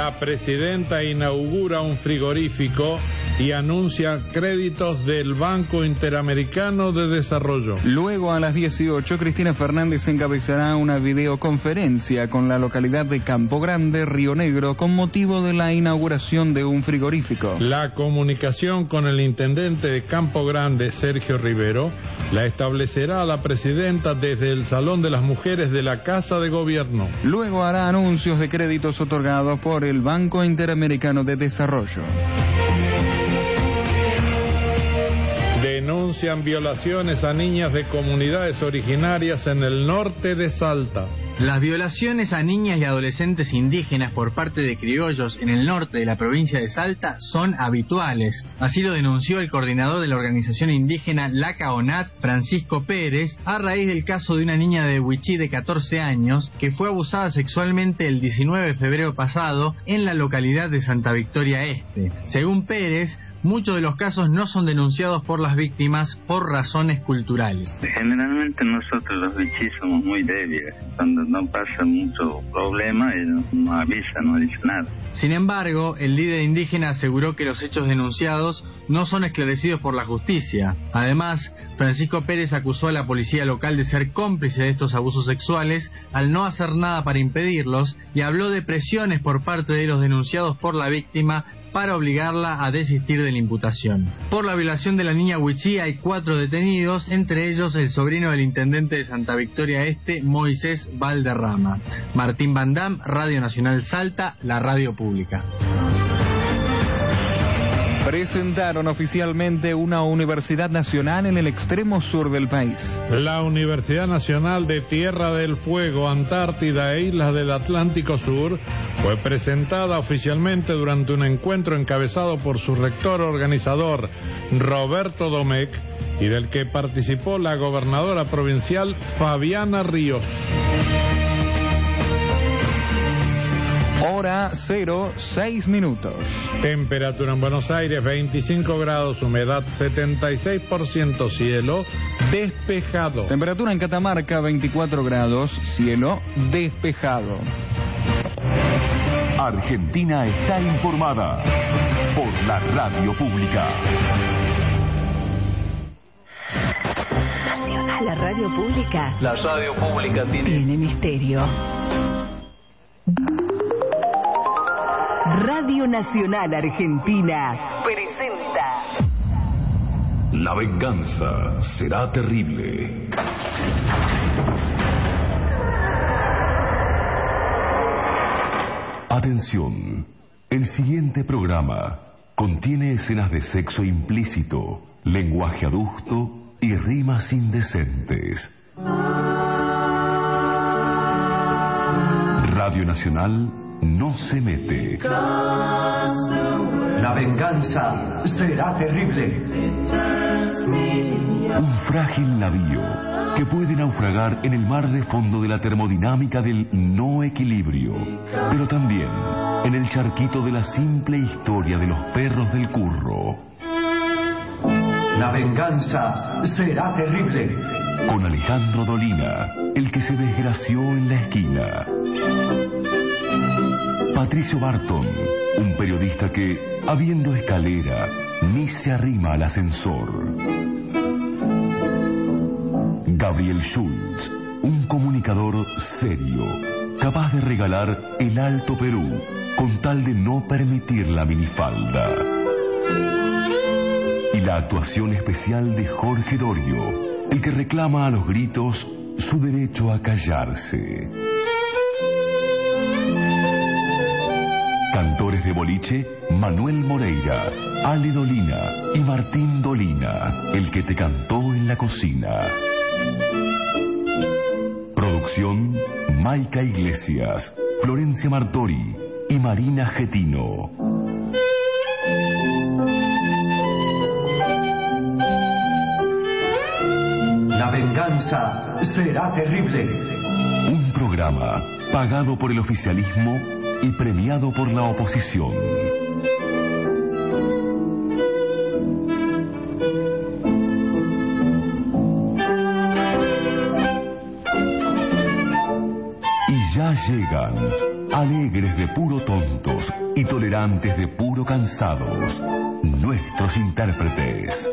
La presidenta inaugura un frigorífico y anuncia créditos del Banco Interamericano de Desarrollo. Luego, a las 18, Cristina Fernández encabezará una videoconferencia con la localidad de Campo Grande, Río Negro, con motivo de la inauguración de un frigorífico. La comunicación con el intendente de Campo Grande, Sergio Rivero, la establecerá la presidenta desde el Salón de las Mujeres de la Casa de Gobierno. Luego hará anuncios de créditos otorgados por el Banco Interamericano de Desarrollo. Denuncian violaciones a niñas de comunidades originarias en el norte de Salta. Las violaciones a niñas y adolescentes indígenas por parte de criollos en el norte de la provincia de Salta son habituales. Así lo denunció el coordinador de la organización indígena Lacaonat, Francisco Pérez, a raíz del caso de una niña de Huichí de 14 años que fue abusada sexualmente el 19 de febrero pasado en la localidad de Santa Victoria Este. Según Pérez, muchos de los casos no son denunciados por las víctimas por razones culturales. Generalmente nosotros los bichis somos muy débiles. Cuando no pasa mucho problema, ellos no avisan, no dicen nada. Sin embargo, el líder indígena aseguró que los hechos denunciados no son esclarecidos por la justicia. Además, Francisco Pérez acusó a la policía local de ser cómplice de estos abusos sexuales al no hacer nada para impedirlos y habló de presiones por parte de los denunciados por la víctima para obligarla a desistir de la imputación. Por la violación de la niña Huichí hay 4 detenidos, entre ellos el sobrino del intendente de Santa Victoria Este, Moisés Valderrama. Martín Van Dam, Radio Nacional Salta, la radio pública. Presentaron oficialmente una universidad nacional en el extremo sur del país. La Universidad Nacional de Tierra del Fuego, Antártida e Islas del Atlántico Sur fue presentada oficialmente durante un encuentro encabezado por su rector organizador, Roberto Domecq, y del que participó la gobernadora provincial, Fabiana Ríos. Hora 06 minutos. Temperatura en Buenos Aires 25 grados, humedad 76%, cielo despejado. Temperatura en Catamarca 24 grados, cielo despejado. Argentina está informada por la radio pública. La radio pública. La radio pública tiene misterio. Radio Nacional Argentina presenta La venganza será terrible. Atención, el siguiente programa contiene escenas de sexo implícito, lenguaje adusto y rimas indecentes. Radio Nacional no se mete. La venganza será terrible. Un frágil navío que puede naufragar en el mar de fondo de la termodinámica del no equilibrio, pero también en el charquito de la simple historia de los perros del curro. La venganza será terrible. Con Alejandro Dolina, el que se desgració en la esquina. Patricio Barton, un periodista que, habiendo escalera, ni se arrima al ascensor. Gabriel Schultz, un comunicador serio, capaz de regalar el Alto Perú con tal de no permitir la minifalda. Y la actuación especial de Jorge Dorio, el que reclama a los gritos su derecho a callarse. Cantores de boliche, Manuel Moreira, Ale Dolina y Martín Dolina, el que te cantó en la cocina. Producción, Maica Iglesias, Florencia Martori y Marina Getino. La venganza será terrible. Un programa pagado por el oficialismo y premiado por la oposición. Y ya llegan alegres de puro tontos y tolerantes de puro cansados, nuestros intérpretes.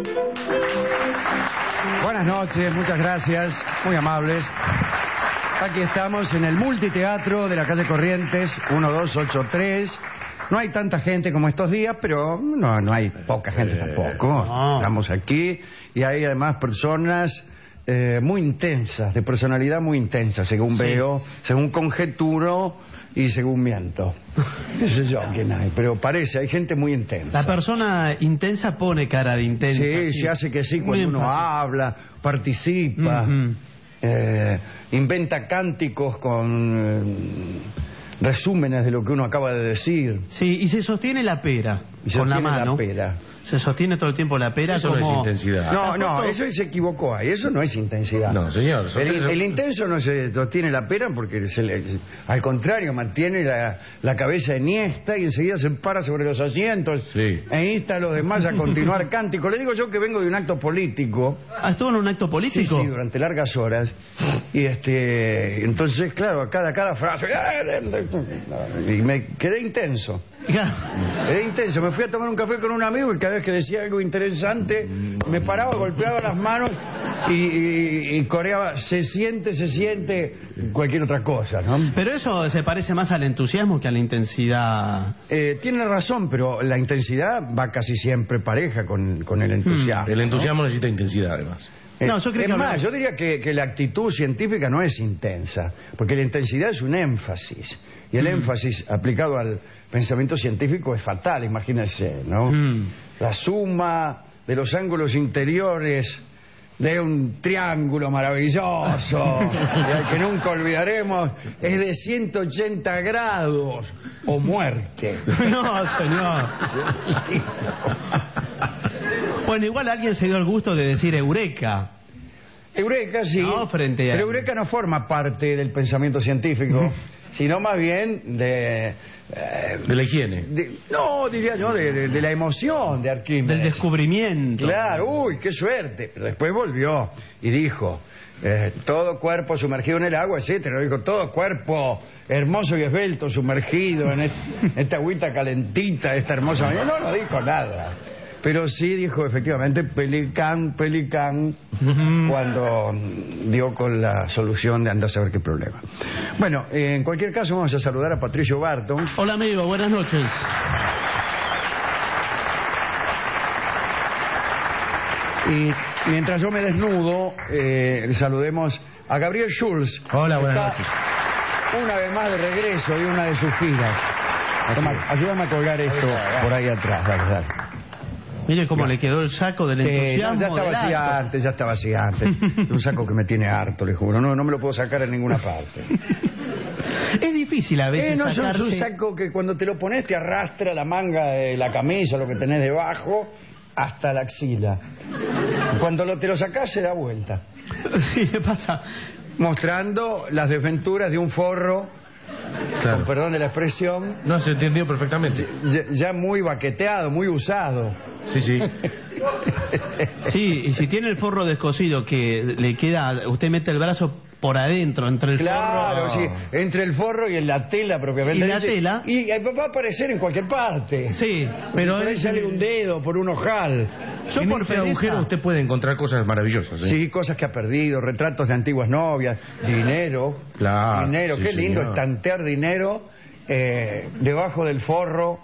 Buenas noches, muchas gracias, muy amables. Aquí estamos en el multiteatro de la calle Corrientes, 1283. No hay tanta gente como estos días, pero no hay poca gente tampoco. Estamos aquí y hay además personas muy intensas, de personalidad muy intensa, según veo, según conjeturo y según miento. No sé yo quién hay, pero parece, hay gente muy intensa. La persona intensa pone cara de intensa. Sí, se hace que sí cuando uno habla, participa, inventa cánticos con resúmenes de lo que uno acaba de decir. Sí, y se sostiene la pera con la mano. Se sostiene todo el tiempo la pera. Eso como... no es intensidad. No, eso se equivocó ahí. Eso no es intensidad. No, señor. El intenso no se sostiene la pera porque al contrario, mantiene la cabeza enhiesta y enseguida se para sobre los asientos e insta a los demás a continuar cántico. Le digo yo que vengo de un acto político. ¿Estuvo en un acto político? Sí, durante largas horas. Y entonces, claro, cada frase... Y me quedé intenso. Quedé intenso. Me fui a tomar un café con un amigo y cada vez que decía algo interesante me paraba, golpeaba las manos y coreaba se siente, cualquier otra cosa, ¿no? Pero eso se parece más al entusiasmo que a la intensidad. Tiene razón, pero la intensidad va casi siempre pareja con el entusiasmo. El entusiasmo necesita intensidad, además. No, yo creo yo diría que la actitud científica no es intensa, porque la intensidad es un énfasis. Y el énfasis aplicado al pensamiento científico es fatal, imagínense, ¿no? La suma de los ángulos interiores de un triángulo maravilloso, y al que nunca olvidaremos, es de 180 grados o muerte. No, señor. Bueno, igual alguien se dio el gusto de decir eureka. Eureka, sí. No, pero eureka no forma parte del pensamiento científico, sino más bien de la higiene. No, diría yo, de la emoción de Arquímedes. Del descubrimiento. Claro, uy, qué suerte. Pero después volvió y dijo, todo cuerpo sumergido en el agua, etcétera. Dijo, todo cuerpo hermoso y esbelto sumergido en esta agüita calentita, esta hermosa mañana. No dijo nada. Pero sí dijo efectivamente pelicán, cuando dio con la solución de andar a saber qué problema. Bueno, en cualquier caso vamos a saludar a Patricio Barton. Hola amigo, buenas noches. Y mientras yo me desnudo, saludemos a Gabriel Schulz. Hola, buenas noches. Una vez más de regreso de una de sus giras. Ayúdame a colgar esto por ahí atrás, dale. Mire cómo le quedó el saco del entusiasmo. Ya estaba así antes. Un saco que me tiene harto, le juro. No me lo puedo sacar en ninguna parte. Es difícil a veces no sacarse... es un saco que cuando te lo pones te arrastra la manga de la camisa, lo que tenés debajo, hasta la axila. Cuando te lo sacás se da vuelta. Sí, ¿qué pasa? Mostrando las desventuras de un forro. Claro. Con perdón de la expresión. No, se entendió perfectamente. Ya muy baqueteado, muy usado. Sí. Sí, y si tiene el forro descosido que le queda, usted mete el brazo por adentro, entre el forro... Claro, sí, entre el forro y en la tela propiamente. Y la tela... Y va a aparecer en cualquier parte. Sí, pero... Por ahí sale un dedo, por un ojal. En ese agujero usted puede encontrar cosas maravillosas. Sí, cosas que ha perdido, retratos de antiguas novias, dinero. Claro. Dinero, qué lindo estantear dinero debajo del forro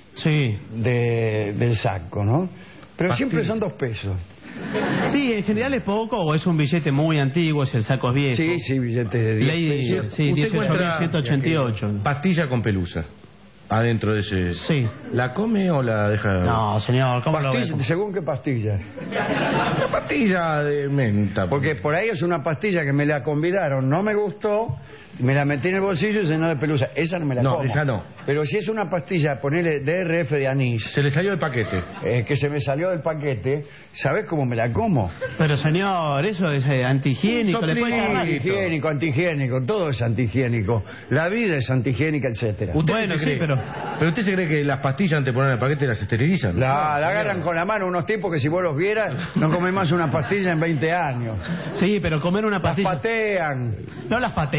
del saco, ¿no? Pero siempre son 2 pesos. Sí, en general es poco o es un billete muy antiguo si el saco es viejo. Sí, billete de 10 pesos. Sí, 18.188. Pastilla con pelusa. Adentro de ese... Sí. ¿La come o la deja...? No, señor, ¿cómo lo ve? ¿Según qué pastilla? Una pastilla de menta. Porque por ahí es una pastilla que me la convidaron, no me gustó, me la metí en el bolsillo y se llenó de pelusa. Esa no me la como. No, esa no. Pero si es una pastilla, ponele DRF de anís... Se le salió del paquete. Que se me salió del paquete, ¿sabés cómo me la como? Pero señor, eso es antihigiénico. Antihigiénico, todo es antihigiénico. La vida es antihigiénica, etcétera. Pero usted se cree que las pastillas antes de poner en el paquete las esterilizan. La agarran con la mano unos tipos que si vos los vieras no comen más una pastilla en 20 años. Sí, pero comer una pastilla... Las patean. No las patean.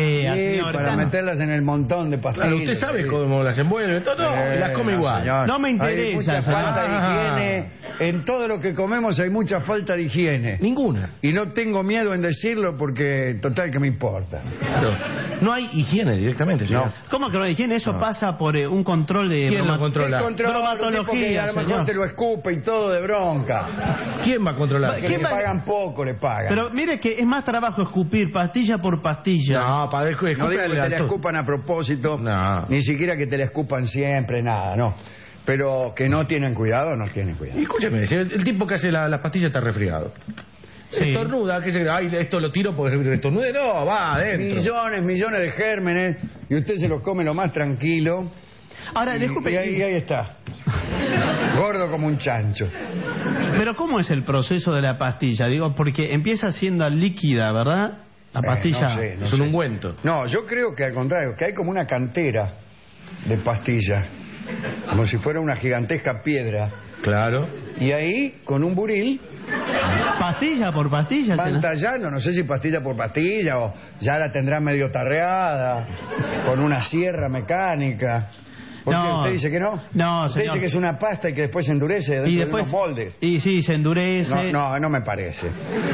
señor. para meterlas en el montón de pastillas. Claro, usted sabe cómo las envuelve, todo, y las come igual. Señor. No me interesa, Hay mucha señor. falta de higiene. En todo lo que comemos hay mucha falta de higiene. Ninguna. Y no tengo miedo en decirlo porque, total, que me importa. Claro. No hay higiene directamente, señor. ¿Cómo que no hay higiene? Eso pasa por un control de ¿Quién lo controla? ¿Qué control? bromatología, Un tipo que a lo mejor señor. te lo escupe y todo de bronca. ¿Quién va a controlar? Que ¿Quién le va- pagan poco, le pagan. Pero mire que es más trabajo escupir pastilla por pastilla. No, para no digo que te la escupan a propósito, No. ni siquiera que te la escupan siempre, nada, no. Pero que no tienen cuidado, no tienen cuidado. Y escúcheme, si el tipo que hace la pastilla está resfriado. Sí. Estornuda, que se, ay, esto lo tiro porque estornude, no, va adentro. Millones de gérmenes, y usted se los come lo más tranquilo. Ahora, disculpe, Y ahí está. Gordo como un chancho. pero ¿cómo es el proceso de la pastilla? Digo, porque empieza siendo líquida, ¿verdad? La pastilla. No sé, no Es un sé. ungüento. No, yo creo que al contrario, que hay como una cantera de pastillas, como si fuera una gigantesca piedra. Claro. Y ahí, con un buril, Pastilla por pastilla. van tallando, no sé si pastilla por pastilla, o ya la tendrán medio tarreada, con una sierra mecánica. ¿Por qué? No. ¿Usted dice que no? No, Usted señor. dice que es una pasta y que después se endurece dentro Y después, de unos moldes. y sí, se endurece No me parece.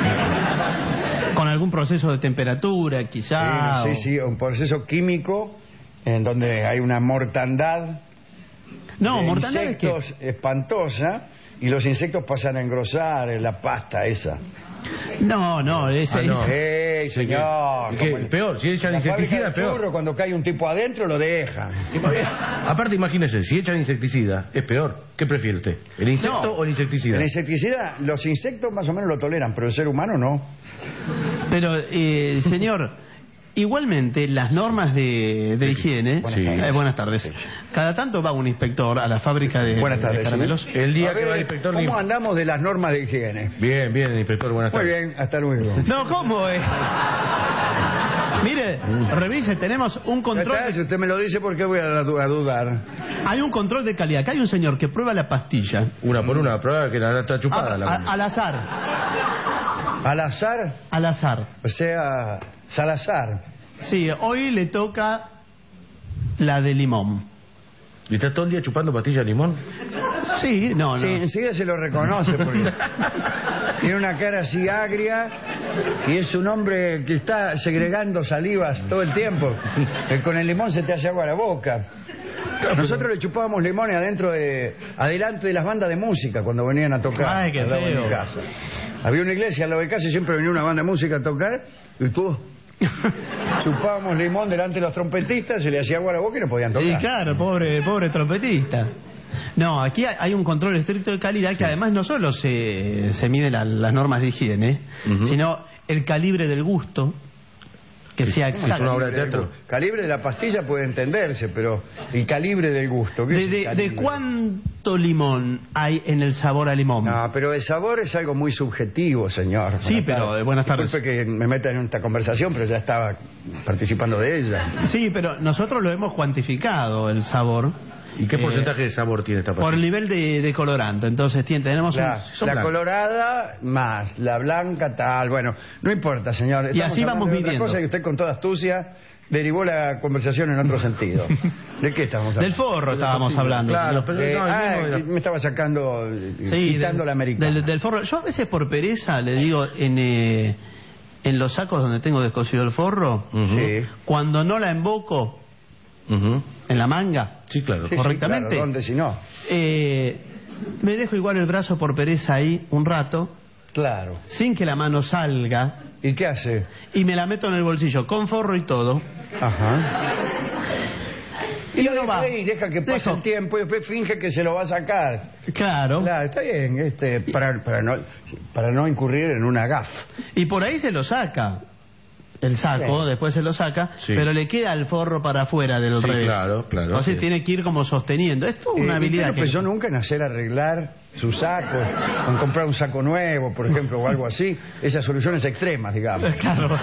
con algún proceso de temperatura, quizá. Sí, un proceso químico en donde hay una mortandad No, de mortandad es que... insectos espantosa, y los insectos pasan a engrosar en la pasta esa. No, ese... no. ¡Ey, señor! ¿Y qué? Como el- Peor, si echan la fábrica insecticida, de es peor. churro, cuando cae un tipo adentro, lo dejan. Aparte, imagínese, si echan insecticida, es peor. ¿Qué prefiere usted? ¿El insecto No. o el insecticida? El insecticida, los insectos más o menos lo toleran, pero el ser humano no. Pero, señor, igualmente las normas de higiene... Buenas tardes. Buenas tardes. Cada tanto va un inspector a la fábrica de, Buenas tardes. de caramelos. ¿sí? El día A que ver, va el inspector... ¿cómo andamos de las normas de higiene? Bien, bien, inspector, buenas Muy tardes. bien, hasta luego. No, ¿cómo es? Mire, revise, tenemos un Ya control... está, si usted me lo dice, ¿por qué voy a dudar? Hay un control de calidad. Acá hay un señor que prueba la pastilla. Una por una, prueba que la está chupada. Al azar. ¿Al azar? Al azar. O sea, Salazar. Sí, hoy le toca la de limón. ¿Y está todo el día chupando pastillas de limón? Sí, no. Sí, enseguida se lo reconoce porque tiene una cara así agria y es un hombre que está segregando salivas todo el tiempo. Con el limón se te hace agua a la boca. Nosotros le chupábamos limones adelante de las bandas de música cuando venían a tocar. Ay, qué al lado de feo. mi casa. Había una iglesia al lado de casa y siempre venía una banda de música a tocar y tú chupábamos limón delante de los trompetistas, se le hacía agua a la boca y no podían tocar. Y claro, pobre trompetista. No, aquí hay un control estricto de calidad que además no solo se mide las normas de higiene, sino el calibre del gusto, que sea exacto. una obra de teatro. Calibre de la pastilla puede entenderse, pero el calibre del gusto. ¿qué es el ¿De calibre? cuánto limón hay en el sabor a limón? No, pero el sabor es algo muy subjetivo, señor. Sí, pero buenas tardes. Disculpe que me meta en esta conversación, pero ya estaba participando de ella. Sí, pero nosotros lo hemos cuantificado, el sabor. ¿Y qué porcentaje de sabor tiene esta pastilla? Por el nivel de colorante. Entonces tenemos La blancas. colorada más, la blanca tal. Bueno, no importa, señor. Y así Estamos vamos hablando de otra midiendo. cosa y usted con toda astucia derivó la conversación en otro sentido. ¿De qué estamos hablando? Del forro estábamos hablando. Claro, señor. pero no, me estaba sacando, quitando la americana. Del forro. Yo a veces por pereza le digo en los sacos donde tengo descosido el forro, Sí. cuando no la emboco en la manga, Sí, claro. Sí, correctamente, claro, ¿dónde si no? me dejo igual el brazo por pereza ahí un rato, Claro. sin que la mano salga, ¿Y qué hace? y me la meto en el bolsillo, con forro y todo. Ajá. Y uno va. Y deja que pase Dejo. el tiempo y después finge que se lo va a sacar. Claro. Claro, está bien, para no incurrir en una gafa. Y por ahí se lo saca. El saco, Sí. después se lo saca, Sí. pero le queda el forro para afuera del Sí, revés. claro, claro, Entonces sí. tiene que ir como sosteniendo. Esto es una habilidad ¿Usted no pensó nunca en hacer arreglar su saco, o en comprar un saco nuevo, por ejemplo, o algo así? Esas soluciones extremas, digamos. Claro.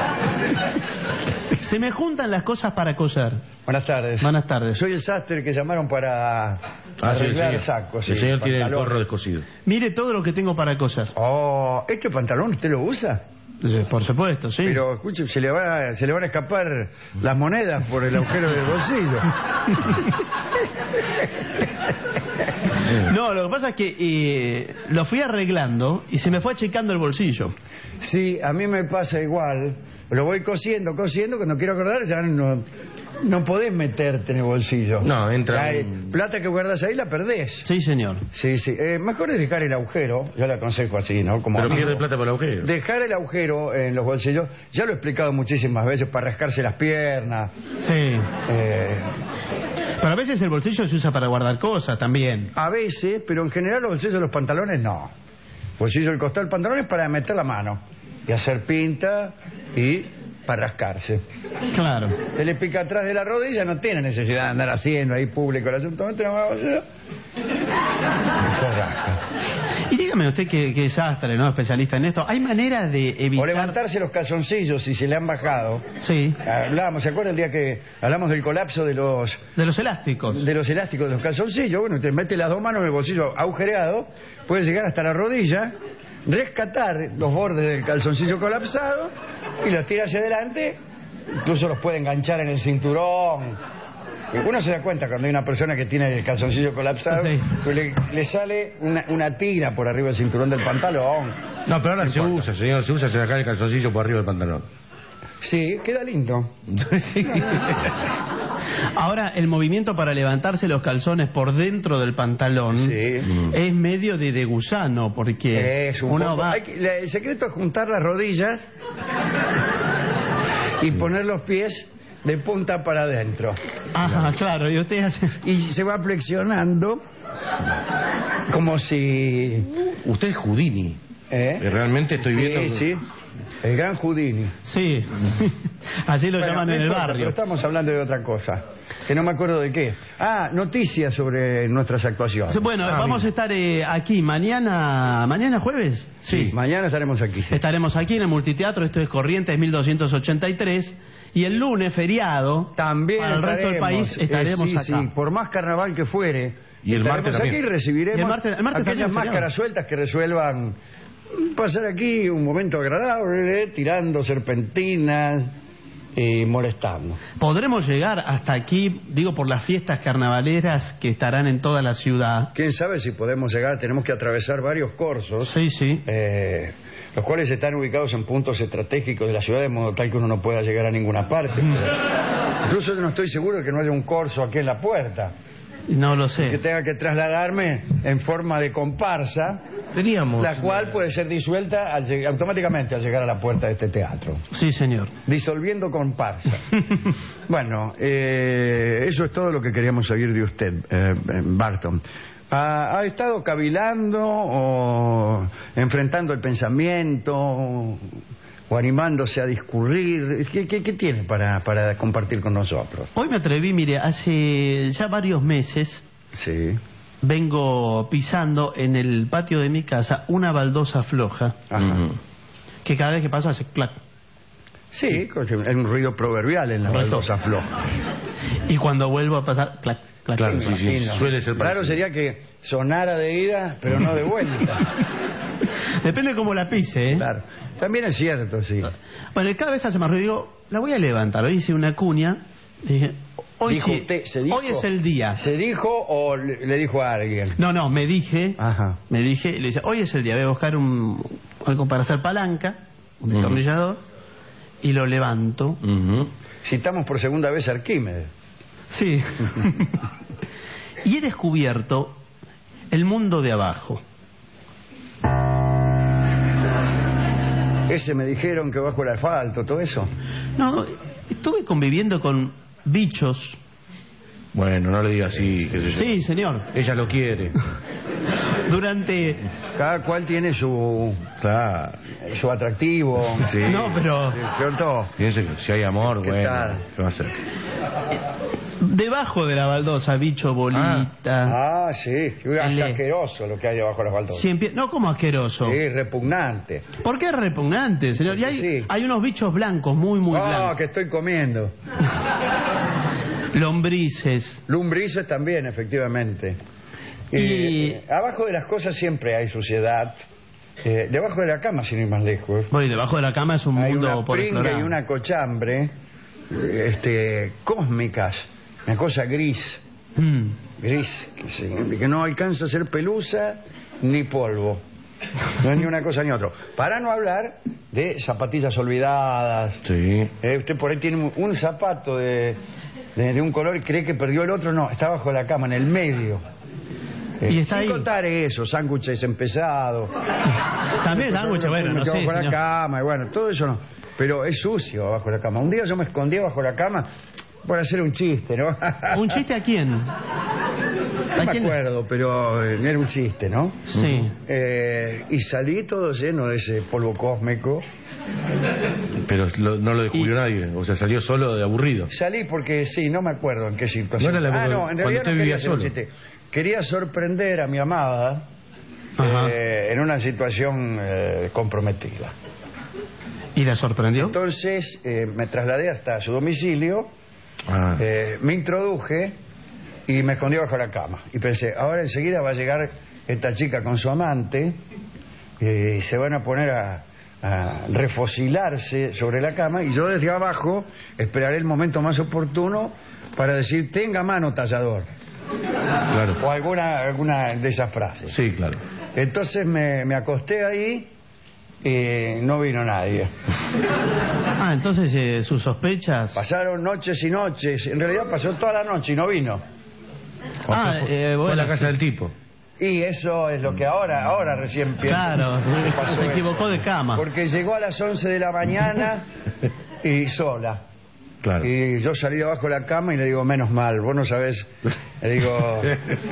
Se me juntan las cosas para coser. Buenas tardes. Buenas tardes. Soy el sastre que llamaron para arreglar sacos. El sí, señor tiene el pantalón. forro descosido. Mire todo lo que tengo para coser. Oh, ¿este pantalón usted lo usa? Por supuesto, sí. Pero, escuche, se le van a escapar las monedas por el agujero del bolsillo. No, lo que pasa es que lo fui arreglando y se me fue achicando el bolsillo. Sí, a mí me pasa igual. Lo voy cosiendo, cuando quiero acordar ya no podés meterte en el bolsillo. No, entra... Plata que guardas ahí la perdés. Sí, señor. Sí. Mejor es dejar el agujero, yo le aconsejo así, ¿no? Como pero amigo. pierde plata por el agujero. Dejar el agujero en los bolsillos, ya lo he explicado muchísimas veces, para rascarse las piernas. Sí. Pero a veces el bolsillo se usa para guardar cosas también. A veces, pero en general los bolsillos de los pantalones no. El bolsillo del costado del pantalón es para meter la mano y hacer pinta y para rascarse. Claro. Se le pica atrás de la rodilla, no tiene necesidad de andar haciendo ahí público el asunto. Se rasca. Y dígame usted que es sastre, ¿no? Especialista en esto. ¿Hay manera de evitar... O levantarse los calzoncillos si se le han bajado. Sí. Hablábamos, ¿se acuerda el día que hablamos del colapso de los... De los elásticos. De los elásticos de los calzoncillos. Bueno, usted mete las dos manos en el bolsillo agujereado, puede llegar hasta la rodilla, rescatar los bordes del calzoncillo colapsado y los tira hacia adelante. Incluso los puede enganchar en el cinturón. Uno se da cuenta cuando hay una persona que tiene el calzoncillo colapsado, sí, pues le sale una tira por arriba del cinturón del pantalón. No, pero ahora se usa, señor, se sacar el calzoncillo por arriba del pantalón. Sí, queda lindo. Sí. Ahora, el movimiento para levantarse los calzones por dentro del pantalón, sí, es medio de gusano, porque es uno va... el secreto es juntar las rodillas y poner los pies de punta para adentro. Ajá, claro, y usted hace... Y se va flexionando como si... Usted es Houdini. Realmente estoy viendo... Sí, el gran Houdini. Sí, así lo llaman en el barrio. Pero estamos hablando de otra cosa, que no me acuerdo de qué. Noticias sobre nuestras actuaciones. Bueno, vamos a estar aquí mañana jueves. Sí, mañana estaremos aquí. Sí. Estaremos aquí en el Multiteatro, esto es Corrientes 1283. Y el lunes, feriado, también para el resto del país estaremos acá. Sí, por más carnaval que fuere. Y el martes también. Aquí recibiremos el martes aquellas máscaras sueltas que resuelvan pasar aquí un momento agradable, tirando serpentinas y molestando. ¿Podremos llegar hasta aquí, digo, por las fiestas carnavaleras que estarán en toda la ciudad? ¿Quién sabe si podemos llegar? Tenemos que atravesar varios corsos. Sí. Los cuales están ubicados en puntos estratégicos de la ciudad, de modo tal que uno no pueda llegar a ninguna parte. Incluso yo no estoy seguro de que no haya un corso aquí en la puerta. No lo sé. Que tenga que trasladarme en forma de comparsa, la cual puede ser disuelta automáticamente al llegar a la puerta de este teatro. Sí, señor. Disolviendo comparsa. Bueno, eso es todo lo que queríamos oír de usted, Barton. ¿Ha estado cavilando o enfrentando el pensamiento o animándose a discurrir? ¿Qué tiene para compartir con nosotros? Hoy me atreví, mire, hace ya varios meses vengo pisando en el patio de mi casa una baldosa floja. Ajá. Que cada vez que pasa hace clac. Sí, es un ruido proverbial en la baldosa floja. Y cuando vuelvo a pasar, clac. Claro, sí. Suele ser raro sería que sonara de ida, pero no de vuelta. Depende cómo la pise, ¿eh? Claro. También es cierto, sí. Bueno, cada vez hace más ruido. Digo, la voy a levantar. Hoy hice una cuña. Dije, hoy es el día. ¿Se dijo o le dijo a alguien? No, me dije. Ajá. Me dije, le dije, hoy es el día. Voy a buscar algo para hacer palanca, un destornillador, y lo levanto. Citamos por segunda vez a Arquímedes. Sí. Y he descubierto el mundo de abajo. Ese me dijeron que bajo el asfalto, todo eso. No, estuve conviviendo con bichos. Bueno, no le diga así, qué sé yo. Sí, señor. Ella lo quiere. Durante... Cada cual tiene su atractivo. Sí. No, pero... ¿Cierto? Fíjense que si hay amor, bueno, ¿qué va a hacer? Debajo de la baldosa, bicho, bolita. Sí, es asqueroso lo que hay debajo de la baldosa. No, ¿cómo asqueroso? Sí, repugnante. ¿Por qué repugnante, señor? Y hay unos bichos blancos, muy blancos. Que estoy comiendo. Lombrices. Lombrices también, efectivamente. Y abajo de las cosas siempre hay suciedad. Debajo de la cama, sin ir más lejos. Bueno, y debajo de la cama es un Hay mundo una por pringa explorar. y una cochambre cósmicas, una cosa gris, gris, que no alcanza a ser pelusa ni polvo. No es ni una cosa ni otro. Para no hablar de zapatillas olvidadas. Sí. Usted por ahí tiene un zapato de un color y cree que perdió el otro. No, está bajo la cama, en el medio. Y está sin ahí. contar eso, sándwiches empezados. También sándwiches, bueno, no sé. Bajo la señor. cama, y bueno, todo eso no. Pero es sucio abajo de la cama. Un día yo me escondí bajo la cama por hacer un chiste, ¿no? ¿Un chiste a quién? No me acuerdo, pero era un chiste, ¿no? Sí. Y salí todo lleno de ese polvo cósmico. Pero no lo descubrió nadie. O sea, salió solo de aburrido. Salí porque sí, no me acuerdo en qué situación. No era la época en cuando realidad usted no quería vivía hacer un solo. chiste. Quería sorprender a mi amada en una situación comprometida. ¿Y la sorprendió? Entonces me trasladé hasta su domicilio, me introduje y me escondí bajo la cama. Y pensé, ahora enseguida va a llegar esta chica con su amante y se van a poner a refocilarse sobre la cama y yo desde abajo esperaré el momento más oportuno para decir, tenga mano tallador. Claro. O alguna de esas frases. Sí, claro. Entonces me acosté ahí y no vino nadie. Entonces sus sospechas... Pasaron noches y noches. En realidad pasó toda la noche y no vino. Fue a la casa del tipo. Y eso es lo que ahora recién pienso. Claro, Pasó se equivocó eso. de cama. Porque llegó a las 11 de la mañana y sola. Claro. Y yo salí de abajo de la cama y le digo, menos mal, vos no sabés. Le digo,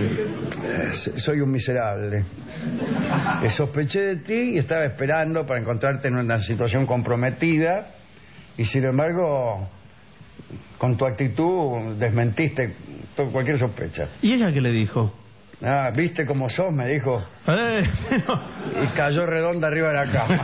soy un miserable. Sospeché de ti y estaba esperando para encontrarte en una situación comprometida. Y sin embargo, con tu actitud desmentiste cualquier sospecha. ¿Y ella qué le dijo? ¿Viste cómo sos? Me dijo. Y cayó redonda arriba de la cama.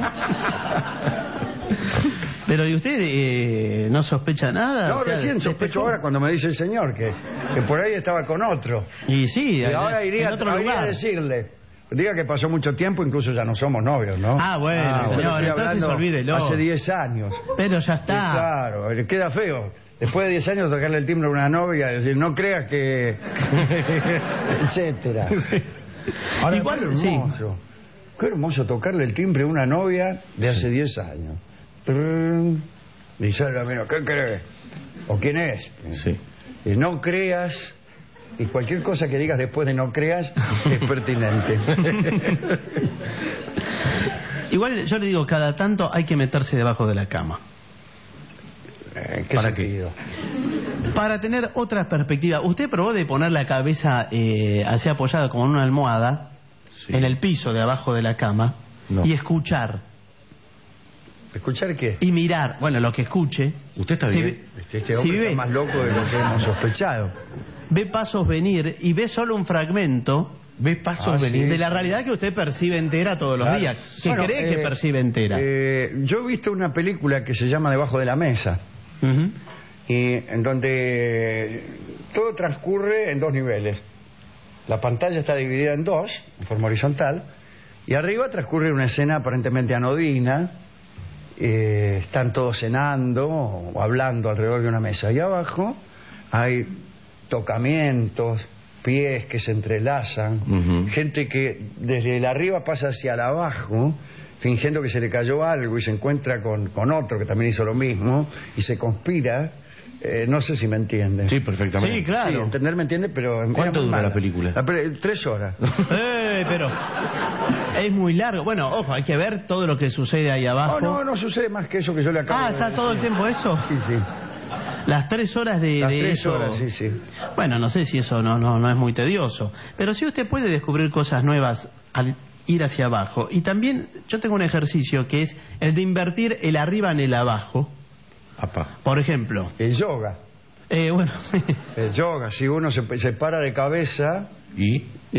Pero ¿y usted no sospecha nada? No, O sea, recién sospecho ahora cuando me dice el señor que por ahí estaba con otro. Y sí, Y ahora iría en otro a lugar. decirle. Diga que pasó mucho tiempo, incluso ya no somos novios, ¿no? Bueno, señor, estoy entonces hablando olvídelo. hace 10 años. Pero ya Sí, está. claro, le queda feo. Después de 10 años tocarle el timbre a una novia y decir, no creas que... etcétera. Ahora, Igual, qué hermoso. Qué hermoso tocarle el timbre a una novia de hace 10 años. Trrrn. Y sale, mira, ¿qué crees? ¿O quién es? Sí. Y no creas... Y cualquier cosa que digas después de no creas es pertinente. Igual yo le digo, cada tanto hay que meterse debajo de la cama. ¿Qué ¿Para sentido? Para tener otra perspectiva. ¿Usted probó de poner la cabeza así apoyada como en una almohada en el piso de abajo de la cama y escuchar? ¿Escuchar qué? Y mirar, bueno, lo que escuche. ¿Usted está Si bien? Este hombre está más loco de lo que hemos sospechado. Ve pasos venir y ve solo un fragmento. ¿Ve pasos venir? De la realidad que usted percibe entera todos los Claro. días. Que Bueno, cree que percibe entera. Yo he visto una película que se llama Debajo de la Mesa. Y en donde todo transcurre en 2 niveles. La pantalla está dividida en 2, en forma horizontal, y arriba transcurre una escena aparentemente anodina. Están todos cenando o hablando alrededor de una mesa. Y abajo hay tocamientos, pies que se entrelazan, gente que desde el arriba pasa hacia el abajo, fingiendo que se le cayó algo y se encuentra con otro que también hizo lo mismo y se conspira. No sé si me entienden. Sí, perfectamente. Sí, claro. Sí, entender me entiende, pero... ¿Cuánto dura la película? 3 horas. Pero es muy largo. Bueno, ojo, hay que ver todo lo que sucede ahí abajo. No sucede más que eso que yo le acabo de ¿está decir. todo el tiempo eso? Sí. Las 3 horas de, Las de 3 eso. horas, sí. Bueno, no sé si eso no es muy tedioso. Pero sí usted puede descubrir cosas nuevas al ir hacia abajo. Y también yo tengo un ejercicio que es el de invertir el arriba en el abajo. Por ejemplo. El yoga. Bueno. El yoga, si uno se para de cabeza y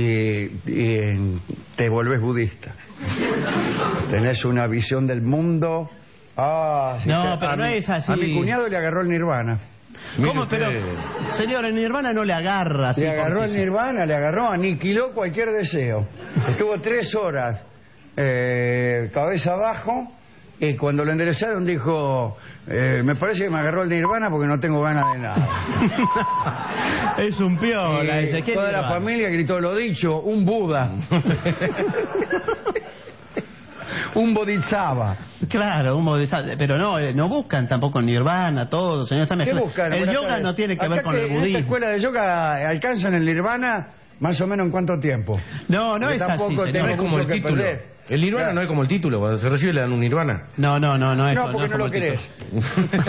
te volvés budista. Tenés una visión del mundo. No, pero no es así. A mi cuñado le agarró el nirvana. ¿Cómo? Pero, señor, el nirvana no le agarra así. Le agarró el nirvana, aniquiló cualquier deseo. Estuvo 3 horas cabeza abajo, y cuando lo enderezaron dijo, me parece que me agarró el nirvana porque no tengo ganas de nada. Es un piola Y ese. ¿Qué toda la nirvana? familia gritó lo dicho, un Buda. Un Bodhisattva. Claro, un bodhisattva. Pero no buscan tampoco nirvana, todo, señor. Está ¿Qué mezclado. buscan? El Buenas yoga tardes. no tiene que Acá ver con el en esta budismo. escuela de yoga alcanzan el nirvana más o menos en cuánto tiempo. No Porque es así, tampoco señor. tengo No es como mucho el que título. perder. El nirvana Claro. no es como el título. Cuando se recibe le dan un nirvana. No es No, porque no como lo el querés. título.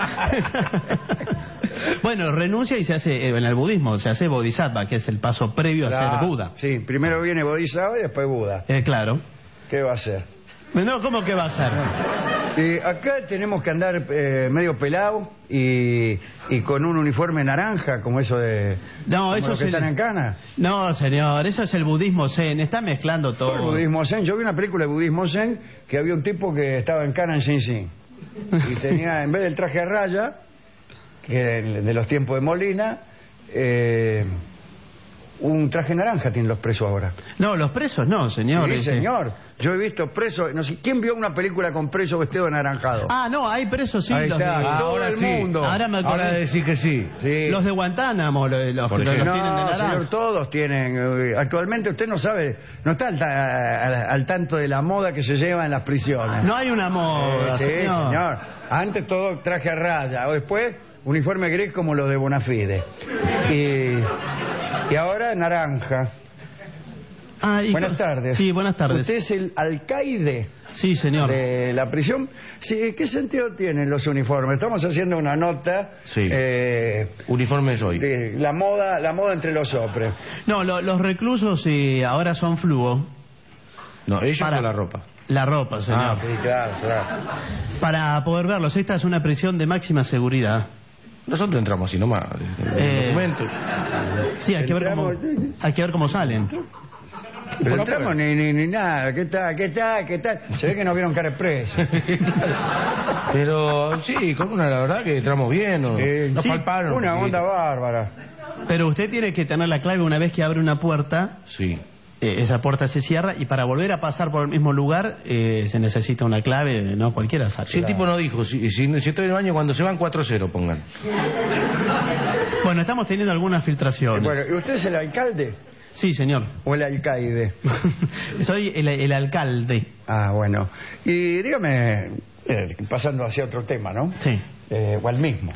Bueno, renuncia y se hace, en el budismo, se hace bodhisattva, que es el paso previo a Claro. ser Buda. Sí, primero viene Bodhisattva y después Buda. Claro. ¿Qué va a hacer? No, ¿cómo que va a ser? Acá tenemos que andar medio pelado y con un uniforme naranja, como eso de... No, como eso los es que el... están en Cana. No, señor, eso es el budismo zen. Está mezclando todo. El budismo zen. Yo vi una película de budismo zen que había un tipo que estaba en Cana en Sing Sing y tenía, en vez del traje a raya, que era de los tiempos de Molina, un traje naranja tienen los presos ahora. No, los presos no, señor. Sí, ese. señor. Yo he visto presos, no sé, ¿quién vio una película con presos vestidos de anaranjado? Ah, no, hay presos, sí. Ahí los está, de... todo ahora el sí. mundo. Ahora me acordé. Ahora decir que sí. Sí. Los de Guantánamo, los que los ¿Por qué? tienen de No, naranja. señor, todos tienen. Actualmente usted no sabe, no está al tanto de la moda que se lleva en las prisiones. No hay una moda, Sí, señor. señor. Antes todo traje a raya, o después uniforme gris como los de Bonafide. Y ahora naranja. Ah, Buenas tardes. Sí, buenas tardes. ¿Usted es el alcaide Sí, señor. de la prisión? Sí, ¿qué sentido tienen los uniformes? Estamos haciendo una nota. Sí. Uniformes hoy. De la moda entre los hombres. No, los reclusos ahora son fluo. No, ellos Para- con la ropa. La ropa, señor. Sí, claro. Para poder verlos, esta es una prisión de máxima seguridad. Nosotros entramos así nomás. Documentos. Sí, hay que ver cómo salen. Pero entramos ni nada. ¿Qué tal? Se ve que no vieron cara preso. Pero sí, con la verdad que entramos bien. Nos sí, palparon. Una onda bárbara. Pero usted tiene que tener la clave una vez que abre una puerta. Sí. Esa puerta se cierra y para volver a pasar por el mismo lugar se necesita una clave, no cualquiera sabe. Si el tipo no dijo, si estoy en el baño, cuando se van 4-0, pongan. Bueno, estamos teniendo algunas filtraciones. Bueno, ¿y usted es el alcalde Sí, señor. o el alcaide? Soy el alcalde. Ah, bueno. Y dígame, pasando hacia otro tema, ¿no? Sí. O al mismo.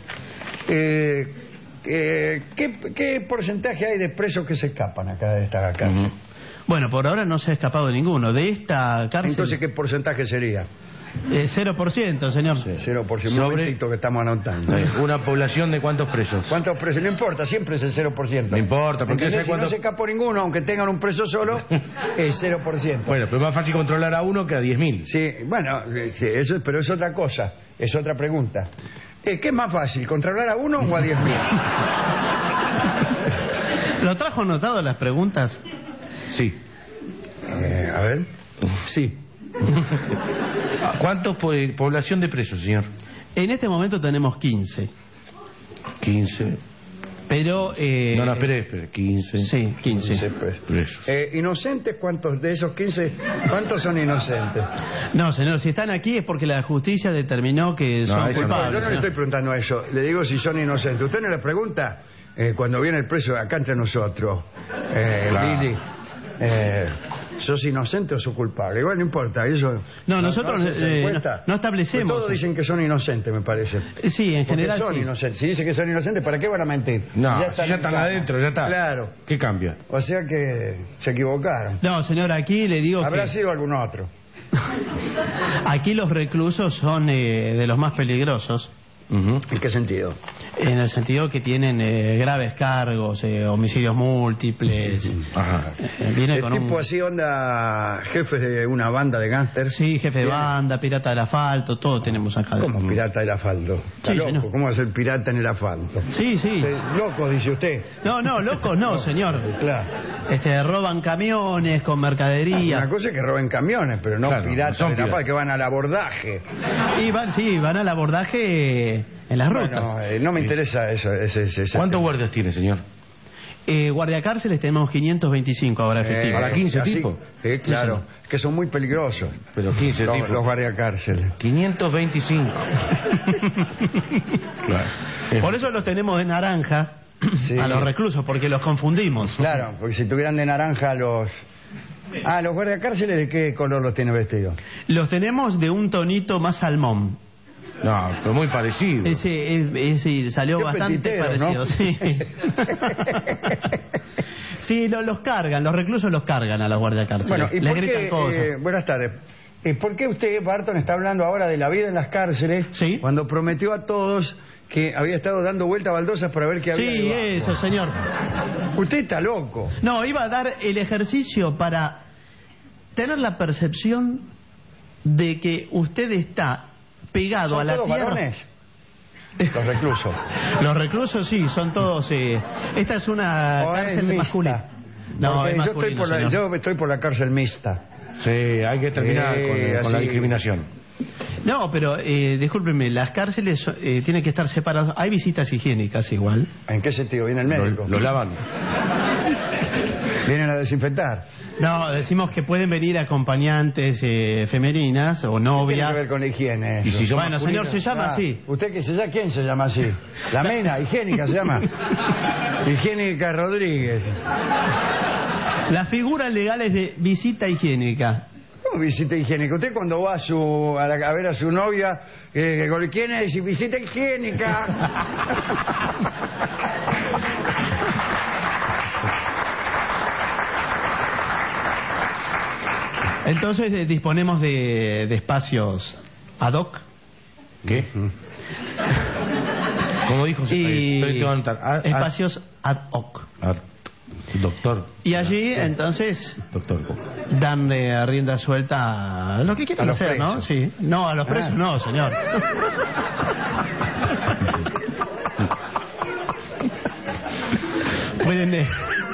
¿Qué porcentaje hay de presos que se escapan acá de esta cárcel? Bueno, por ahora no se ha escapado ninguno. De esta cárcel... Entonces, ¿qué porcentaje sería? 0%, señor. 0%. Un Sobre- momentito que estamos anotando. Una población de cuántos presos. ¿Cuántos presos? No importa, siempre es el 0%. No importa, porque Entonces, ese si cuando- no se escapó ninguno, aunque tengan un preso solo, es 0%. Bueno, pero es más fácil controlar a uno que a 10.000. Sí, bueno, sí, eso, pero es otra cosa, es otra pregunta. ¿Qué es más fácil, controlar a uno o a 10.000? ¿Lo trajo anotado las preguntas? Sí. A ver. Sí. ¿Cuántos población de presos, señor? En este momento tenemos 15. 15. Pero... No, espere, 15. Sí, 15. Presos. ¿Inocentes cuántos de esos 15? ¿Cuántos son inocentes? No, señor, si están aquí es porque la justicia determinó que son eso no. Yo culpables. no le señor. estoy preguntando eso, le digo si son inocentes. Usted no le pregunta cuando viene el preso acá entre nosotros, Claro. Billy, ¿sos inocente o sos culpable? Igual no importa, eso... No, nosotros hace esa encuesta. no establecemos. Pues todos dicen que son inocentes, me parece. Sí, en Porque general son sí. inocentes. Si dicen que son inocentes, ¿para qué van a mentir? No, Ya si ya están adentro, ya está. Claro. ¿Qué cambia? O sea que se equivocaron. No, señor, aquí le digo Habrá que... sido algún otro. Aquí los reclusos son de los más peligrosos. Ujú. ¿En qué sentido? En el sentido que tienen graves cargos, homicidios múltiples. Ajá. Viene El con tipo un... así onda jefe de una banda de gángsters. Sí, jefe de Bien. banda, pirata del asfalto, todo tenemos acá. ¿Cómo pirata del asfalto? Está Sí, loco, señor. ¿cómo va a ser pirata en el asfalto? Sí, sí. Loco, dice usted. No, locos no, señor. Claro. Roban camiones con mercadería. Una cosa es que roben camiones, pero no Claro, piratas son del asfalto, piratas. que van al abordaje. Y van al abordaje en las rutas. Bueno, no me interesa eso. ¿Cuántos guardias tiene, señor? Guardiacárceles tenemos 525 ahora efectivos. ¿Para 15 así, tipos? Sí, claro, que son muy peligrosos. Pero 15 tipos. Los guardiacárceles. 525. Claro. Por eso los tenemos de naranja Sí. a los reclusos, porque los confundimos. Claro, porque si tuvieran de naranja los... los guardiacárceles, ¿de qué color los tiene vestidos? Los tenemos de un tonito más salmón. No, pero muy parecido. Ese salió Qué bastante petitero, parecido, ¿no? sí. Sí, los cargan, los reclusos los cargan a los guardiacárceles. Bueno, ¿y les por gritan qué, cosas. buenas tardes. ¿Por qué usted, Barton, está hablando ahora de la vida en las cárceles Sí. cuando prometió a todos que había estado dando vuelta a baldosas para ver qué había Sí, debajo? eso, señor. Usted está loco. No, iba a dar el ejercicio para tener la percepción de que usted está pegado ¿Son a la todos tierra. varones? Los reclusos. Los reclusos sí, son todos. Esta es una ¿O es cárcel mixta? masculina. No, Porque es masculino, señor. yo estoy por la cárcel mixta. Sí, hay que terminar con la así. discriminación. No, pero discúlpeme, las cárceles tienen que estar separadas. Hay visitas higiénicas igual. ¿En qué sentido? ¿Viene el médico? Lo lavan. ¿Vienen a desinfectar? No, decimos que pueden venir acompañantes femeninas o ¿Qué tiene novias. que ver con la higiene? Y eso? si son Bueno, señor, masculinas. se llama así. ¿Usted qué se llama? ¿Quién se llama así? La Mena, higiénica se llama. Higiénica Rodríguez. Las figuras legales de visita higiénica. ¿Cómo visita higiénica? Usted cuando va a ver a su novia, ¿quién es? Visita higiénica. Entonces disponemos de espacios ad hoc. ¿Qué? Como dijo, Y estoy que anotar. espacios ad hoc. Doctor. Y allí, entonces, Doctor. dan rienda suelta a lo que quieran A los hacer, ¿no? presos. Sí. No, a los presos no, señor. Pueden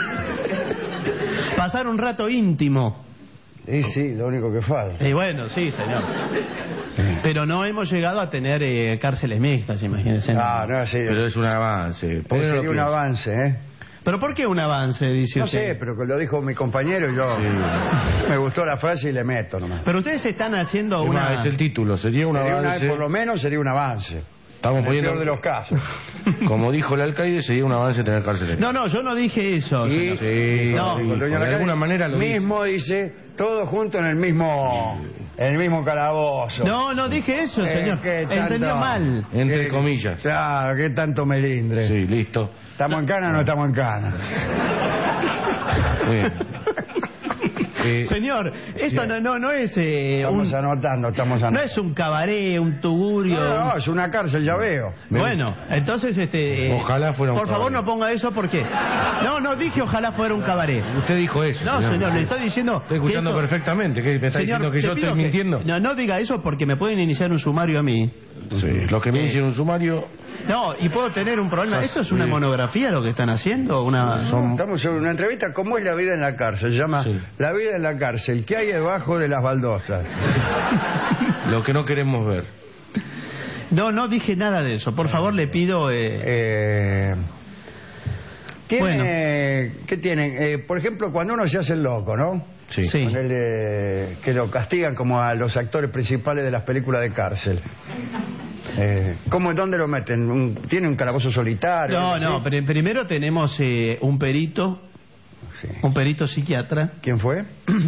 pasar un rato íntimo. Sí, sí, lo único que falta. Y bueno, sí, señor. Pero no hemos llegado a tener cárceles mixtas, imagínense. Ah, no, sí. Pero es un avance. ¿Por qué no lo Sería un piensa? avance, ¿eh? ¿Pero por qué un avance, dice No usted? sé, pero que lo dijo mi compañero y yo me gustó la frase y le meto nomás. Pero ustedes están haciendo Es una... más, es el título. Sería un avance. Por lo menos sería un avance. Estamos En el poniendo. peor de los casos. Como dijo el alcaide, sería un avance tener cárceles. No, yo no dije eso. Y, señor. Sí, No, dijo, el dueño de la alguna calle manera lo mismo dice, todos juntos en el mismo calabozo. No dije eso, señor. ¿qué tanto? Entendió mal. dice. Entre comillas. Claro, qué tanto melindre. Sí, listo. ¿Estamos en cana o no estamos en cana? Muy bien. Señor, esto sí. no es Estamos anotando. no es un cabaret, un tugurio. No, es una cárcel, ya veo. Bueno, entonces Ojalá fuera un por favor cabaret. no ponga eso porque no dije ojalá fuera un cabaret. Usted dijo eso. No, señor, le estoy diciendo. Estoy escuchando que esto- perfectamente. ¿Qué me está Señor, diciendo que te yo pido estoy mintiendo? No diga eso porque me pueden iniciar un sumario a mí. Sí, los que me hicieron un sumario. No, y puedo tener un problema. Sos- ¿Eso es una sí. monografía lo que están haciendo? Estamos sobre una entrevista. ¿Cómo es la vida en la cárcel? Se llama Sí. La vida en la cárcel. ¿Qué hay debajo de las baldosas? Lo que no queremos ver. No dije nada de eso. Por favor, le pido... ¿Qué tienen? Por ejemplo, cuando uno se hace el loco, ¿no? Sí. Sí. Ponele, que lo castigan como a los actores principales de las películas de cárcel. ¿Dónde lo meten? ¿Tiene un calabozo solitario? No, pero primero tenemos un perito, Sí. un perito psiquiatra. ¿Quién fue?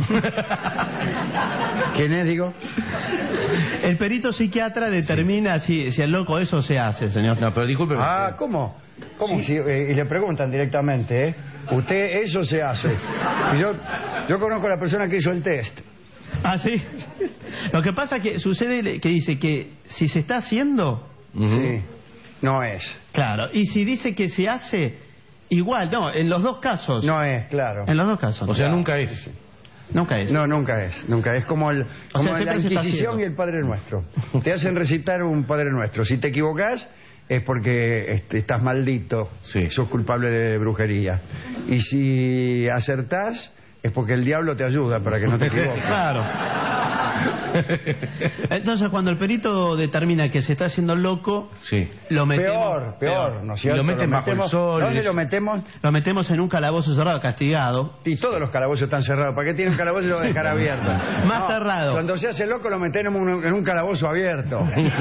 ¿Quién es, digo? El perito psiquiatra determina si el loco eso se hace, señor. No, pero disculpe. Ah, ¿cómo? Sí. Si, y le preguntan directamente, ¿eh? Usted, eso se hace. Y yo conozco a la persona que hizo el test. Ah, sí. Lo que pasa que sucede que dice que si se está haciendo, Sí. No es. claro, y si dice que se hace, igual, no, en los dos casos. No es, claro. En los dos casos. O sea, nunca es. Nunca es. No, nunca es. Nunca es como sea, la siempre se está Inquisición haciendo. y el Padre Nuestro. Te hacen recitar un Padre Nuestro. Si te equivocás, es porque estás maldito. Sí. Sos culpable de brujería. Y si acertás, es porque el diablo te ayuda para que no te equivoques. Claro. Entonces, cuando el perito determina que se está haciendo loco, Sí. lo metemos... Peor, ¿no es cierto? Lo meten bajo el sol. ¿Dónde lo metemos? Lo metemos en un calabozo cerrado, castigado. Y todos los calabozos están cerrados. ¿Para qué tiene un calabozo y lo va a dejar abierto? Más cerrado. Cuando se hace loco lo metemos en un calabozo abierto.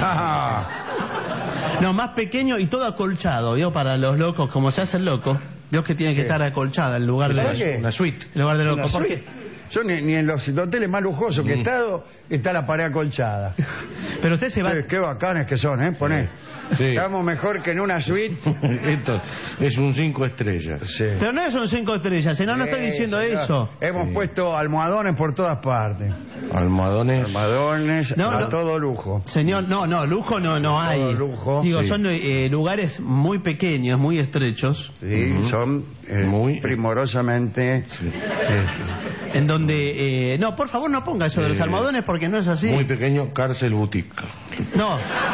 No, más pequeño y todo acolchado, ¿vio? Para los locos, como se hace el loco, vio que tiene que estar acolchada en lugar ¿Sabes de... qué? Una suite. En lugar de loco. Una ¿Por suite. qué? Yo ni en los hoteles más lujosos que he estado está la pared acolchada. Pero usted se va... Qué bacanes que son, ¿eh? Poné. Sí. Estamos mejor que en una suite. Esto es un 5 estrellas. Sí. Pero no es un 5 estrellas, no estoy diciendo señor. eso. Hemos puesto almohadones por todas partes. Almohadones. Almohadones No, a no. todo lujo. Señor, no, lujo no hay. Todo lujo. Digo, Sí. son lugares muy pequeños, muy estrechos, Sí, son Muy- primorosamente... en donde... no, por favor, no ponga eso de los almohadones porque no es así. Muy pequeño, cárcel boutique. No,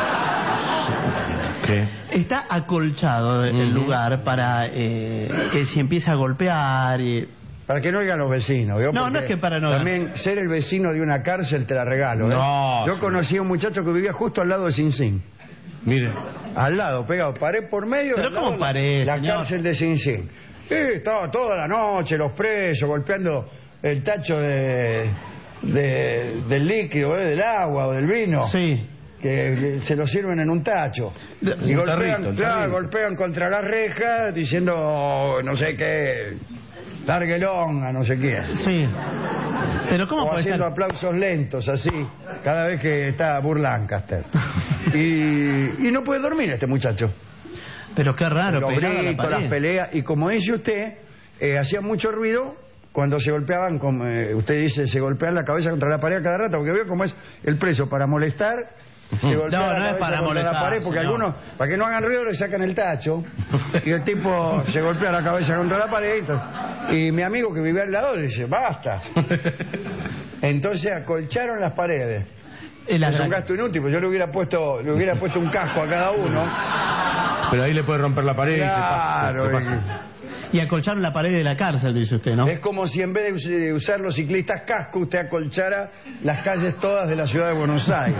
¿Qué? está acolchado el lugar para que si empieza a golpear... Para que no oigan los vecinos, ¿vio? No, Porque no es que para no oigan. También ser el vecino de una cárcel te la regalo, ¿eh? No, Yo sí. conocí a un muchacho que vivía justo al lado de Sin Sin. Mire, Al lado, pegado, pared por medio. Pero al lado ¿cómo pared, la señor? cárcel de Sin Sin. Sí, estaba toda la noche los presos golpeando el tacho del líquido, del agua o del vino. Sí. Que se lo sirven en un tacho. Y Un golpean, tarrito, claro, golpean contra la reja diciendo no sé qué, largue longa, no sé qué. Sí. Pero ¿cómo O puede ser? haciendo aplausos lentos, así, cada vez que está Burlancaster. Y no puede dormir este muchacho. Pero qué raro, Los pegado a la gritos, pared. las peleas, y como dice usted, hacía mucho ruido cuando se golpeaban, como usted dice, se golpean la cabeza contra la pared a cada rato, porque veo cómo es el preso para molestar. Se golpea No, la no es cabeza para contra la molestar, pared, porque señor. algunos, para que no hagan ruido, le sacan el tacho, y el tipo se golpea la cabeza contra la pared, y mi amigo que vivía al lado le dice, basta. Entonces acolcharon las paredes. Es un gasto inútil, pues yo le hubiera puesto un casco a cada uno. pero ahí le puede romper la pared Claro, y se pasa. Y acolcharon la pared de la cárcel, dice usted, ¿no? Es como si en vez de usar los ciclistas casco, usted acolchara las calles todas de la ciudad de Buenos Aires.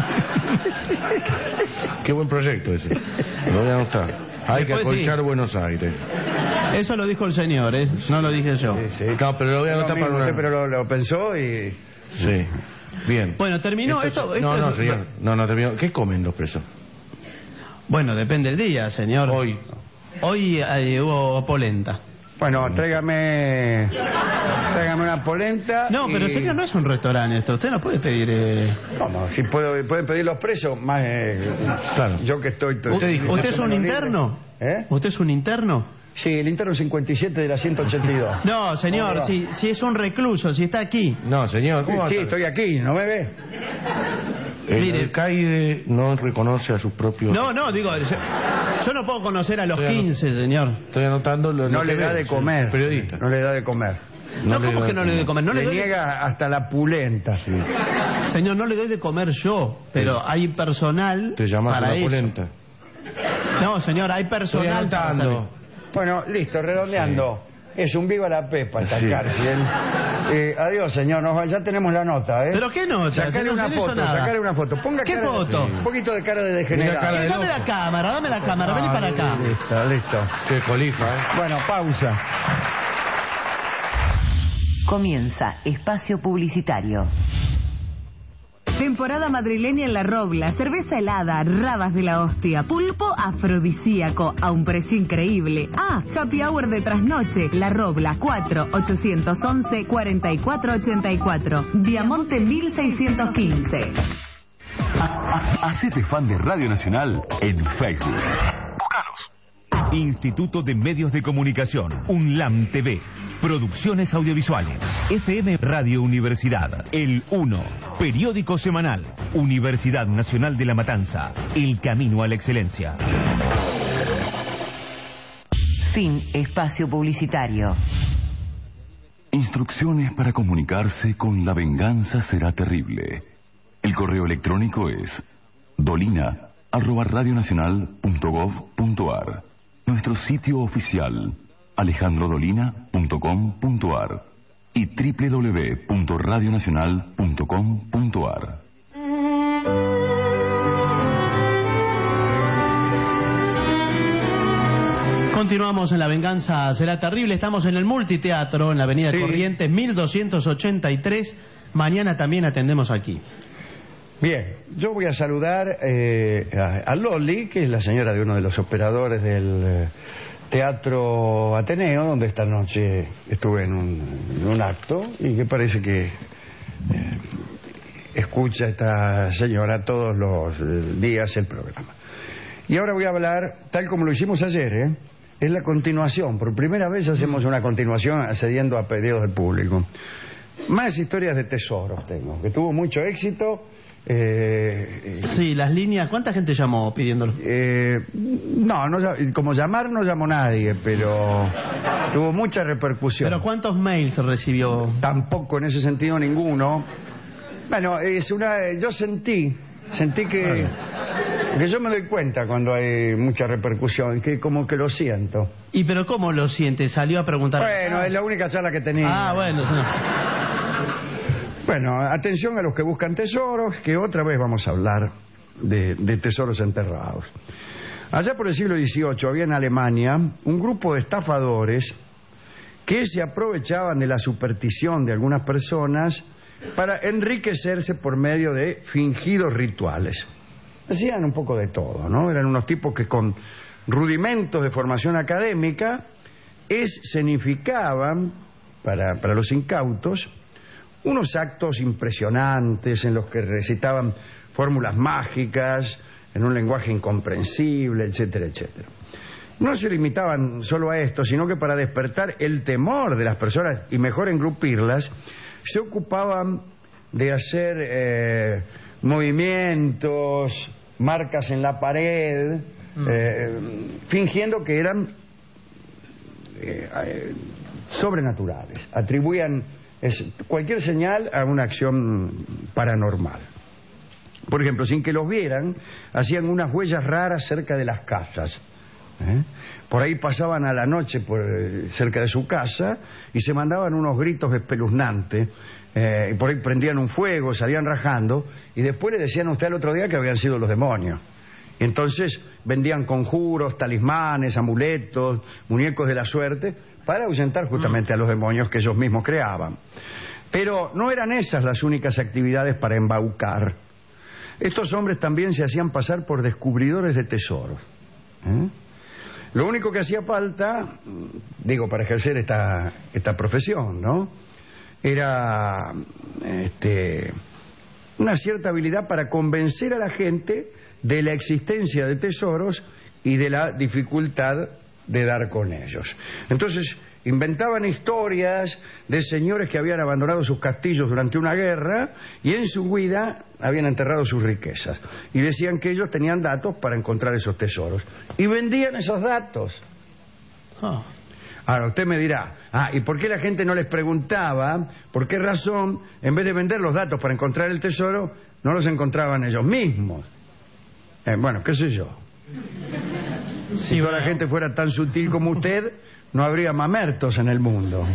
Qué buen proyecto ese. Lo voy a anotar. Hay que Después acolchar sí. Buenos Aires. Eso lo dijo el señor, no lo dije yo. Sí. No, pero lo voy a Lo anotar mismo, para una... usted, pero lo pensó y... Sí. Bien. Bueno, terminó esto. No, señor. No, terminó. ¿Qué comen los presos? Bueno, depende del día, señor. Hoy. Hoy hubo polenta. Bueno, tráigame una polenta. No, pero señor, no es un restaurante esto. Usted no puede pedir... ¿Cómo? Si pueden pedir los presos, más Claro. yo que estoy... ¿Usted es un interno? ¿Eh? ¿Usted es un interno? Sí, el interno 57 de la 182. No, señor, ¿Cómo no? si es un recluso, si está aquí. No, señor. ¿Cómo va a Sí, estar? estoy aquí, ¿no me ve? El Mire. alcaide no reconoce a sus propios... No, digo, yo no puedo conocer a los Estoy 15, señor. Estoy anotando lo No que le da veo, de señor. comer. Periodista. No le da de comer. No, ¿cómo que no le doy de comer? No le Le doy de- niega hasta la pulenta. Señor, no le doy de comer yo, pero hay personal Te llamas para una eso. polenta. No, señor, hay Estoy personal para anotando. servir. Bueno, listo, redondeando. Es un viva la pepa esta Sí. cárcel. Adiós, señor. Ya tenemos la nota, ¿eh? ¿Pero qué nota? Sacale señor? una Si no hizo foto, nada. sacale una foto. Ponga ¿Qué cara de- foto? Un poquito de cara de Mira degenerado. cara de Dame loco. la cámara, vení para acá. Listo. Qué colifa, ¿eh? Bueno, pausa. Comienza espacio publicitario. Temporada madrileña en La Robla, cerveza helada, rabas de la hostia, pulpo afrodisíaco a un precio increíble. Happy hour de trasnoche, La Robla, 4-811-4484, Diamonte 1615. Hacete fan de Radio Nacional en Facebook. Instituto de Medios de Comunicación, UNLAM TV, Producciones Audiovisuales, FM Radio Universidad, El 1, Periódico Semanal, Universidad Nacional de La Matanza, El Camino a la Excelencia. Fin espacio publicitario. Instrucciones para comunicarse con La Venganza Será Terrible. El correo electrónico es dolina@radionacional.gov.ar. Nuestro sitio oficial alejandrodolina.com.ar. y www.radionacional.com.ar. Continuamos en La Venganza Será Terrible. Estamos en el Multiteatro, en la avenida Corrientes, 1283. Mañana también atendemos aquí. Bien, yo voy a saludar a Loli, que es la señora de uno de los operadores del Teatro Ateneo, donde esta noche estuve en un acto, y que parece que escucha esta señora todos los días el programa. Y ahora voy a hablar, tal como lo hicimos ayer, es la continuación. Por primera vez hacemos una continuación accediendo a pedidos del público. Más historias de tesoros tengo, que tuvo mucho éxito. Sí, las líneas. ¿Cuánta gente llamó pidiéndolo? No, como llamar no llamó nadie, pero tuvo mucha repercusión. ¿Pero cuántos mails recibió? Tampoco en ese sentido ninguno. Bueno, yo sentí que yo me doy cuenta cuando hay mucha repercusión, que como que lo siento. ¿Y pero cómo lo siente? ¿Salió a preguntar? Bueno, es la única charla que tenía. Ah, bueno. Bueno, atención a los que buscan tesoros, que otra vez vamos a hablar de tesoros enterrados. Allá por el siglo XVIII había en Alemania un grupo de estafadores que se aprovechaban de la superstición de algunas personas para enriquecerse por medio de fingidos rituales. Hacían un poco de todo, ¿no? Eran unos tipos que con rudimentos de formación académica escenificaban para los incautos unos actos impresionantes en los que recitaban fórmulas mágicas en un lenguaje incomprensible, etcétera, etcétera. No se limitaban solo a esto, sino que para despertar el temor de las personas y mejor engrupirlas, se ocupaban de hacer movimientos, marcas en la pared, fingiendo que eran sobrenaturales. Atribuían cualquier señal a una acción paranormal. Por ejemplo, sin que los vieran, hacían unas huellas raras cerca de las casas. Por ahí pasaban a la noche cerca de su casa y se mandaban unos gritos espeluznantes. Y por ahí prendían un fuego, salían rajando y después le decían a usted al otro día que habían sido los demonios. Y entonces vendían conjuros, talismanes, amuletos, muñecos de la suerte para ahuyentar justamente a los demonios que ellos mismos creaban. Pero no eran esas las únicas actividades para embaucar. Estos hombres también se hacían pasar por descubridores de tesoros. Lo único que hacía falta, digo, para ejercer esta profesión, ¿no?, era una cierta habilidad para convencer a la gente de la existencia de tesoros y de la dificultad de dar con ellos. Entonces inventaban historias de señores que habían abandonado sus castillos durante una guerra y en su huida habían enterrado sus riquezas, y decían que ellos tenían datos para encontrar esos tesoros y vendían esos datos. Ahora usted me dirá, ¿y por qué la gente no les preguntaba por qué razón, en vez de vender los datos para encontrar el tesoro, no los encontraban ellos mismos? Bueno, qué sé yo. Si toda la gente fuera tan sutil como usted, no habría mamertos en el mundo.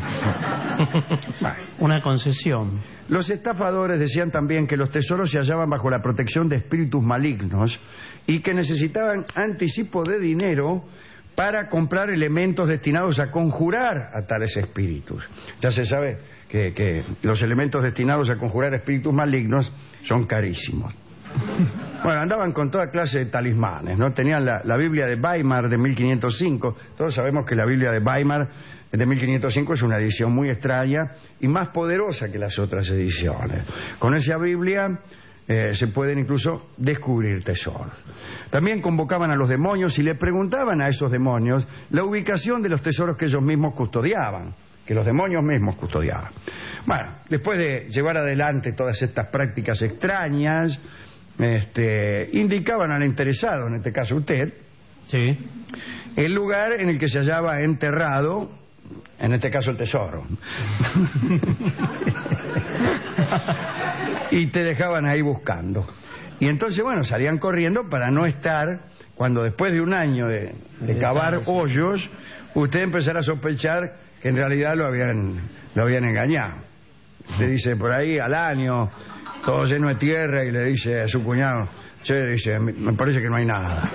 Una concesión. Los estafadores decían también que los tesoros se hallaban bajo la protección de espíritus malignos y que necesitaban anticipo de dinero para comprar elementos destinados a conjurar a tales espíritus. Ya se sabe que los elementos destinados a conjurar espíritus malignos son carísimos. Bueno, andaban con toda clase de talismanes, ¿no? Tenían la Biblia de Weimar de 1505. Todos sabemos que la Biblia de Weimar de 1505 es una edición muy extraña y más poderosa que las otras ediciones. Con esa Biblia se pueden incluso descubrir tesoros. También convocaban a los demonios y le preguntaban a esos demonios la ubicación de los tesoros que ellos mismos custodiaban, que los demonios mismos custodiaban. Bueno, después de llevar adelante todas estas prácticas extrañas, indicaban al interesado, en este caso usted, el lugar en el que se hallaba enterrado, en este caso el tesoro. Y te dejaban ahí buscando. Y entonces, bueno, salían corriendo para no estar, cuando después de un año de cavar hoyos, usted empezará a sospechar que en realidad lo habían engañado. Usted dice por ahí al año, todo lleno de tierra, y le dice a su cuñado, che, dice, me parece que no hay nada.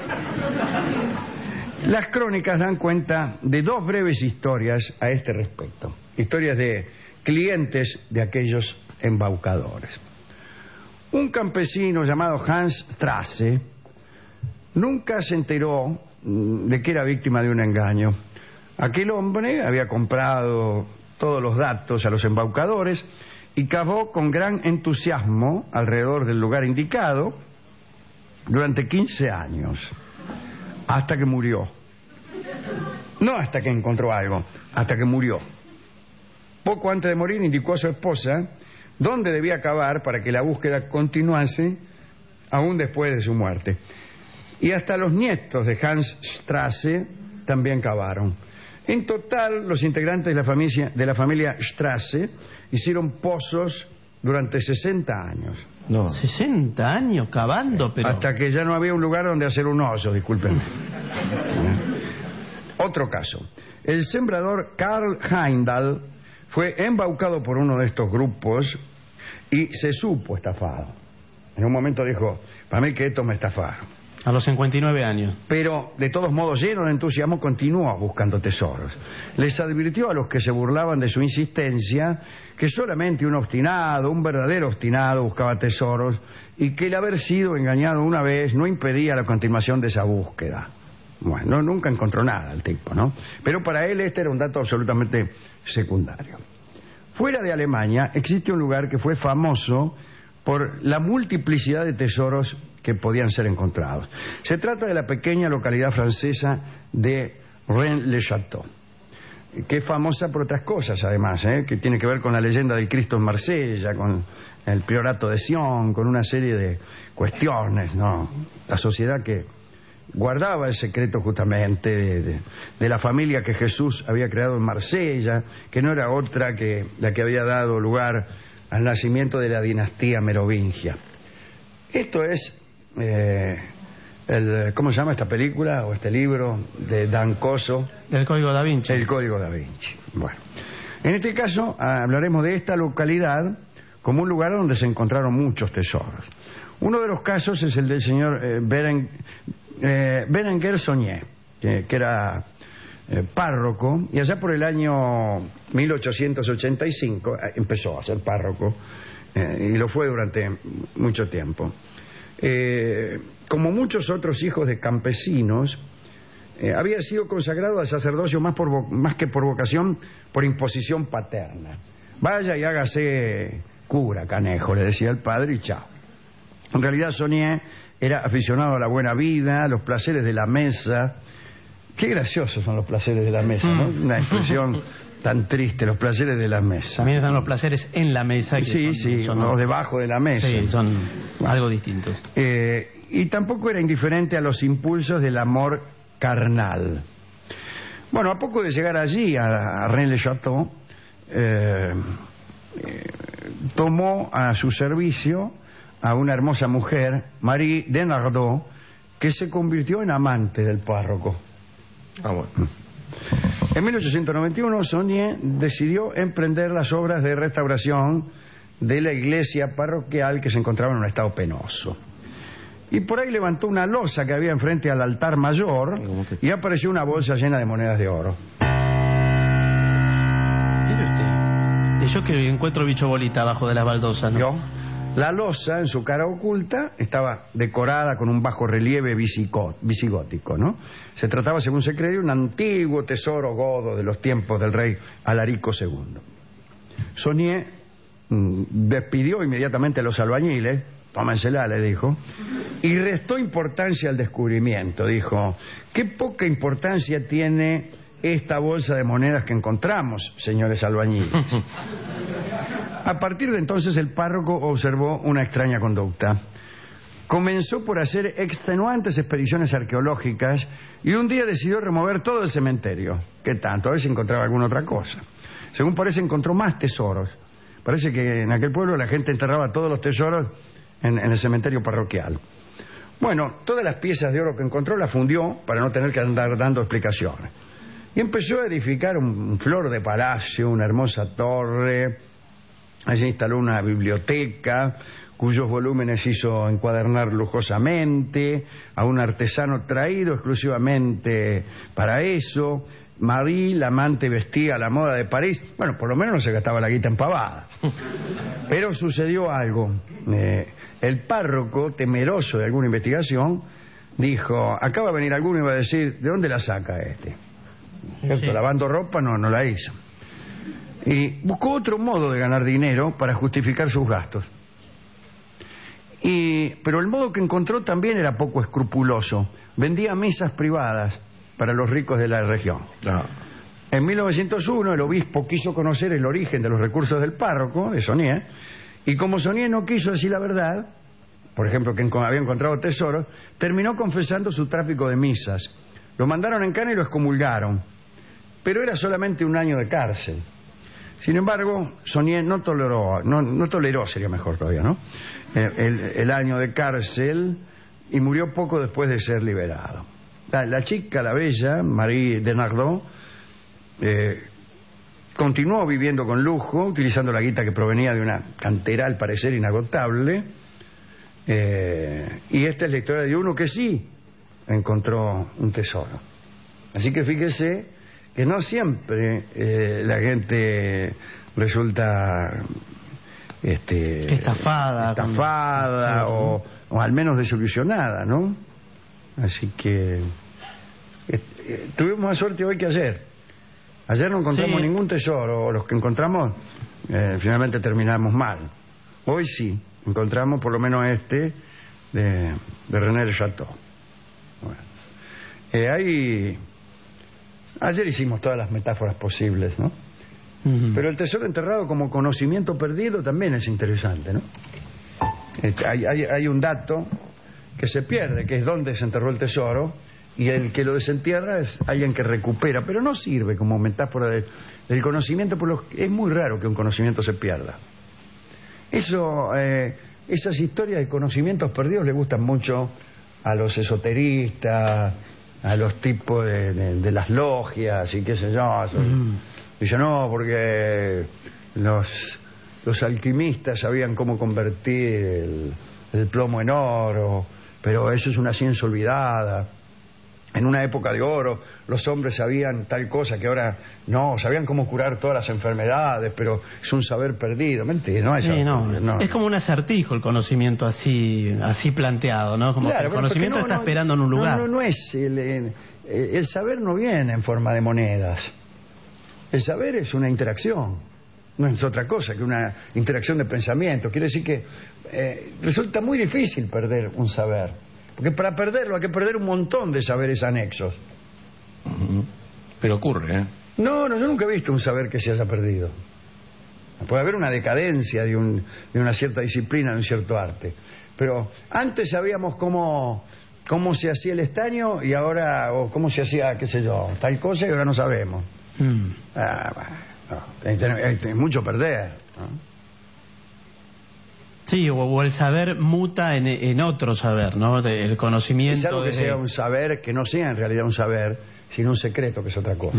Las crónicas dan cuenta de dos breves historias a este respecto. Historias de clientes de aquellos embaucadores. Un campesino llamado Hans Strasse nunca se enteró de que era víctima de un engaño. Aquel hombre había comprado todos los datos a los embaucadores y cavó con gran entusiasmo alrededor del lugar indicado durante 15 años, hasta que murió. No hasta que encontró algo, hasta que murió. Poco antes de morir indicó a su esposa dónde debía cavar para que la búsqueda continuase aún después de su muerte. Y hasta los nietos de Hans Strasse también cavaron. En total, los integrantes de la familia Strasse hicieron pozos durante 60 años. No. 60 años cavando, pero... Hasta que ya no había un lugar donde hacer un hoyo, discúlpenme. Otro caso. El sembrador Karl Heindal fue embaucado por uno de estos grupos y se supo estafado. En un momento dijo, para mí que estos me estafaron. A los 59 años. Pero, de todos modos, lleno de entusiasmo, continuó buscando tesoros. Les advirtió a los que se burlaban de su insistencia que solamente un verdadero obstinado buscaba tesoros y que el haber sido engañado una vez no impedía la continuación de esa búsqueda. Bueno, nunca encontró nada el tipo, ¿no? Pero para él este era un dato absolutamente secundario. Fuera de Alemania existe un lugar que fue famoso por la multiplicidad de tesoros que podían ser encontrados. Se trata de la pequeña localidad francesa de Rennes-le-Château, que es famosa por otras cosas, además, que tiene que ver con la leyenda del Cristo en Marsella, con el priorato de Sion, con una serie de cuestiones, ¿no? La sociedad que guardaba el secreto justamente de la familia que Jesús había creado en Marsella, que no era otra que la que había dado lugar al nacimiento de la dinastía merovingia. Esto es ¿cómo se llama esta película o este libro de Dan Coso? Del Código Da Vinci. El Código Da Vinci. Bueno, en este caso hablaremos de esta localidad como un lugar donde se encontraron muchos tesoros. Uno de los casos es el del señor Berenguer Saunier, que era párroco, y allá por el año 1885 empezó a ser párroco, y lo fue durante mucho tiempo. Como muchos otros hijos de campesinos, había sido consagrado al sacerdocio más que por vocación, por imposición paterna. Vaya y hágase cura, canejo, le decía el padre, y chao. En realidad Saunier era aficionado a la buena vida, a los placeres de la mesa. Qué graciosos son los placeres de la mesa, ¿no? Una expresión tan triste, los placeres de la mesa. También están los placeres en la mesa. Que son los debajo de la mesa. Sí, son algo distinto. Y tampoco era indiferente a los impulsos del amor carnal. Bueno, a poco de llegar allí, a Rennes-le-Château, tomó a su servicio a una hermosa mujer, Marie Denardot, que se convirtió en amante del párroco. Bueno. En 1891, Saunier decidió emprender las obras de restauración de la iglesia parroquial que se encontraba en un estado penoso. Y por ahí levantó una losa que había enfrente al altar mayor y apareció una bolsa llena de monedas de oro. Mire usted, y yo que encuentro bicho bolita abajo de las baldosas, ¿no? La losa, en su cara oculta, estaba decorada con un bajo relieve visigótico, ¿no? Se trataba, según se cree, de un antiguo tesoro godo de los tiempos del rey Alarico II. Saunier despidió inmediatamente a los albañiles, tómensela, le dijo, y restó importancia al descubrimiento. Dijo, qué poca importancia tiene esta bolsa de monedas que encontramos, señores albañiles. A partir de entonces el párroco observó una extraña conducta. Comenzó por hacer extenuantes expediciones arqueológicas y un día decidió remover todo el cementerio. ¿Qué tanto? A ver si encontraba alguna otra cosa. Según parece, encontró más tesoros. Parece que en aquel pueblo la gente enterraba todos los tesoros en el cementerio parroquial. Bueno, todas las piezas de oro que encontró las fundió para no tener que andar dando explicaciones. Y empezó a edificar un flor de palacio, una hermosa torre. Allí instaló una biblioteca, cuyos volúmenes hizo encuadernar lujosamente, a un artesano traído exclusivamente para eso. Marie, la amante, vestía a la moda de París. Bueno, por lo menos no se gastaba la guita en pavada. Pero sucedió algo. El párroco, temeroso de alguna investigación, dijo, acá va a venir alguno y va a decir, ¿de dónde la saca este? ¿Cierto? Sí. Lavando ropa no la hizo. Y buscó otro modo de ganar dinero para justificar sus gastos. Pero el modo que encontró también era poco escrupuloso. Vendía mesas privadas para los ricos de la región. En 1901 el obispo quiso conocer el origen de los recursos del párroco, de Saunier, y como Saunier no quiso decir la verdad, por ejemplo, que había encontrado tesoros, terminó confesando su tráfico de misas. Lo mandaron en cana y lo excomulgaron, pero era solamente 1 año de cárcel. Sin embargo, Saunier no toleró, sería mejor todavía, ¿no? El año de cárcel, y murió poco después de ser liberado. La chica, la bella, Marie de Nardot, continuó viviendo con lujo, utilizando la guita que provenía de una cantera, al parecer, inagotable. Y esta es la historia de uno que sí encontró un tesoro. Así que fíjese que no siempre la gente resulta estafada o al menos desilusionada, ¿no? Así que tuvimos más suerte hoy que ayer. Ayer no encontramos ningún tesoro, o los que encontramos finalmente terminamos mal. Hoy sí, encontramos por lo menos este de René Le Chateau. Bueno. Ayer hicimos todas las metáforas posibles, ¿no? Pero el tesoro enterrado como conocimiento perdido también es interesante, ¿no? Hay un dato que se pierde, que es dónde se enterró el tesoro, y el que lo desentierra es alguien que recupera, pero no sirve como metáfora del conocimiento, porque es muy raro que un conocimiento se pierda. Esas historias de conocimientos perdidos le gustan mucho a los esoteristas, a los tipos de las logias y qué sé yo. Dicen, no, porque los alquimistas sabían cómo convertir el plomo en oro, pero eso es una ciencia olvidada. En una época de oro, los hombres sabían tal cosa que ahora no, sabían cómo curar todas las enfermedades, pero es un saber perdido. Mentira, no es no. Es como un acertijo el conocimiento así planteado, ¿no? Como claro, que el conocimiento está esperando en un lugar. No es. El saber no viene en forma de monedas. El saber es una interacción. No es otra cosa que una interacción de pensamiento. Quiere decir que resulta muy difícil perder un saber. Porque para perderlo hay que perder un montón de saberes anexos. Pero ocurre, ¿eh? No, yo nunca he visto un saber que se haya perdido. Puede haber una decadencia de una cierta disciplina, de un cierto arte. Pero antes sabíamos cómo se hacía el estaño y ahora, o cómo se hacía, qué sé yo, tal cosa y ahora no sabemos. Hay mucho perder, ¿no? Sí, o el saber muta en otro saber, ¿no? El conocimiento. Es algo que sea un saber, que no sea en realidad un saber, sino un secreto, que es otra cosa.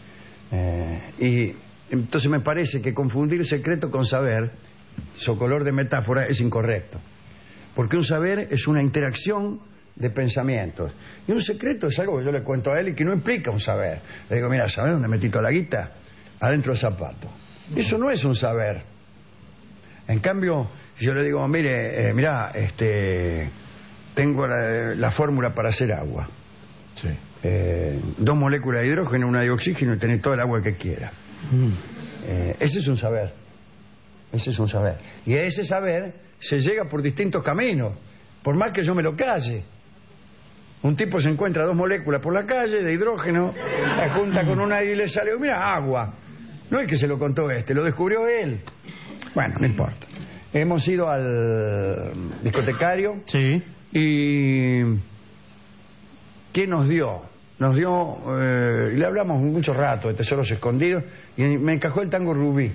Y entonces me parece que confundir secreto con saber, su color de metáfora, es incorrecto. Porque un saber es una interacción de pensamientos. Y un secreto es algo que yo le cuento a él y que no implica un saber. Le digo, mira, ¿sabes dónde metí toda la guita? Adentro del zapato. Eso no es un saber. En cambio, yo le digo, mire, mirá, tengo la fórmula para hacer agua. Sí. 2 moléculas de hidrógeno, 1 de oxígeno y tener toda el agua que quiera. Ese es un saber. Ese es un saber. Y a ese saber se llega por distintos caminos, por más que yo me lo calle. Un tipo se encuentra 2 moléculas por la calle de hidrógeno, la junta con una y le sale, mira, agua. No es que se lo contó lo descubrió él. Bueno, no importa. Hemos ido al discotecario. Sí. Y ¿qué nos dio? Nos dio, y le hablamos mucho rato de tesoros escondidos, y me encajó el tango Rubí.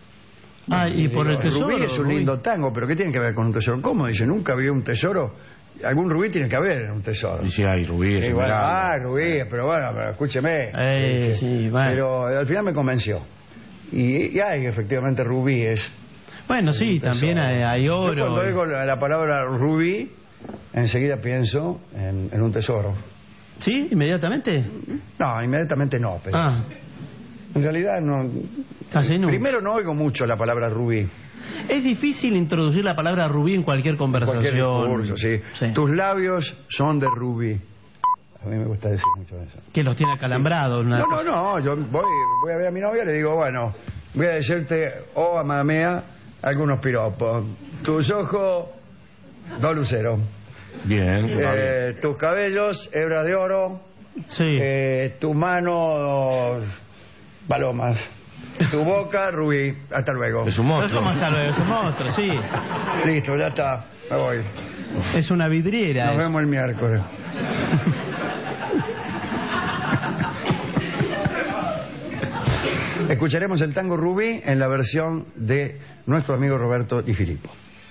Y por el tesoro. Rubí es un lindo tango, pero ¿qué tiene que ver con un tesoro? ¿Cómo? Dice, nunca vi un tesoro algún rubí tiene que haber en un tesoro. Y si hay rubíes, rubíes, pero bueno, pero escúcheme. Sí, bueno. Pero al final me convenció. Y hay efectivamente rubíes. Bueno, sí, también hay oro. Yo cuando oigo la palabra rubí, enseguida pienso en un tesoro. ¿Sí? ¿Inmediatamente? No, inmediatamente no, pero... En realidad no... Casi no. Primero no oigo mucho la palabra rubí. Es difícil introducir la palabra rubí en cualquier conversación. Cualquier discurso, sí. Tus labios son de rubí. A mí me gusta decir mucho eso. Que los tiene acalambrados. Sí. No. Yo voy a ver a mi novia y le digo, bueno, voy a decirte, amada mía, algunos piropos. Tus ojos, 2 luceros. Bien. Tus cabellos, hebras de oro. Sí. Tus manos, palomas. Tu boca, rubí. Hasta luego. Es un monstruo. ¿Cómo hasta luego? Es un monstruo, sí. Listo, ya está. Me voy. Es una vidriera. Nos vemos el miércoles. Escucharemos el tango Rubí en la versión de nuestro amigo Roberto Di Filippo.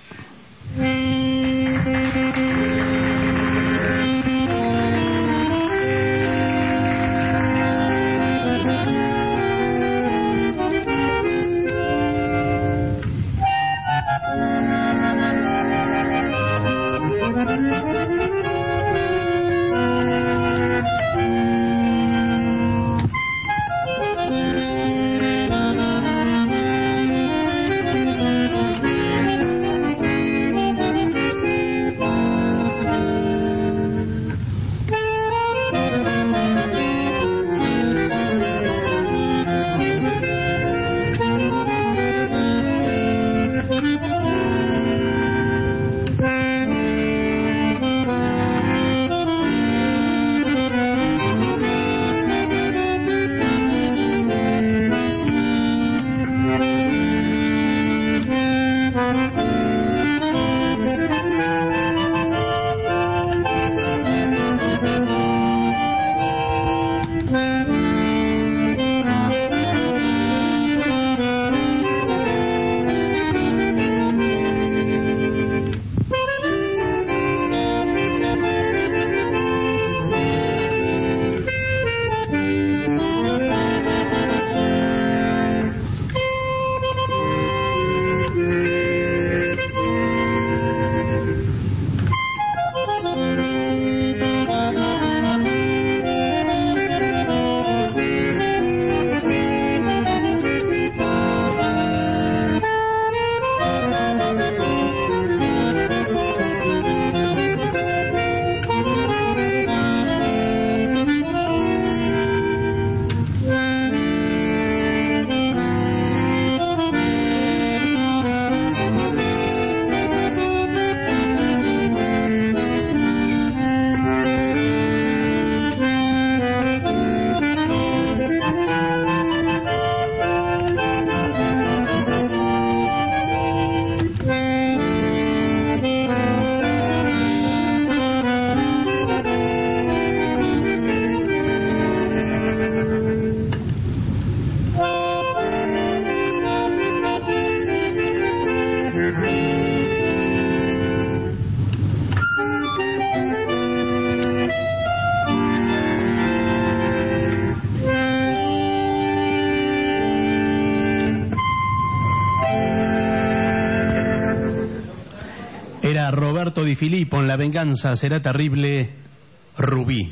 Roberto Di Filippo en La venganza será terrible, Rubí.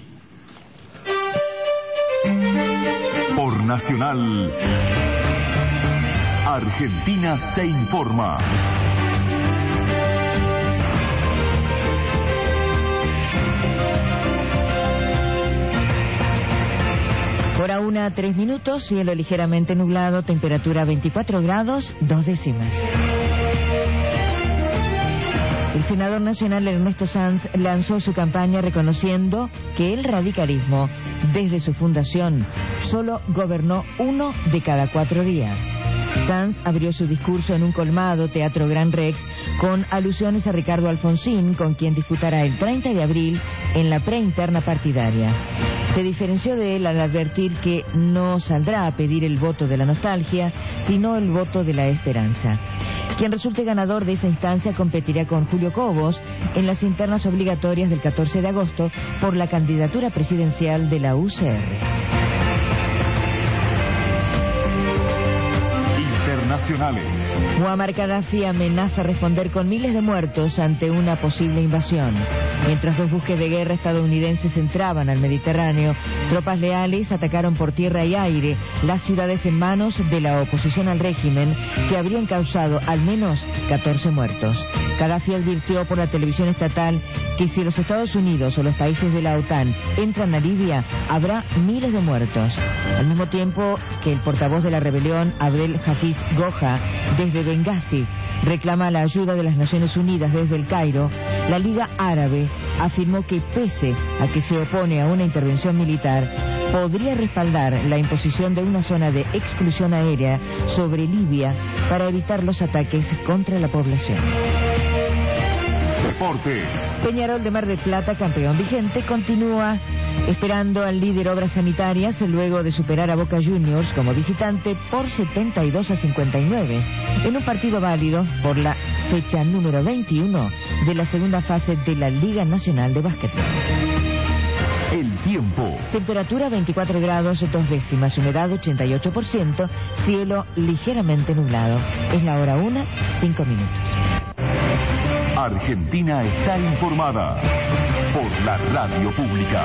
Por Nacional, Argentina se informa. Hora 1:03, cielo ligeramente nublado, temperatura 24 grados, 2 décimas. El senador nacional Ernesto Sanz lanzó su campaña reconociendo que el radicalismo, desde su fundación, solo gobernó 1 de cada 4 días. Sanz abrió su discurso en un colmado Teatro Gran Rex con alusiones a Ricardo Alfonsín, con quien disputará el 30 de abril en la preinterna partidaria. Se diferenció de él al advertir que no saldrá a pedir el voto de la nostalgia, sino el voto de la esperanza. Quien resulte ganador de esa instancia competirá con Julio Cobos en las internas obligatorias del 14 de agosto por la candidatura presidencial de la UCR. Internacionales. Muammar Gaddafi amenaza responder con miles de muertos ante una posible invasión. Mientras dos buques de guerra estadounidenses entraban al Mediterráneo, tropas leales atacaron por tierra y aire las ciudades en manos de la oposición al régimen, que habrían causado al menos 14 muertos. Gaddafi advirtió por la televisión estatal que si los Estados Unidos o los países de la OTAN entran a Libia, habrá miles de muertos. Al mismo tiempo que el portavoz de la rebelión, Abdel Hafiz Goja, desde Benghazi, reclama la ayuda de las Naciones Unidas desde el Cairo, la Liga Árabe afirmó que pese a que se opone a una intervención militar, podría respaldar la imposición de una zona de exclusión aérea sobre Libia para evitar los ataques contra la población. Deportes. Peñarol de Mar del Plata, campeón vigente, continúa esperando al líder Obras Sanitarias luego de superar a Boca Juniors como visitante por 72-59 en un partido válido por la fecha número 21 de la segunda fase de la Liga Nacional de Básquetbol. El tiempo. Temperatura 24 grados 2 décimas, humedad 88%, cielo ligeramente nublado. Es la hora 1, 5 minutos. Argentina está informada por la radio pública.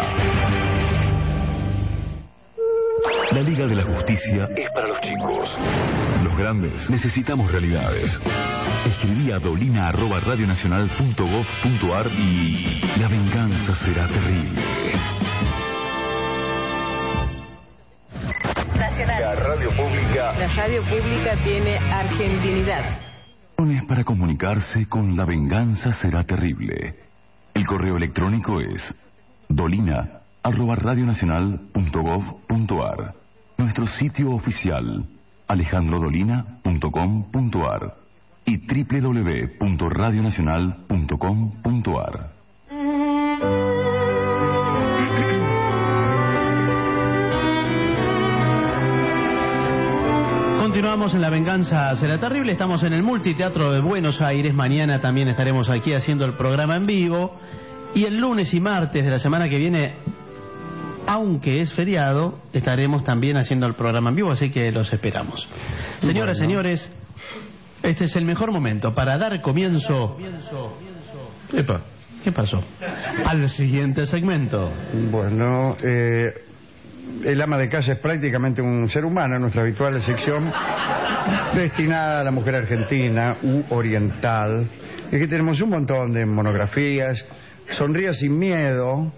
La Liga de la Justicia es para los chicos. Los grandes necesitamos realidades. Escribí a dolina@radionacional.gov.ar y la venganza será terrible. Nacional. La radio pública. La radio pública tiene argentinidad. Para comunicarse con La Venganza Será Terrible. El correo electrónico es dolina@radionacional.gov.ar. Nuestro sitio oficial alejandrodolina.com.ar y www.radionacional.com.ar. Continuamos en La Venganza Será Terrible. Estamos en el Multiteatro de Buenos Aires. Mañana también estaremos aquí haciendo el programa en vivo. Y el lunes y martes de la semana que viene, aunque es feriado, estaremos también haciendo el programa en vivo. Así que los esperamos. Señoras, señores, este es el mejor momento para dar comienzo. Epa. ¿Qué pasó? Al siguiente segmento. Bueno, el ama de casa es prácticamente un ser humano en nuestra habitual sección destinada a la mujer argentina u oriental. Y aquí tenemos un montón de monografías. Sonría sin miedo.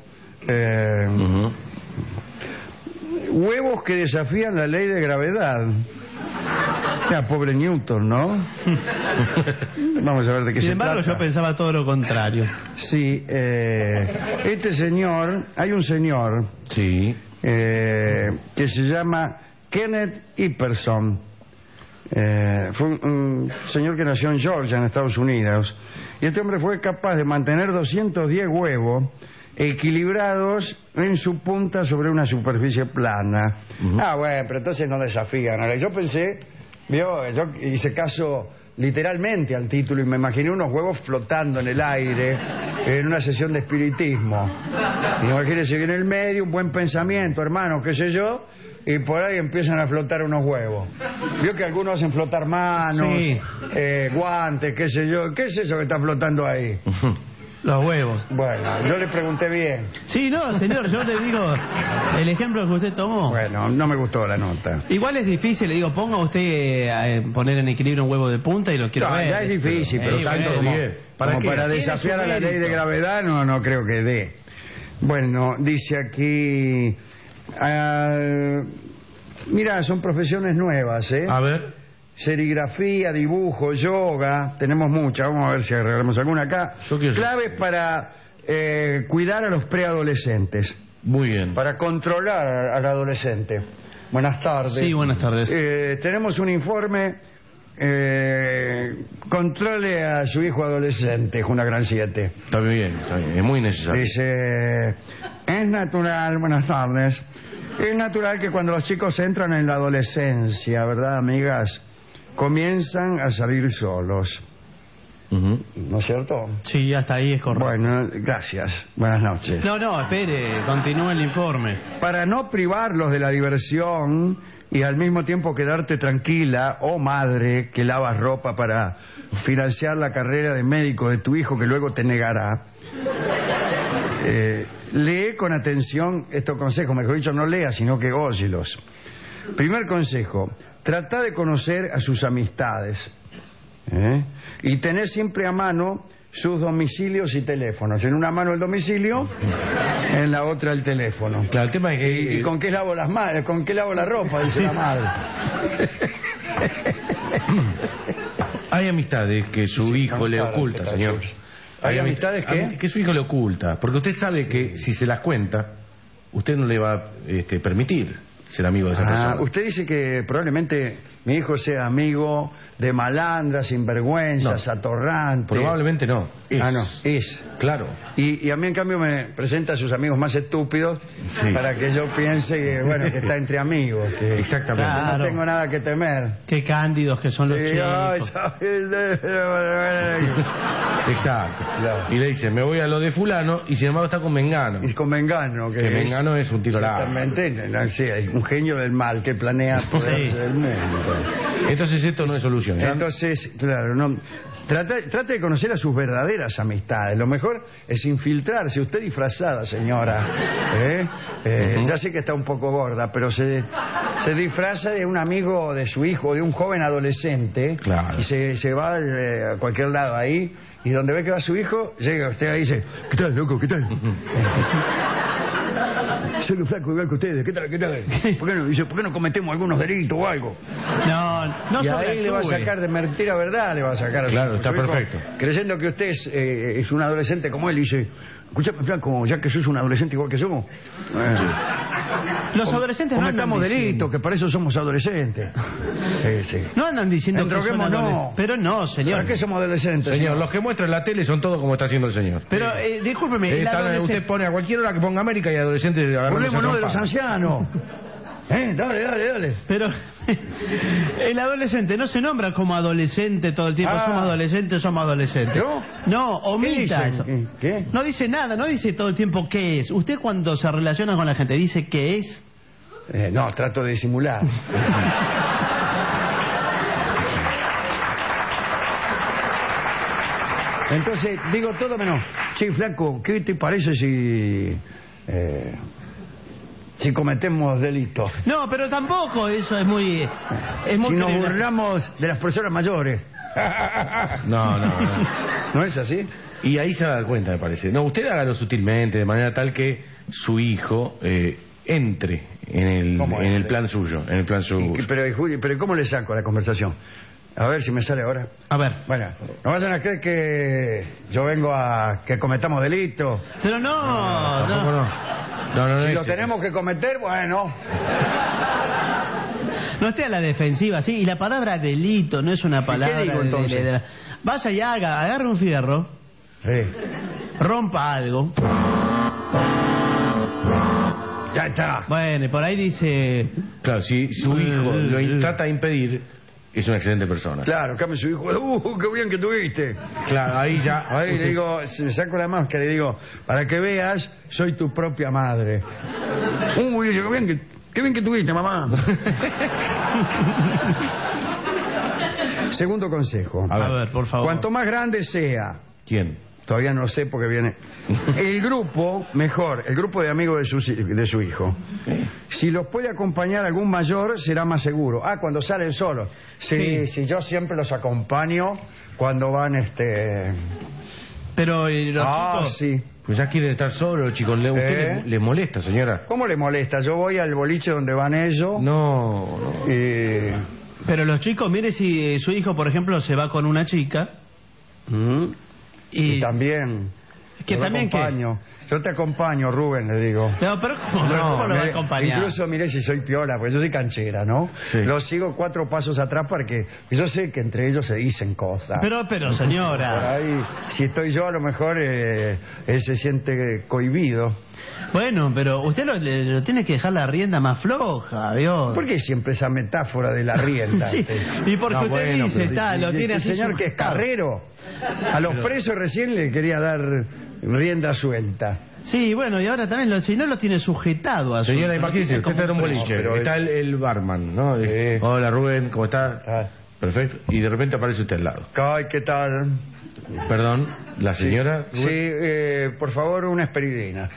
Huevos que desafían la ley de gravedad. Ya, pobre Newton, ¿no? Vamos a ver de qué se trata. Sin embargo, yo pensaba todo lo contrario. Sí, este señor, hay un señor... Sí. que se llama Kenneth Ipperson. Fue un señor que nació en Georgia, en Estados Unidos, y este hombre fue capaz de mantener 210 huevos equilibrados en su punta sobre una superficie plana. Bueno, pero entonces no desafían. Ahora, yo pensé, yo hice caso literalmente al título y me imaginé unos huevos flotando en el aire en una sesión de espiritismo. Imagínese que en el medio un buen pensamiento, hermano, qué sé yo, y por ahí empiezan a flotar unos huevos. Vio que algunos hacen flotar manos, sí. Guantes, qué sé yo. ¿Qué es eso que está flotando ahí? Los huevos. Bueno, yo le pregunté bien. Sí, no, señor, yo le digo el ejemplo que usted tomó. Bueno, no me gustó la nota. Igual es difícil, le digo, ponga usted a poner en equilibrio un huevo de punta y lo quiero ver. Ya es difícil, pero tanto para desafiar a la ley de gravedad no creo que dé. Bueno, dice aquí... mira, son profesiones nuevas, ¿eh? A ver. Serigrafía, dibujo, yoga, tenemos muchas, vamos a ver si agregamos alguna acá. Claves para cuidar a los preadolescentes. Muy bien. Para controlar al adolescente. Buenas tardes. Sí, buenas tardes. Tenemos un informe, controle a su hijo adolescente, es una gran 7. Está bien, es muy necesario. Dice, es natural, buenas tardes, es natural que cuando los chicos entran en la adolescencia, ¿verdad, amigas? comienzan a salir solos. ¿No es cierto? Sí, hasta ahí es correcto. Bueno, gracias. Buenas noches. No, espere, continúe el informe. Para no privarlos de la diversión y al mismo tiempo quedarte tranquila, oh madre, que lavas ropa para financiar la carrera de médico de tu hijo que luego te negará, lee con atención estos consejos. Mejor dicho, no leas, sino que óyelos. Primer consejo: trata de conocer a sus amistades. Y tener siempre a mano sus domicilios y teléfonos. En una mano el domicilio, en la otra el teléfono. Claro, el tema es que... ¿Y con qué lavo las madres? ¿Con qué lavo la ropa? Dice la madre. Hay amistades que su hijo le oculta, señor. ¿Hay amistades que su hijo le oculta, porque usted sabe que si se las cuenta, usted no le va a permitir ser amigo de esa persona. Usted dice que probablemente mi hijo sea amigo de malandras, sinvergüenzas, atorrantes. Probablemente no. Es. Claro. Y a mí, en cambio, me presenta a sus amigos más estúpidos para que yo piense que, bueno, que está entre amigos. Que exactamente. Claro. No tengo nada que temer. Qué cándidos que son los chicos. Exacto. Claro. Y le dice, me voy a lo de fulano, y sin embargo está con Mengano. Y con Mengano. Que Mengano es un tiro largo. Exactamente. Sí, es un genio del mal que planea poderse del mundo. Entonces esto no es solución. Entonces, claro, no. Trate de conocer a sus verdaderas amistades. Lo mejor es infiltrarse. Usted disfrazada, señora. Ya sé que está un poco gorda, pero se disfraza de un amigo de su hijo, de un joven adolescente. Claro. Y se va a cualquier lado ahí. Y donde ve que va su hijo, llega usted ahí y dice: ¿qué tal, loco? ¿Qué tal? Soy un flaco igual que ustedes. ¿Qué tal? ¿Por qué no cometemos algunos delitos o algo? No. Y ahí le va a sacar de mentira verdad, le va a sacar. Claro, está perfecto. Creyendo que usted es un adolescente como él, y dice: escúchame, flaco, ya que sos un adolescente igual que somos. Los adolescentes no cometamos delitos, que para eso somos adolescentes. No andan diciendo que son adolescentes. Pero no, señor. ¿Para qué somos adolescentes? Señor, los que muestran la tele son todos como está haciendo el señor. Pero, discúlpeme. Usted pone a cualquier hora que ponga América y adolescentes... Burlémonos de los ancianos. Dale. Pero el adolescente no se nombra como adolescente todo el tiempo. Somos adolescentes. ¿Yo? No, omita eso. ¿Qué? No dice nada, no dice todo el tiempo qué es. Usted, cuando se relaciona con la gente, dice qué es. No, trato de disimular. Entonces, digo todo menos: che, flaco, ¿qué te parece si cometemos delitos? No, pero tampoco eso es muy... si nos burlamos de las personas mayores. No. ¿No es así? Y ahí se va a dar cuenta, me parece. No, usted hágalo sutilmente, de manera tal que su hijo entre en el plan suyo. Pero ¿cómo le saco la conversación? A ver si me sale ahora. A ver. Bueno, no vayan a creer que yo vengo a que cometamos delitos. Pero no. Si lo tenemos que cometer, bueno. No esté a la defensiva, sí. Y la palabra delito no es una palabra... ¿Qué digo, entonces? Vaya y agarre un fierro. Sí. Rompa algo. Ya está. Bueno, y por ahí dice... Claro, si su hijo lo trata de impedir, es una excelente persona. Claro, cambia su hijo. ¡Qué bien que tuviste! Claro, ahí ya... Ahí le digo, me saco la máscara y le digo: para que veas, soy tu propia madre. Uy, qué bien que tuviste, mamá. Segundo consejo. A ver, por favor. Cuanto más grande sea... ¿Quién? Todavía no lo sé porque viene... El grupo de amigos de su hijo. Si los puede acompañar algún mayor, será más seguro. Cuando salen solos. Sí, yo siempre los acompaño cuando van, Pero... los chicos... sí. Pues ya quieren estar solos, chicos. ¿Usted le molesta, señora? ¿Cómo le molesta? Yo voy al boliche donde van ellos. No. Pero los chicos, mire, si su hijo, por ejemplo, se va con una chica... Y también... ¿Que también qué? Yo te acompaño, Rubén, le digo. No, pero ¿cómo lo va a acompañar? Incluso, mire si soy piola, porque yo soy canchera, ¿no? Sí. Los sigo 4 pasos atrás porque yo sé que entre ellos se dicen cosas. Pero, señora. Por ahí, si estoy yo, a lo mejor él se siente cohibido. Bueno, pero usted lo tiene que dejar la rienda más floja, ¿vio? ¿Por qué siempre esa metáfora de la rienda? Sí, y porque usted dice, lo tiene así. El señor que es carrero, a los presos recién le quería dar rienda suelta. Sí, bueno, y ahora también, si no lo tiene sujetado a su... Señora, imagínese, usted está en un boliche, pero está el barman, ¿no? Hola, Rubén, ¿cómo está? Perfecto. Y de repente aparece usted al lado. Ay, ¿qué tal? Perdón, ¿la señora? Sí, por favor, una esperidina.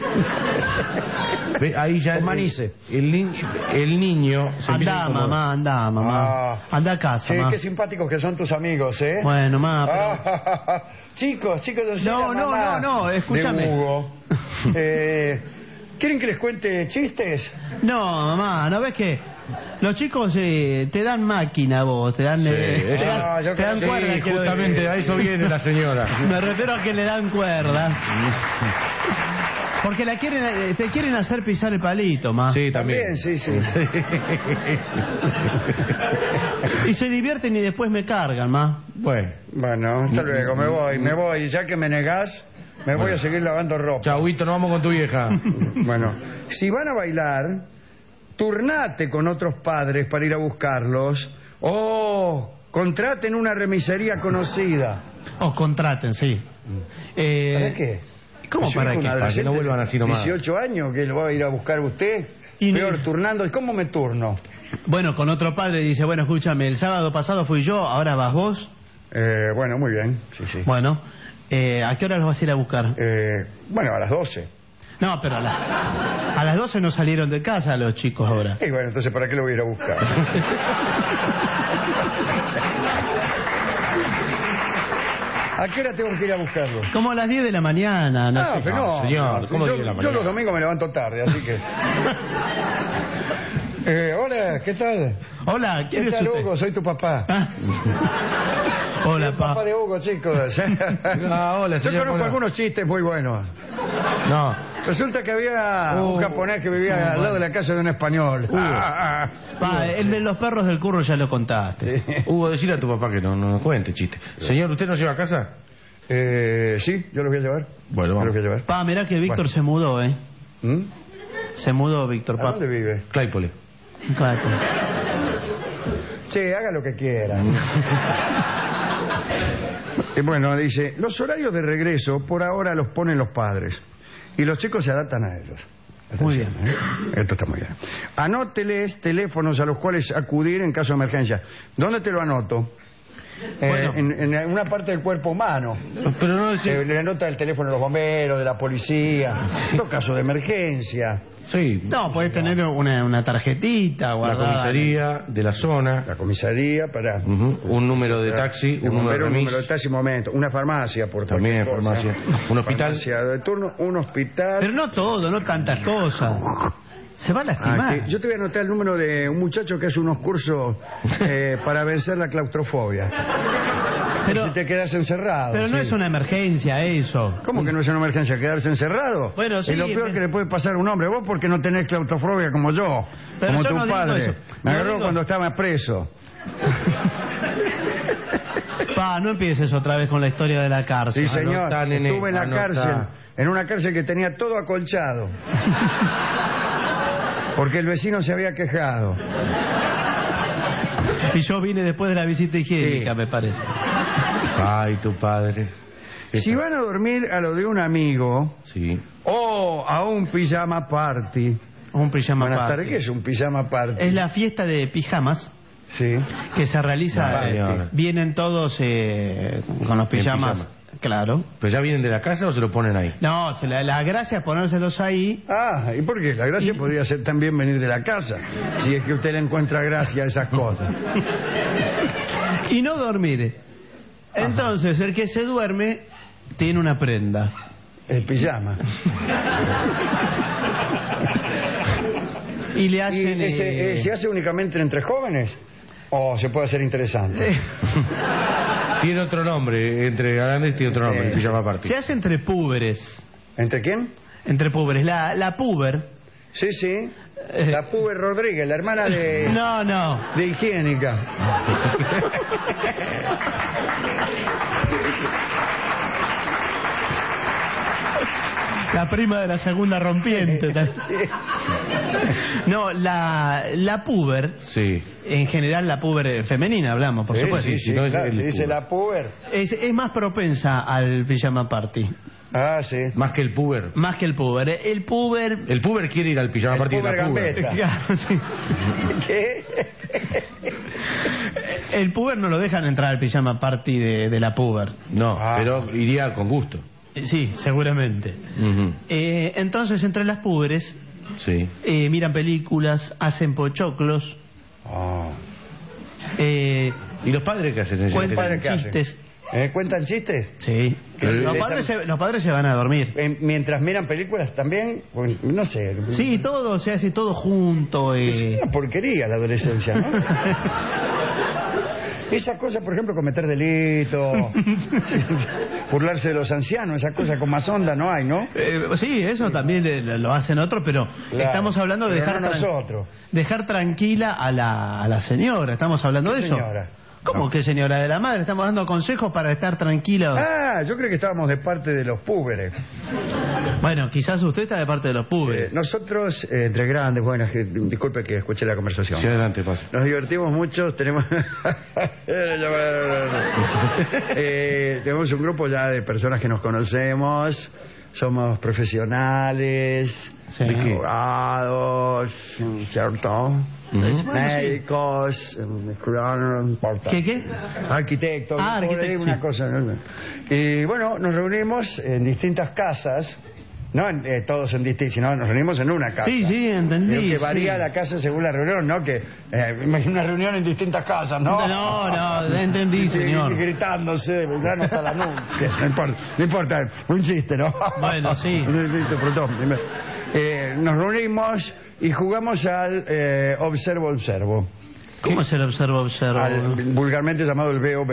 ¿Ve? Ahí ya... Manice. El niño... Se Anda, mamá. Anda a casa, Sí, mamá. qué simpáticos que son tus amigos, ¿eh? Bueno, mamá, Chicos, yo soy la mamá no, escúchame. de Hugo. ¿Quieren que les cuente chistes? No, mamá, ¿no ves que los chicos te dan máquina vos, te dan, Sí, te dan cuerda? Sí, justamente a eso viene la señora. Me refiero a que le dan cuerda. Porque te quieren hacer pisar el palito, ma. Sí, también. Sí. Y se divierten y después me cargan, ma. Bueno, hasta luego, me voy. Ya que me negás, me voy a seguir lavando ropa. Chauito, nos vamos con tu vieja. Bueno, si van a bailar, turnate con otros padres para ir a buscarlos. O contraten una remisería conocida. O contraten, sí. ¿Para qué? ¿Cómo para qué? Para que no vuelvan así nomás. 18 años que lo va a ir a buscar usted. Peor turnando. ¿Y cómo me turno? Bueno, con otro padre dice, bueno, escúchame, el sábado pasado fui yo, ahora vas vos. Bueno, muy bien. Sí. Bueno, ¿a qué hora los vas a ir a buscar? Bueno, a las 12. No, pero a las 12 no salieron de casa los chicos ahora. Y bueno, entonces ¿para qué lo voy a ir a buscar? ¿A qué hora tengo que ir a buscarlo? Como a las 10 de la mañana, no sé. Pero no, señor, ¿cómo 10 de la mañana? Yo los domingos me levanto tarde, así que... hola, ¿qué tal? Hola, ¿quién es tal, usted? Hugo? Soy tu papá. Hola, el papá de Hugo, chicos. Hola, yo conozco algunos chistes muy buenos. No. Resulta que había un japonés que vivía al lado de la casa de un español. El de los perros del curro ya lo contaste. Hugo, decirle a tu papá que no cuente chiste. Señor, ¿usted nos lleva a casa? Sí, yo los voy a llevar. Bueno, vamos. Mirá que Víctor se mudó, Se mudó Víctor, ¿A dónde vive? Claypole. Che, haga lo que quiera. Bueno, dice, los horarios de regreso por ahora los ponen los padres y los chicos se adaptan a ellos. Muy bien. Esto está muy bien. Anóteles teléfonos a los cuales acudir en caso de emergencia. ¿Dónde te lo anoto? En una parte del cuerpo humano. Pero no le anota el teléfono de los bomberos, de la policía. En todo caso de emergencia. Sí. No, podés tener una tarjetita guardada. La comisaría de la zona. La comisaría para... Un número de taxi, un número de taxi, momento. Una farmacia, por también farmacia. Un hospital. Farmacia de turno, un hospital. Pero no todo, no tantas cosas. Se va a lastimar. Yo te voy a anotar el número de un muchacho que hace unos cursos para vencer la claustrofobia. Pero si te quedas encerrado. Pero no es una emergencia eso. ¿Cómo que no es una emergencia quedarse encerrado? Bueno, sí. Es lo peor que le puede pasar a un hombre. Vos porque no tenés claustrofobia como yo. Pero como yo tu no padre. Digo eso. Me agarró cuando estaba preso. No empieces otra vez con la historia de la cárcel. Sí, señor. Estuve en la cárcel. En una cárcel que tenía todo acolchado. Porque el vecino se había quejado. Y yo vine después de la visita higiénica, me parece. Ay, tu padre. Si van a dormir a lo de un amigo, o a un pijama party. Un pijama Buenas party. tardes, ¿qué es un pijama party? Es la fiesta de pijamas. Sí. Que se realiza. Vienen todos con los pijamas. Claro. ¿Pero ya vienen de la casa o se lo ponen ahí? No, la gracia es ponérselos ahí. ¿Y por qué? La gracia podría ser también venir de la casa, si es que usted le encuentra gracia a esas cosas. Y no dormir. Entonces, el que se duerme tiene una prenda. El pijama. Y le hacen... ¿Se hace únicamente entre jóvenes? ¿O se puede hacer interesante? Tiene otro nombre, entre grandes tiene otro nombre, el pijama party. Se hace entre púberes. ¿Entre quién? Entre púberes. La puber. Sí, sí. La puber Rodríguez, la hermana de... No. De Higiénica. La prima de la segunda rompiente. No, la puber. Sí. En general la puber femenina hablamos, por supuesto. Sí, claro, se dice la puber. Es más propensa al pijama party. Ah, sí. Más que el puber. Más que el puber. El puber quiere ir al pijama party de la puber. Claro, sí. ¿Qué? El puber no lo dejan entrar al pijama party de la puber. No, pero iría con gusto. Sí, seguramente. Entonces, entre las púberes, miran películas, hacen pochoclos. ¿Y los padres qué hacen? Cuentan chistes. ¿Cuentan chistes? Sí. Los padres se van a dormir. Mientras miran películas también, no sé. Sí, todo, se hace todo junto. Es una porquería la adolescencia, ¿no? Esa cosa, por ejemplo, cometer delitos, burlarse de los ancianos, esa cosa con más onda no hay, ¿no? Sí, eso también lo hacen otros, pero estamos hablando de dejar tranquila a la señora. Estamos hablando de eso. Señora? ¿Cómo que señora de la madre? Estamos dando consejos para estar tranquilos. Yo creo que estábamos de parte de los púberes. Bueno, quizás usted está de parte de los púberes. Nosotros, entre grandes, bueno, disculpe que escuché la conversación. Sí, adelante, pasa. Nos divertimos mucho, tenemos tenemos un grupo ya de personas que nos conocemos, somos profesionales, abogados, ¿cierto? Médicos, ¿Qué? arquitectos, arquitectos, una cosa. Y bueno, nos reunimos en distintas casas, no todos en distintas, sino nos reunimos en una casa. Sí, entendí. Que varía la casa según la reunión, ¿no? Que una reunión en distintas casas, ¿no? No, entendí, señor. Gritándose, no hasta la nuca. No importa, un chiste, ¿no? Bueno, sí. Nos reunimos y jugamos al observo. ¿Cómo es el observo? Vulgarmente llamado el veo.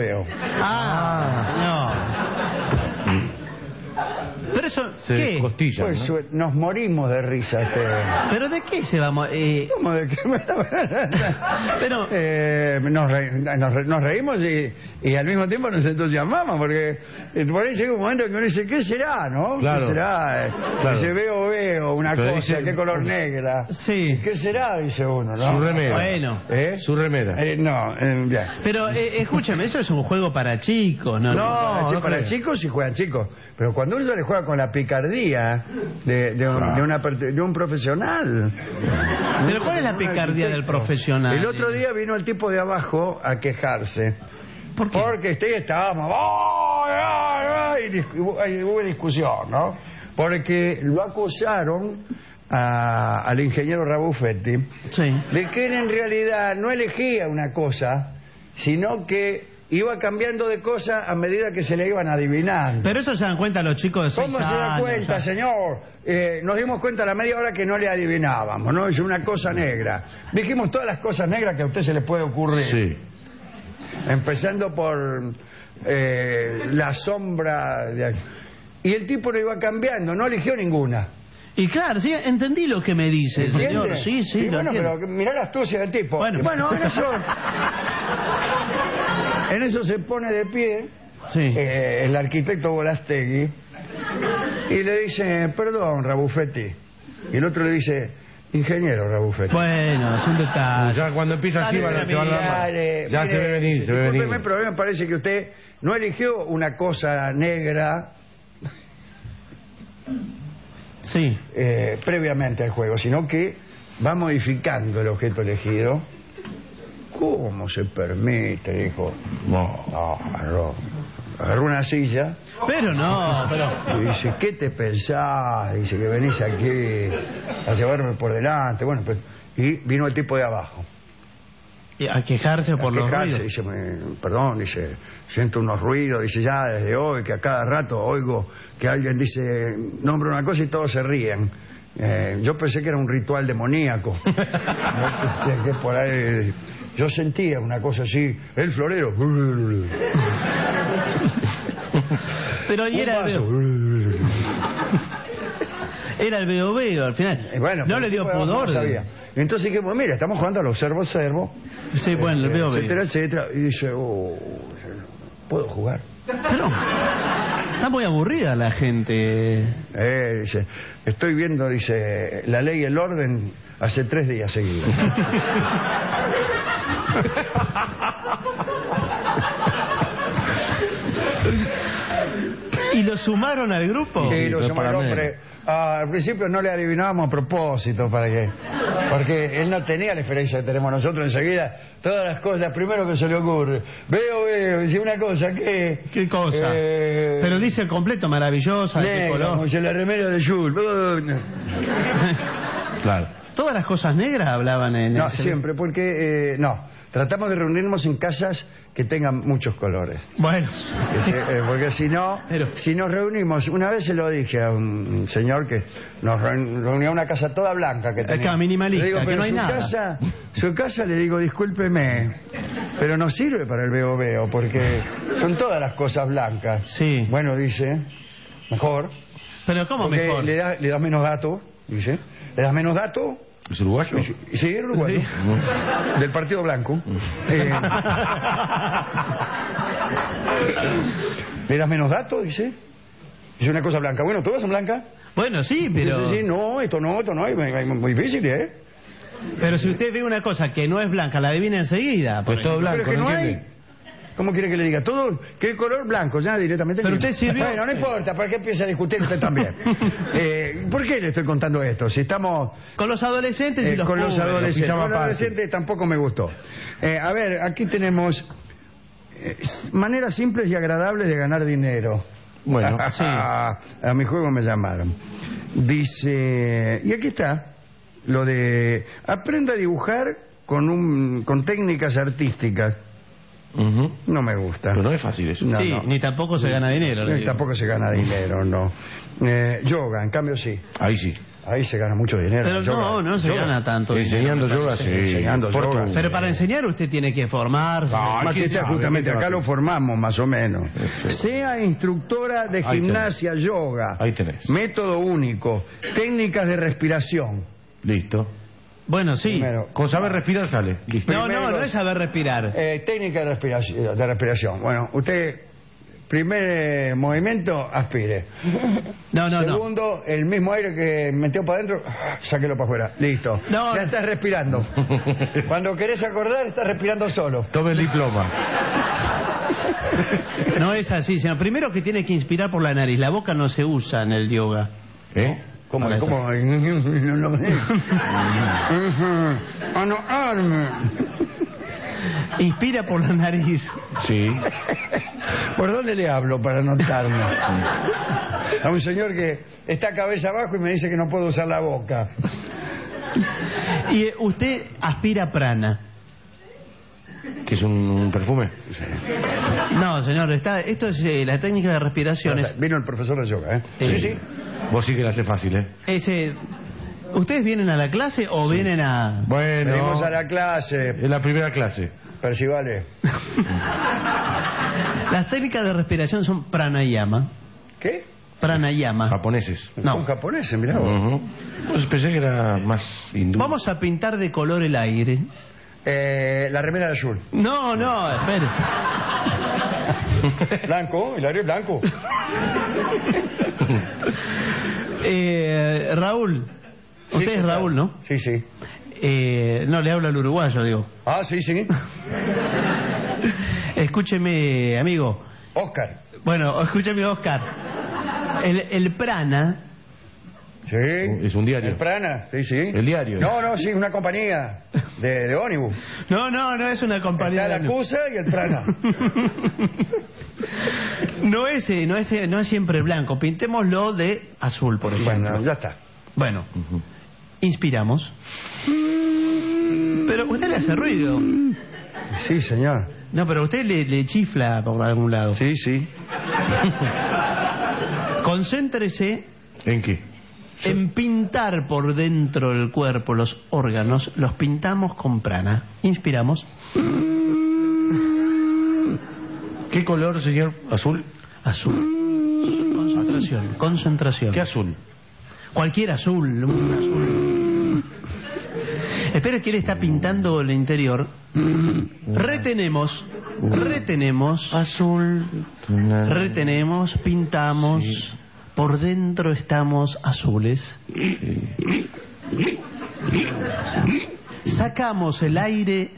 Señor. Pero eso, ¿qué? Costilla, pues ¿no? Nos morimos de risa. ¿Pero de qué se vamos? ¿Cómo de qué? Pero nos reímos y al mismo tiempo nos entusiasmamos, porque por ahí llega un momento que uno dice, ¿qué será, no? Claro. ¿Qué será? Dice, veo una pero cosa, dice, ¿qué color negra? Sí. ¿Qué será? Dice uno, ¿no? Su remera. Bueno. Su remera. Bien. Pero escúcheme, eso es un juego para chicos, ¿no? No, para chicos y juegan chicos. Pero cuando uno le juega con la picardía de un profesional. ¿Pero cuál es la picardía del profesional? El otro día vino el tipo de abajo a quejarse. ¿Por qué? Porque estábamos... y hubo discusión, ¿no? Porque lo acusaron al ingeniero Rabuffetti de que él en realidad no elegía una cosa, sino que iba cambiando de cosa a medida que se le iban adivinando. Pero eso se dan cuenta los chicos de 6 años. ¿Cómo se da cuenta, señor? Nos dimos cuenta a la media hora que no le adivinábamos, ¿no? Es una cosa negra. Dijimos todas las cosas negras que a usted se le puede ocurrir. Sí. Empezando por la sombra de... Y el tipo lo iba cambiando, no eligió ninguna. Y claro, sí, entendí lo que me dice el señor. Sí, bueno, pero mirá la astucia del tipo. Bueno, en eso se pone de pie el arquitecto Bolastegui y le dice, perdón, Rabuffetti. Y el otro le dice, ingeniero Rabuffetti. Bueno, es un detalle. Ya cuando empieza así se van a dar. Ya se ve venir, se ve venir. Pero a mí me parece que usted no eligió una cosa negra previamente al juego, sino que va modificando el objeto elegido. ¿Cómo se permite? Dijo. Agarró una silla. Pero y dice, ¿qué te pensás? Dice, que venís aquí a llevarme por delante. Bueno, pues, y vino el tipo de abajo. Y a quejarse por los ruidos. Dice, perdón, dice, siento unos ruidos. Dice, ya desde hoy, que a cada rato oigo que alguien dice, nombra una cosa y todos se ríen. Yo pensé que era un ritual demoníaco. Que por ahí... Yo sentía una cosa así, el florero. Pero ahí era... Era el veo al final. Bueno, no le dio no pudor. sabía. Entonces dijimos, mira, estamos jugando al observo. Sí, bueno, el veo. Etcétera. Y dice, ¿puedo jugar? Pero está muy aburrida la gente. Dice, estoy viendo, dice, La Ley y el Orden hace 3 días seguidos. ¿Y lo sumaron al grupo? Sí, lo sumaron, hombre. Al principio no le adivinábamos a propósito porque él no tenía la experiencia que tenemos nosotros. Enseguida, todas las cosas, primero que se le ocurre. Veo, dice una cosa, ¿qué? ¿Qué cosa? Pero dice el completo, maravillosa, ¿de qué color? Como dice la remera de Jules. Claro. ¿Todas las cosas negras hablaban en No, ese... siempre, porque tratamos de reunirnos en casas que tengan muchos colores. Bueno. Porque si no, si nos reunimos, una vez se lo dije a un señor que nos reunió a una casa toda blanca que tenía. Minimalista, le digo, pero que no hay nada. Su casa, le digo, discúlpeme, pero no sirve para el veo, porque son todas las cosas blancas. Sí. Bueno, dice, mejor. ¿Pero cómo porque mejor? Le das menos datos, dice. Le das menos datos. ¿Es uruguayo? Sí, era uruguayo. Sí. Del Partido Blanco. ¿Le das menos datos? Dice una cosa blanca. Bueno, ¿todas son blancas? Bueno, sí, pero... Sí, no, esto no, es muy difícil, ¿eh? Pero si usted ve una cosa que no es blanca, la adivina enseguida. Pues todo blanco, pero es que no hay. ¿Cómo quiere que le diga? Todo, ¿qué color? Blanco, ya directamente. Pero usted sirvió... Bueno, no importa, ¿para qué empieza a discutir usted también? ¿Por qué le estoy contando esto? Si estamos... Con los adolescentes y los con los adolescentes. Con los adolescentes tampoco me gustó. A ver, aquí tenemos maneras simples y agradables de ganar dinero. Bueno, sí. A mi juego me llamaron. Dice... Y aquí está lo de... Aprenda a dibujar con técnicas artísticas. No me gusta. Pero no es fácil eso. No, sí, no. Ni tampoco se gana dinero. Ni tampoco se gana dinero, no. Yoga, en cambio sí. Ahí sí. Ahí se gana mucho dinero. Pero yoga. no se gana tanto. Enseñando yoga, sí. Enseñando yoga. Pero para enseñar usted tiene que formarse. No, aquí está justamente, acá lo formamos más o menos. Sea instructora de gimnasia, yoga. Ahí tenés. Método único. Técnicas de respiración. Listo. Bueno, sí. Primero, con saber respirar sale. Listo. No es saber respirar. Técnica de respiración. Bueno, usted, primer movimiento, aspire. Segundo, el mismo aire que metió para adentro, sáquelo para afuera. Listo. Ya estás respirando. Cuando querés acordar, estás respirando solo. Tome el diploma. No es así, sino primero que tiene que inspirar por la nariz. La boca no se usa en el yoga. ¿Cómo? Inspira por la nariz. Sí. ¿Por dónde le hablo para anotarme? A un señor que está cabeza abajo y me dice que no puedo usar la boca. Y usted aspira prana. ¿Que es un perfume? No, señor, esto es la técnica de respiración. Vino el profesor de yoga, ¿eh? Sí. Vos sí que la hace fácil, ¿eh? ¿Ustedes vienen a la clase o vienen a...? Bueno... Venimos a la clase. Es la primera clase. Percivale. Las técnicas de respiración son pranayama. ¿Qué? Pranayama. Japoneses. No. Son japoneses, mirá vos. Pues pensé que era más hindú. Vamos a pintar de color el aire. La remera de azul. No, espere. Blanco, el aire es blanco. Raúl. Usted es Raúl, ¿no? Sí, sí. No, le hablo al uruguayo, digo. Ah, sí. Escúcheme, amigo. Oscar. Bueno, escúcheme, Oscar. El prana... Sí. Es un diario. El prana, sí. El diario. No, sí, una compañía de ónibus. No es una compañía. Está la Cusa y el prana. No es siempre blanco. Pintémoslo de azul, por ejemplo. Bueno, ya está. Bueno, inspiramos. Pero usted le hace ruido. Sí, señor. No, pero usted le chifla por algún lado. Sí. Concéntrese. ¿En qué? En pintar por dentro del cuerpo los órganos. Los pintamos con prana. Inspiramos. ¿Qué color, señor? ¿Azul? Azul. Concentración. ¿Qué azul? Cualquier azul, un azul. Espera que él está pintando el interior. Retenemos azul, retenemos, pintamos. Sí. Por dentro estamos azules. Sacamos el aire.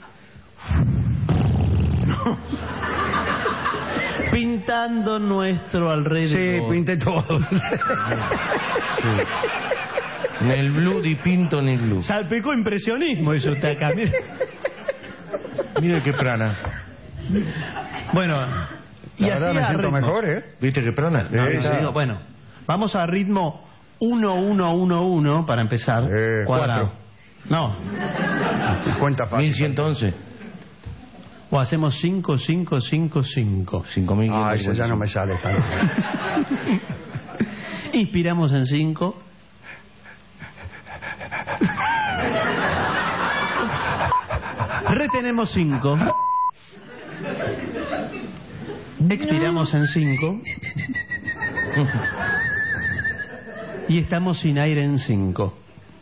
Pintando nuestro alrededor. Sí, pinte todo. Sí. Nel blue dipinto nel blu. Salpicó impresionismo eso usted acá. Mire qué prana. Bueno, y la así verdad me siento ritmo. mejor, ¿eh? ¿Viste qué prana? No, bueno, vamos a ritmo 1-1-1-1 para empezar. Cuadrado. No. Cuenta fácil. 1111. O hacemos 5-5-5-5. 5000. Ah, eso ya no me sale tanto. Inspiramos en 5. Retenemos 5. Expiramos en 5. Y estamos sin aire en 5.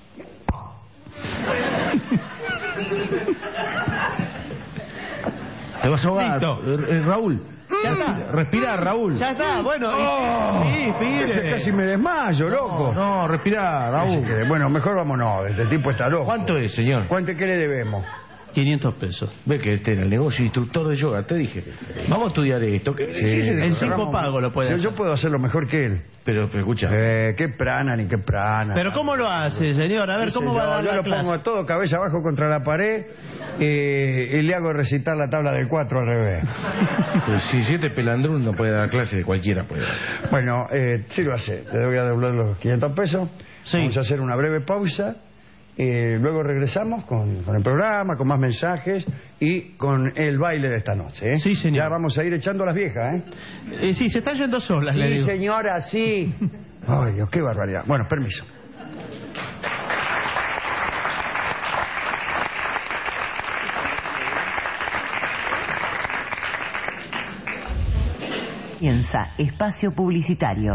Te vas a ahogar. Raúl. Ya está. Respira, Raúl. Ya está, bueno. Sí, Inspire. casi me desmayo, loco. No, respira, Raúl. Bueno, mejor vámonos. Este tipo está loco. ¿Cuánto es, señor? ¿Cuánto que le debemos? 500 pesos. Ve que este era el negocio instructor de yoga, te dije. Vamos a estudiar esto. En 5 pagos lo puede hacer. Yo puedo hacerlo mejor que él. Pero escucha. Qué prana ni qué prana. Pero ¿cómo lo hace, señor? A ver, ¿cómo va a dar yo la lo clase? pongo todo cabeza abajo contra la pared y le hago recitar la tabla del 4 al revés. Pero si este pelandrún no puede dar clase, cualquiera puede dar. Bueno, sí lo hace. Le voy a devolver los 500 pesos. Sí. Vamos a hacer una breve pausa. Luego regresamos con el programa, con más mensajes y con el baile de esta noche. Sí, señor. Ya vamos a ir echando a las viejas, Sí, se están yendo solas, le Sí, digo. señora, sí. Ay, Dios, qué barbaridad. Bueno, permiso. Comienza espacio publicitario.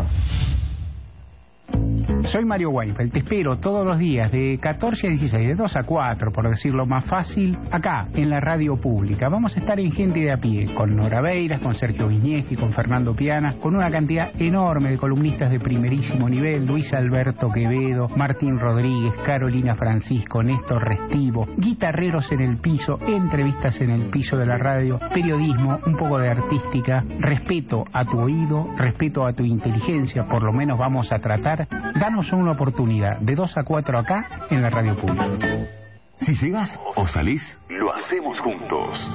Soy Mario Weinfeld, te espero todos los días de 14 a 16, de 2 a 4, por decirlo más fácil, acá, en la radio pública. Vamos a estar en Gente de a Pie, con Nora Beiras, con Sergio Viñeski, con Fernando Piana, con una cantidad enorme de columnistas de primerísimo nivel, Luis Alberto Quevedo, Martín Rodríguez, Carolina Francisco, Néstor Restivo, guitarreros en el piso, entrevistas en el piso de la radio, periodismo, un poco de artística, respeto a tu oído, respeto a tu inteligencia, por lo menos vamos a tratar. Danos una oportunidad, de 2 a 4 acá, en la radio pública. Si llegas o salís, lo hacemos juntos.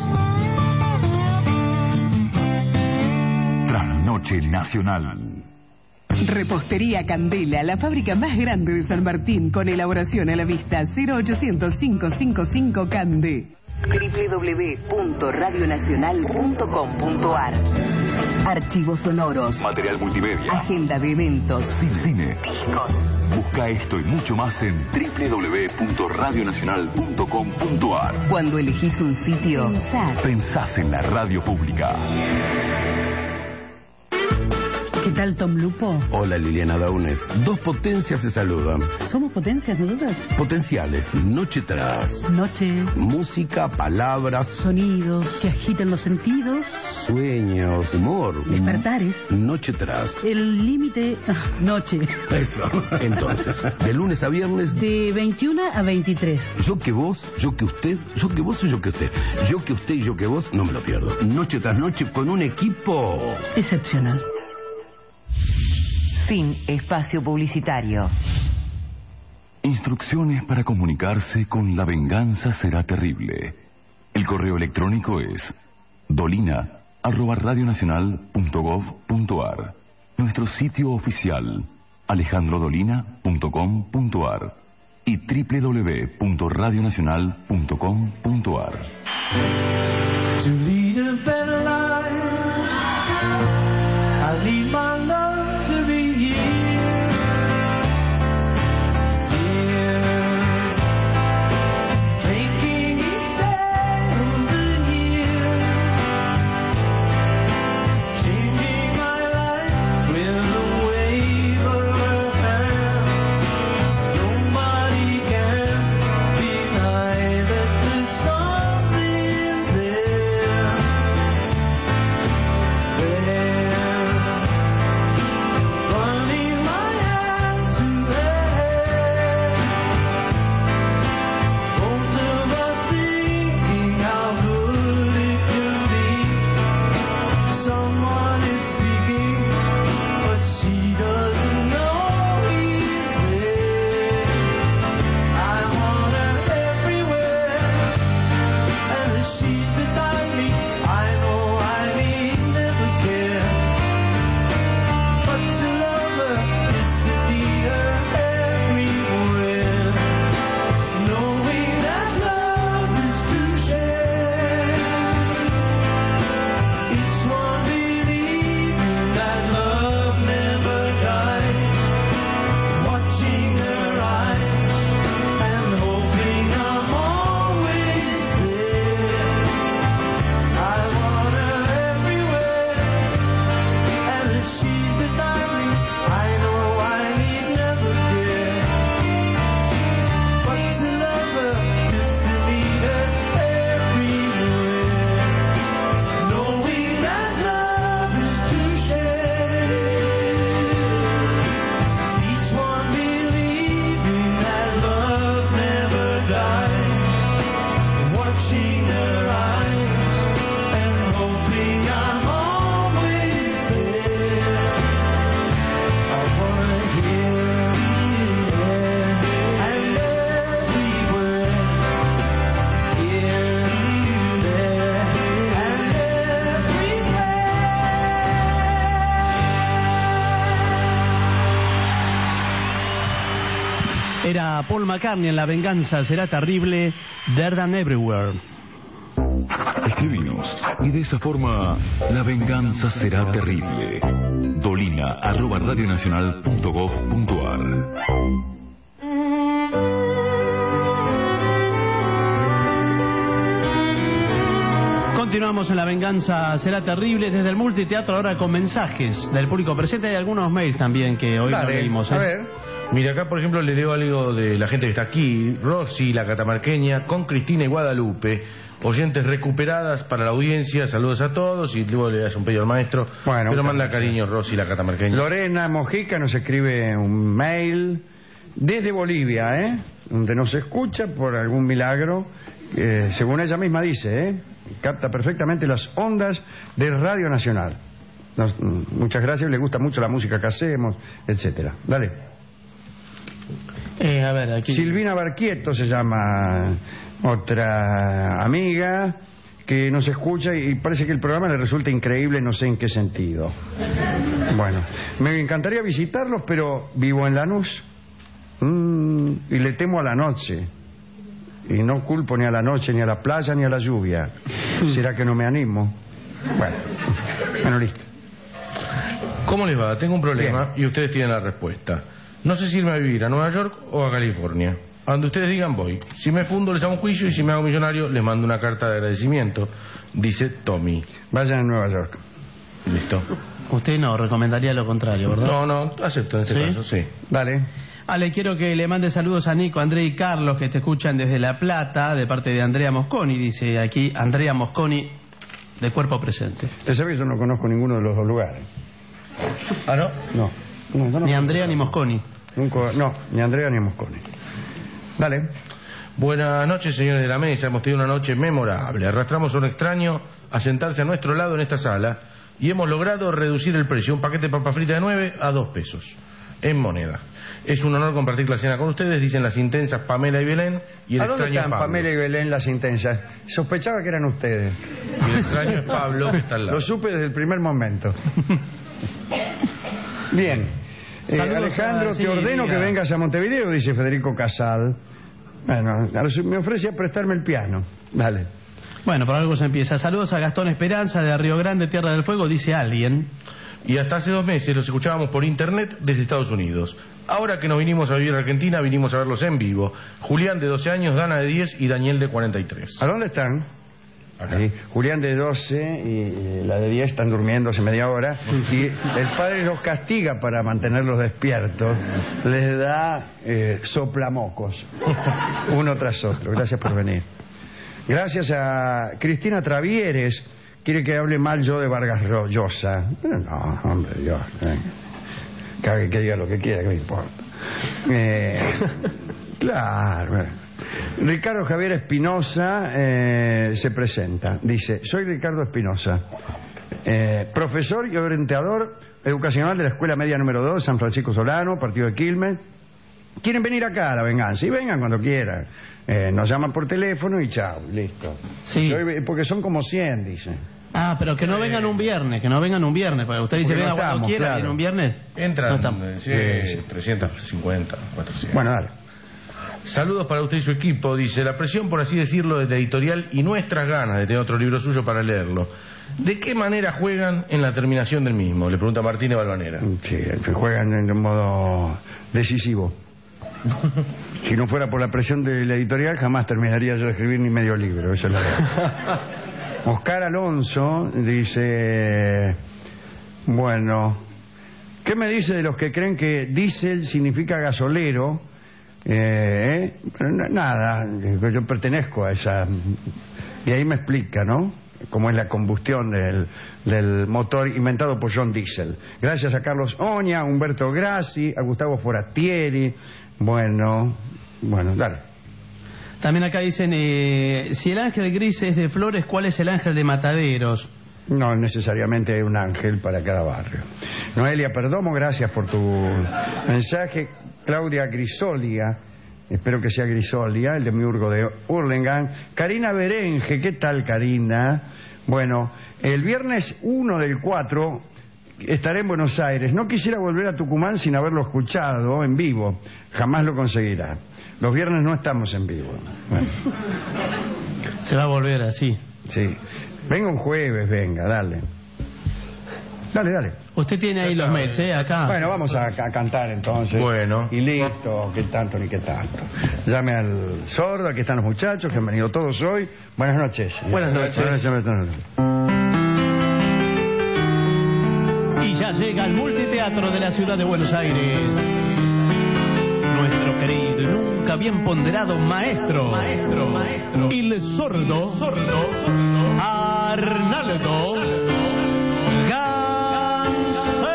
Trasnoche Nacional. Repostería Candela, la fábrica más grande de San Martín, con elaboración a la vista. 0800-555 Cande. www.radionacional.com.ar. Archivos sonoros, Material multimedia, agenda de eventos, cine, discos. Busca esto y mucho más en www.radionacional.com.ar. Cuando elegís un sitio, Pensás en la radio pública. ¿Qué tal, Tom Lupo? Hola, Liliana Daunes. Dos potencias se saludan. ¿Somos potencias, no dudas? Potenciales, noche tras noche. Música, palabras, sonidos que agitan los sentidos. Sueños, humor. Despertares. Noche tras. El límite, noche. Eso. Entonces, de lunes a viernes. De 21 a 23. Yo que vos, yo que usted, yo que vos y yo que usted. Yo que usted y yo que vos, no me lo pierdo. Noche tras noche con un equipo excepcional. Fin espacio publicitario. Instrucciones para comunicarse con La Venganza Será Terrible. El correo electrónico es dolina@radionacional.gov.ar. Nuestro sitio oficial alejandrodolina.com.ar y www.radionacional.com.ar. To lead a better life, I need my love to be here, making each day of the year, changing my life with a wave of her hand. Era Paul McCartney en La venganza será terrible, There Than Everywhere. Escribinos y de esa forma la venganza será terrible. dolina@radionacional.gov.ar. Continuamos en La venganza será terrible desde el multiteatro, ahora con mensajes del público presente. Hay algunos mails también que hoy no leímos. A ver. Mira, acá por ejemplo le leo algo de la gente que está aquí. Rosy, la catamarqueña, con Cristina y Guadalupe, oyentes recuperadas para la audiencia. Saludos a todos y luego le das un pedido al maestro. Bueno, pero manda cariño Rosy, la catamarqueña. Lorena Mojica nos escribe un mail desde Bolivia, donde nos escucha por algún milagro, según ella misma dice, capta perfectamente las ondas de Radio Nacional. Muchas gracias, le gusta mucho la música que hacemos, etcétera. Dale. A ver, aquí. Silvina Barquieto se llama otra amiga que nos escucha y parece que el programa le resulta increíble, no sé en qué sentido. Bueno, me encantaría visitarlos, pero vivo en Lanús y le temo a la noche. Y no culpo ni a la noche, ni a la playa, ni a la lluvia. ¿Será que no me animo? Bueno, listo. ¿Cómo les va? Tengo un problema y ustedes tienen la respuesta. No sé si irme a vivir a Nueva York o a California. A donde ustedes digan voy. Si me fundo les hago un juicio y si me hago millonario les mando una carta de agradecimiento. Dice Tommy. Vayan a Nueva York. Listo. Usted no recomendaría lo contrario, ¿verdad? No, acepto en ese caso, sí. Dale. Ale, quiero que le mande saludos a Nico, André y Carlos, que te escuchan desde La Plata, de parte de Andrea Mosconi. Dice aquí Andrea Mosconi, de cuerpo presente. Te sabes, yo no conozco ninguno de los dos lugares. ¿Ah, no? No. Ni Andrea ni Mosconi. No, ni Andrea ni Mosconi. Dale. Buenas noches, señores de la mesa. Hemos tenido una noche memorable. Arrastramos a un extraño a sentarse a nuestro lado en esta sala y hemos logrado reducir el precio. Un paquete de papa frita de 9 a 2 pesos en moneda. Es un honor compartir la cena con ustedes, dicen las intensas Pamela y Belén y el ¿A dónde extraño están Pablo. Pamela y Belén, las intensas? Sospechaba que eran ustedes. Y el extraño es Pablo, que está al lado. Lo supe desde el primer momento. Bien. Alejandro, te ordeno que vengas a Montevideo, dice Federico Casal. Bueno, me ofrece a prestarme el piano. Dale. Bueno, por algo se empieza. Saludos a Gastón Esperanza de Río Grande, Tierra del Fuego, dice alguien. Y hasta hace 2 meses los escuchábamos por internet desde Estados Unidos. Ahora que nos vinimos a vivir a Argentina, vinimos a verlos en vivo. Julián de 12 años, Dana de 10 y Daniel de 43. ¿A dónde están? Ahí. Julián de 12 y la de 10 están durmiendo hace media hora y el padre los castiga para mantenerlos despiertos, les da soplamocos uno tras otro. Gracias por venir. Gracias a Cristina Travieres, quiere que hable mal yo de Vargas Llosa. Pero no, hombre, yo que diga lo que quiera, que me importa. Claro. Ricardo Javier Espinosa se presenta. Dice, soy Ricardo Espinosa, profesor y orientador educacional de la Escuela Media número 2, San Francisco Solano, partido de Quilmes. ¿Quieren venir acá a La Venganza? Y vengan cuando quieran. Nos llaman por teléfono y chao, listo. Sí. Porque son como 100, dice. Ah, pero que no vengan un viernes, porque usted dice, venga cuando quiera, viene un viernes. Entran 350, 400. Bueno, dale. Saludos para usted y su equipo. Dice, la presión, por así decirlo, de la editorial y nuestras ganas de tener otro libro suyo para leerlo. ¿De qué manera juegan en la terminación del mismo? Le pregunta Martínez Balvanera. Sí, juegan en un modo decisivo. Si no fuera por la presión de la editorial, jamás terminaría yo de escribir ni medio libro. Eso es la verdad. Oscar Alonso dice, bueno, ¿qué me dice de los que creen que diésel significa gasolero? Nada, yo pertenezco a esa, y ahí me explica, ¿no? Cómo es la combustión del motor inventado por John Diesel. Gracias a Carlos Oña, a Humberto Grassi, a Gustavo Foratieri. Bueno, dale. También acá dicen, si el ángel gris es de Flores, ¿cuál es el ángel de Mataderos? No necesariamente hay un ángel para cada barrio. Noelia Perdomo, gracias por tu mensaje. Claudia Grisolia, espero que sea Grisolia, el de Miurgo de Hurlingham. Karina Berenge, ¿qué tal, Karina? Bueno, el viernes 1 del 4 estaré en Buenos Aires. No quisiera volver a Tucumán sin haberlo escuchado en vivo. Jamás lo conseguirá. Los viernes no estamos en vivo. Bueno. Se va a volver así. Sí. Venga un jueves, venga, dale. Dale. Usted tiene ahí los mails, acá. Bueno, vamos a cantar entonces. Bueno. Y listo, qué tanto ni qué tanto. Llame al sordo, aquí están los muchachos que han venido todos hoy. Buenas noches. Buenas noches. Y ya llega al multiteatro de la ciudad de Buenos Aires. Nuestro querido y nunca bien ponderado maestro. El sordo. Arnaldo Gansé.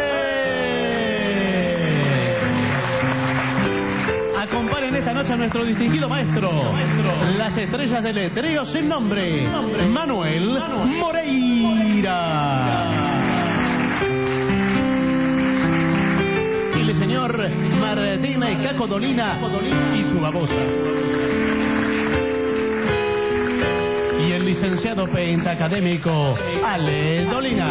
Acompañen esta noche a nuestro distinguido maestro. Las estrellas del letreo sin nombre. Manuel Moreira. El señor Martina y Caco Dolina y su babosa. Y el licenciado pentacadémico Ale Dolina.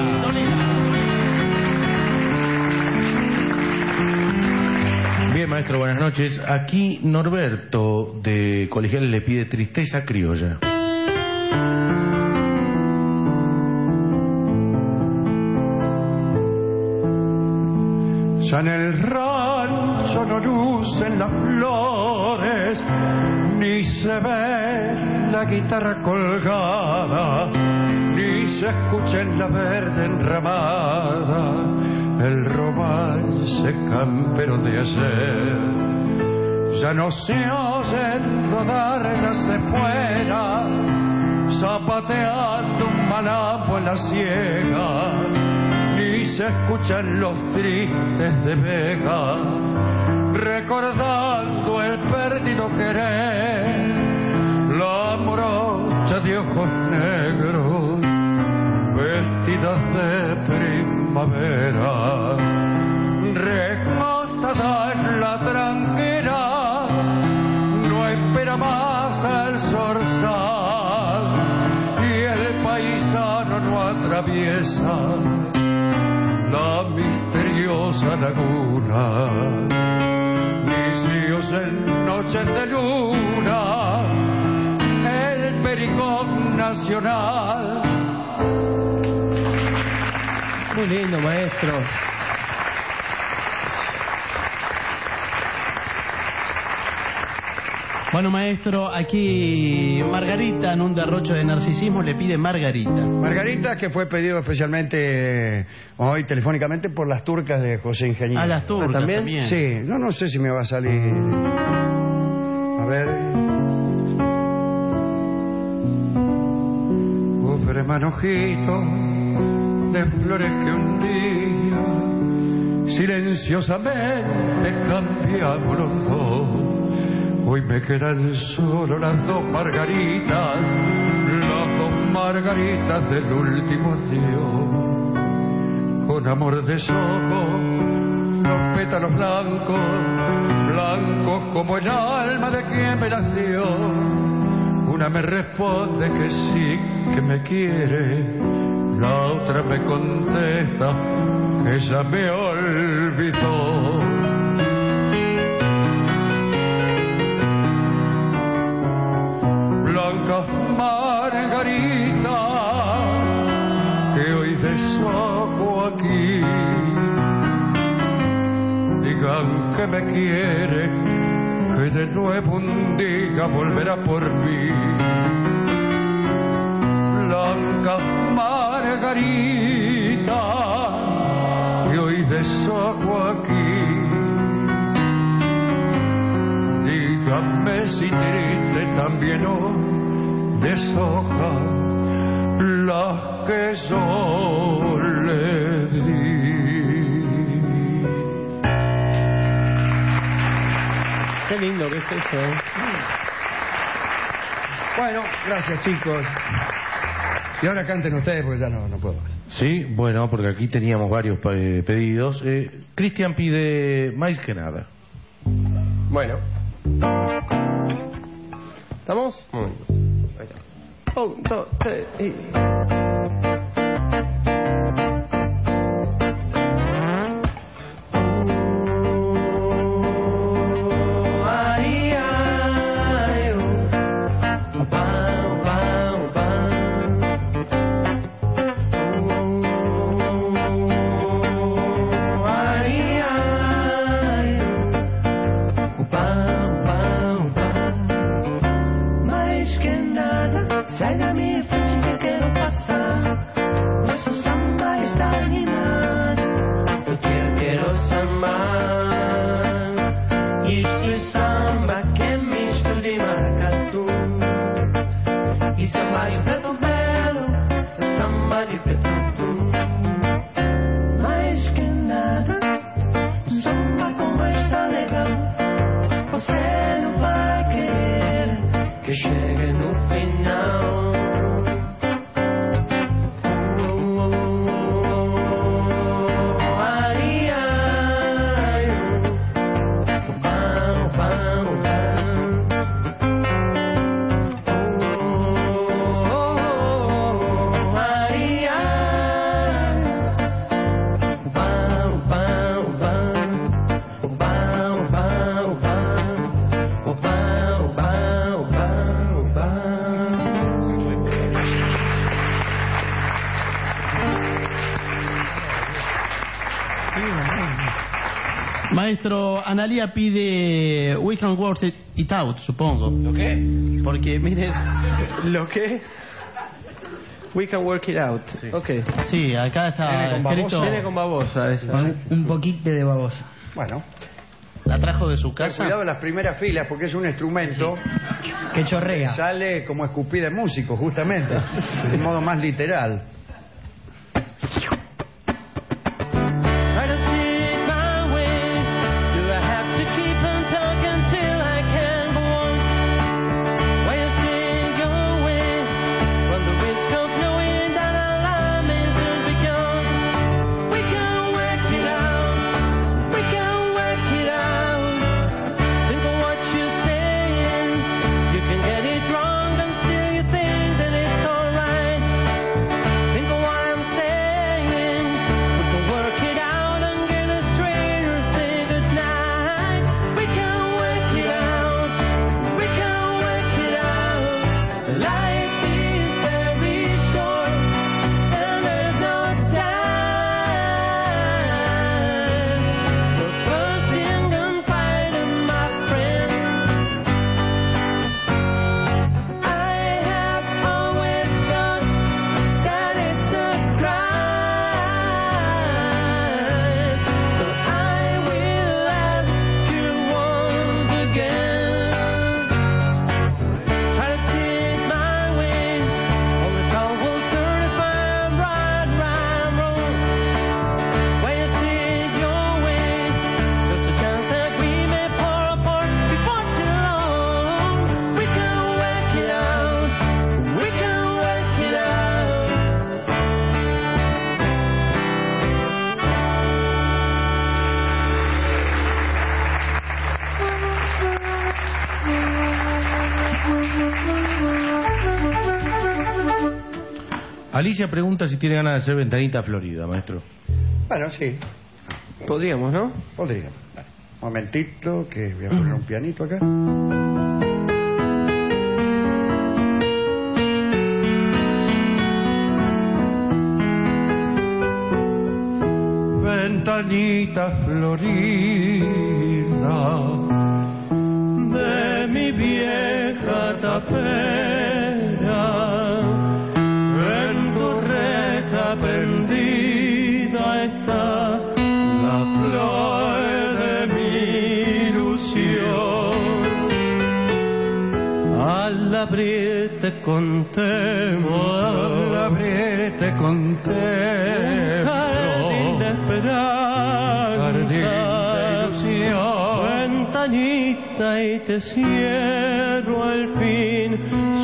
Bien, maestro, buenas noches. Aquí Norberto de Colegiales le pide Tristeza Criolla. Ya en el rancho no lucen las flores, ni se ve la guitarra colgada, ni se escucha en la verde enramada el romance campero de ayer. Ya no se oyen rodar las espuelas, zapateando un malambo en la siega, ni se escuchan los tristes de Vega, recordando el perdido querer, la morocha de ojos negros, vestidas de primavera, recostada en la tranquera, no espera más el zorzal, y el paisano no atraviesa la misteriosa laguna, vicios en noches de luna, el pericón nacional. Muy lindo, maestro. Bueno, maestro, aquí Margarita, en un derrocho de narcisismo, le pide Margarita. Margarita, que fue pedido especialmente hoy telefónicamente por las turcas de José Ingeniero. Ah, las turcas también. Sí, no sé si me va a salir. A ver. Pobre manojito de flores que un día silenciosamente cambiamos los dos. Hoy me quedan solo las dos margaritas del último adiós. Con amor deshojo los pétalos blancos, blancos como el alma de quien me las dio. Una me responde que sí, que me quiere, la otra me contesta que ya me olvidó. Blancas margaritas que hoy deshojo aquí, digan que me quiere, que de nuevo un día volverá por mí. Blancas margaritas que hoy deshojo aquí, díganme si triste también hoy deshoja las que yo le di. Qué lindo que es eso, ¿eh? Bueno, gracias, chicos. Y ahora canten ustedes porque ya no puedo. Sí, bueno, porque aquí teníamos varios pedidos. Cristian pide Más que nada. Bueno. ¿Estamos? Muy bien. Ahí está. 1, 2, 3 y... pode pegar tudo. Mais que nada, samba como está legal. Você não vai querer que chegue no final. Maestro, Analía pide We Can Work It Out, supongo. ¿Lo qué? Porque, mire... ¿Lo qué? We Can Work It Out. Sí. Ok. Sí, acá está escrito... Viene con babosa. Un poquito de babosa. Bueno. La trajo de su casa. Cuidado en las primeras filas porque es un instrumento que chorrea. Sale como escupida de músico, justamente. De modo más literal. Alicia pregunta si tiene ganas de hacer Ventanita Florida, maestro. Bueno, sí. Podríamos, ¿no? Podríamos. Un momentito, que voy a poner un pianito acá. Ventanita florida de mi vieja tapera, en tu reja prendida está la flor de mi ilusión. Al abrirte contemplo, al abrirte contemplo, jardín de esperanza, jardín de ilusión. Ventanita y te cierro al fin,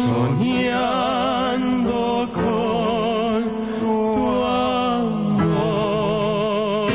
soñando con tu amor.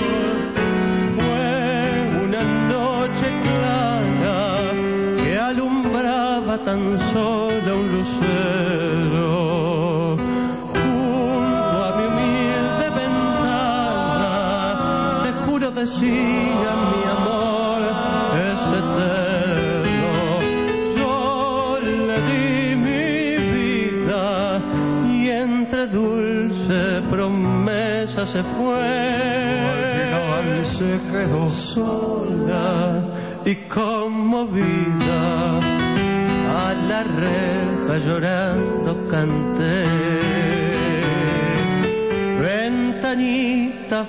Fue una noche clara que alumbraba tan solo un lucero. Junto a mi humilde ventana, te juro decía mi amor es eterno. Yo le di mi vida y entre dulce promesa se fue. Al final se quedó sola y conmovida. A la reja llorando canté. Ventanita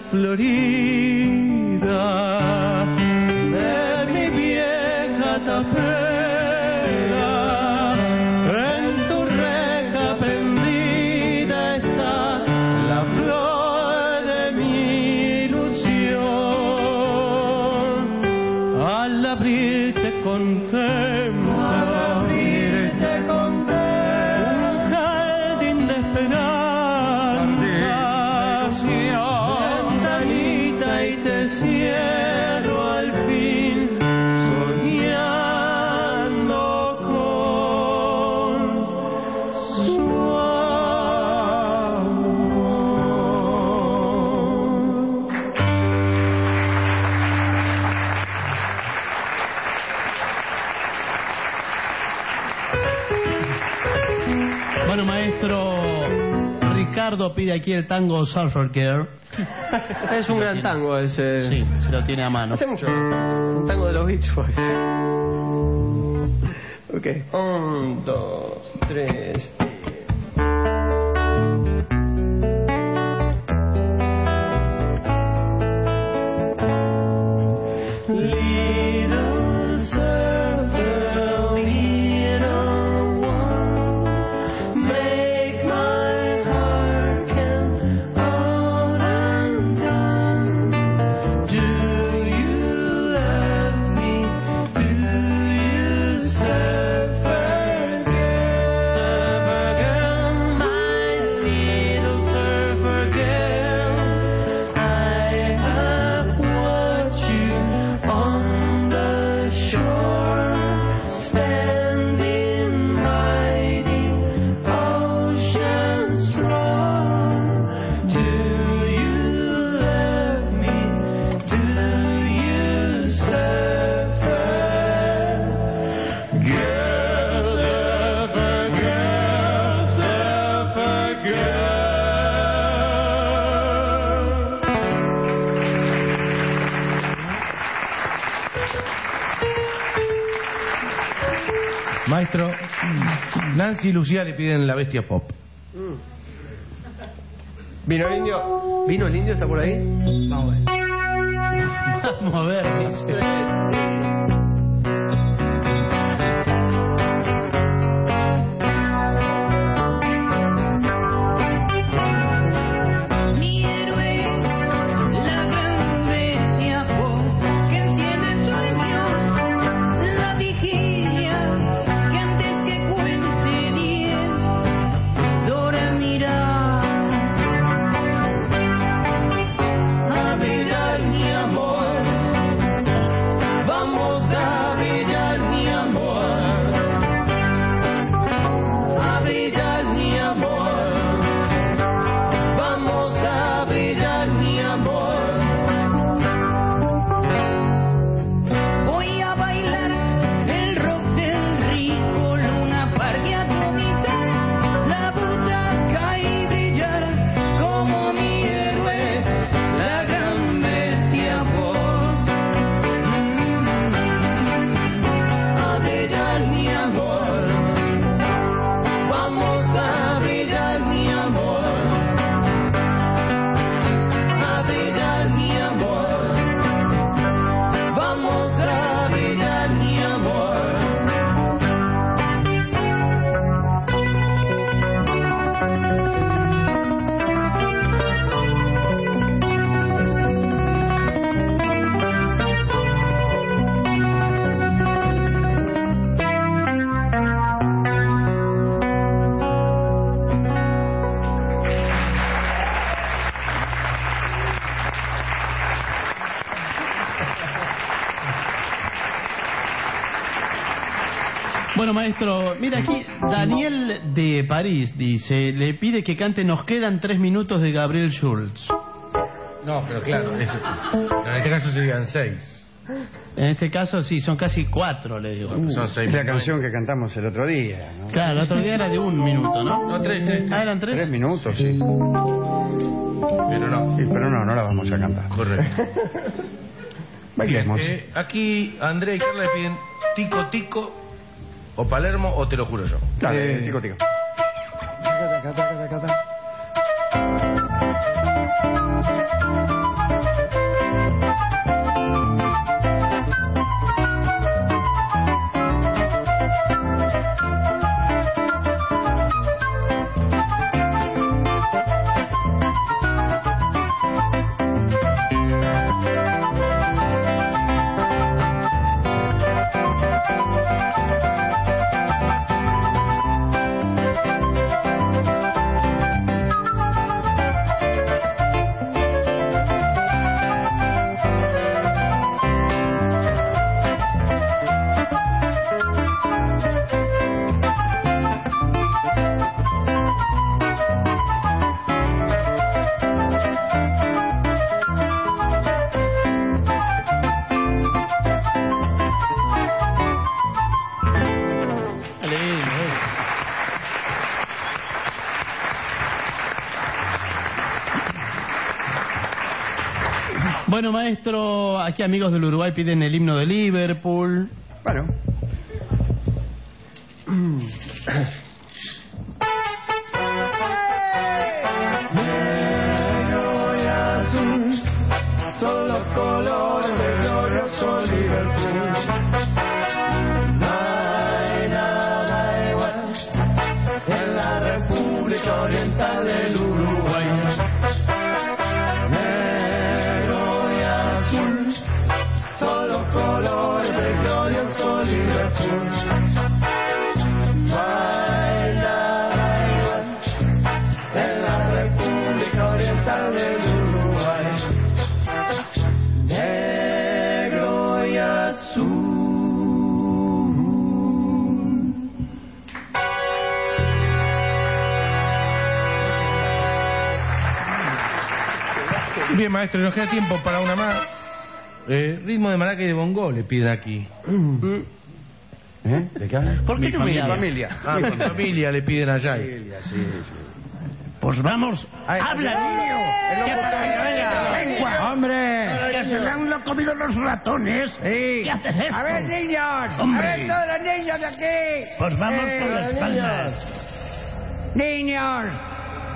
florida de mi vieja tapera, en tu reja prendida está ilusión, ventanita y te cierro al fin, soñando con su amor. Bueno, maestro, Ricardo pide aquí el tango Surfer Girl. Es un gran tango ese. Sí, se lo tiene a mano. Hace mucho. Un tango de los Beach Boys. Ok. 1, 2, 3. Little surfer, little one, make my heart come all undone. Do you love me? Do you surfer girl? Surfer girl, my little surfer girl. I have watched you on the shore, standing by the ocean's floor. Do you love me? Do you surfer? Girl, surfer girl, surfer girl. Maestro, Nancy y Lucía le piden La Bestia Pop. ¿Vino el indio? ¿Vino el indio? ¿Está por ahí? Vamos a ver. Vamos a ver, dice. Mi héroe, la gran bestia que enciende sueños, la vigilia que antes que cuente 10 dormirá. A velar mi amor, vamos a velar mi amor, a velar mi amor. Vamos a brillar mi amor. Voy a bailar el rock del rico, luna parqueado mi ser, la butaca y brillar como mi héroe, la gran bestia pop. A brillar mi amor. Vamos a brillar mi amor. A brillar mi amor, vamos a brillar mi amor. Bueno, maestro, mira aquí, Daniel de París dice, le pide que cante Nos quedan 3 minutos de Gabriel Schulz. No, pero claro, en este caso serían 6. En este caso sí, son casi 4, le digo. Son 6 Es la canción que cantamos el otro día, ¿no? Claro, el otro día era de 1 minuto, ¿no? No, 3. Ah, eran 3. 3 minutos, sí. Pero no. Sí, pero no la vamos a cantar. Correcto. Bailemos. Aquí Andrea y Carla le piden Tico Tico o Palermo o Te lo juro yo. Tico, tico. Bueno, maestro, aquí amigos del Uruguay piden el himno de Liverpool. Bueno. Negro y azul, son los colores de glorioso Liverpool. No hay nada igual en la República Oriental del Uruguay. Negro y azul, son los colores de glorioso Liverpool. No hay nada igual en la República Oriental del Uruguay. Negro y azul. Bien, maestro, nos queda tiempo para una más. Ritmo de maraca y de bongó le piden aquí. ¿De qué hablan? ¿Por qué no me habla? familia? Ah, mi familia le piden allá. Familia, sí. Pues vamos, habla, niño. Venga, hombre. Que se le han comido los ratones. Sí. ¿Qué haces esto? A ver, niños. Hombre. A ver, todos los niños de aquí. Pues vamos con la los espalda. Niños.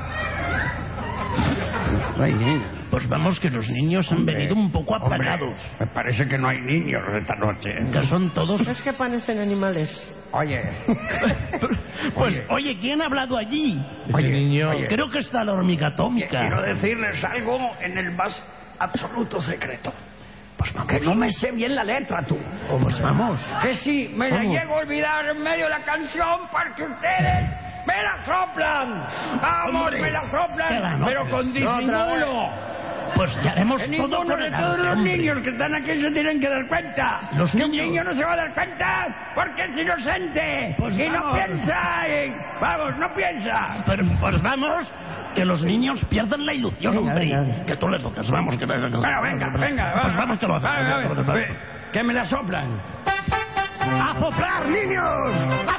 Pues vamos, que los niños han venido un poco apagados. Me parece que no hay niños esta noche. Que son todos... Es que parecen animales. Oye. Pues, oye, ¿quién ha hablado allí? Ese niño. Creo que está la hormiga atómica. Quiero decirles algo en el más absoluto secreto. Pues vamos. Que no me sé bien la letra, tú. Pues vamos. Que sí, me la Vamos. llego a olvidar en medio de la canción porque ustedes me la soplan. Vamos, Hombre, me la soplan, espera, no, pero con disimulo. Pues ya haremos Que todo ninguno con de el todos arte, los hombre. niños que están aquí se tienen que dar cuenta. Los Que un niños. niño no se va a dar cuenta porque es inocente. Pues y no vamos. piensa. Vamos, no piensa. Pero, pues vamos, que los niños pierden la ilusión, hombre. Que tú le tocas, vamos. Que... Bueno, venga, Pues vamos que lo hacemos. Que me la soplan. ¡A soplar, niños! ¡A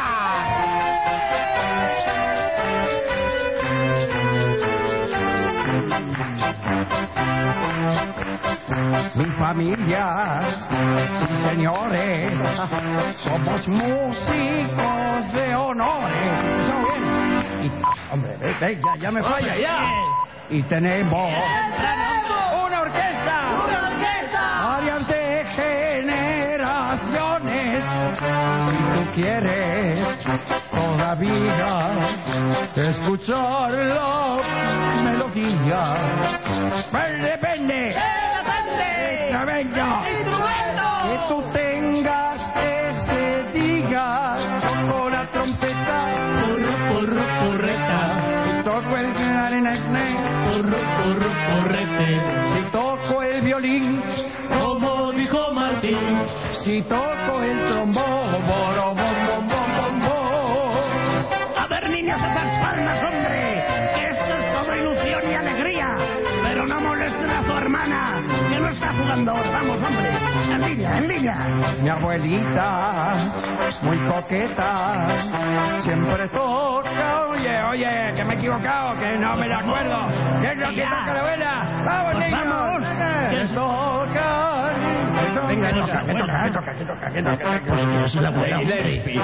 Mi familia, sí señores, somos músicos de honores. ¿Está bien? Hombre, ya me falla, ya. Y tenemos una orquesta. Varias de generaciones. Si tú quieres todavía escuchar la melodía, pues depende. Venga. Que tú tengas ese día con la trompeta, porreta, y toco el clarinete, porrete, si toco el violín, como dijo Martín. si toco el trombón, bom, bom, bom, bom, bom. A ver, niños, esas palmas, hombre, que esto es todo ilusión y alegría. Pero no molesten a su hermana, que no está jugando ahora. Vamos, hombre, en línea. Mi abuelita, muy coqueta, siempre toca. Oye, que me he equivocado, que no me la acuerdo. ¿Qué es lo que toca la abuela? ¡Vamos, Pues niños! vamos, Que toca. Venga, que toca. Pues que es la abuela, hombre.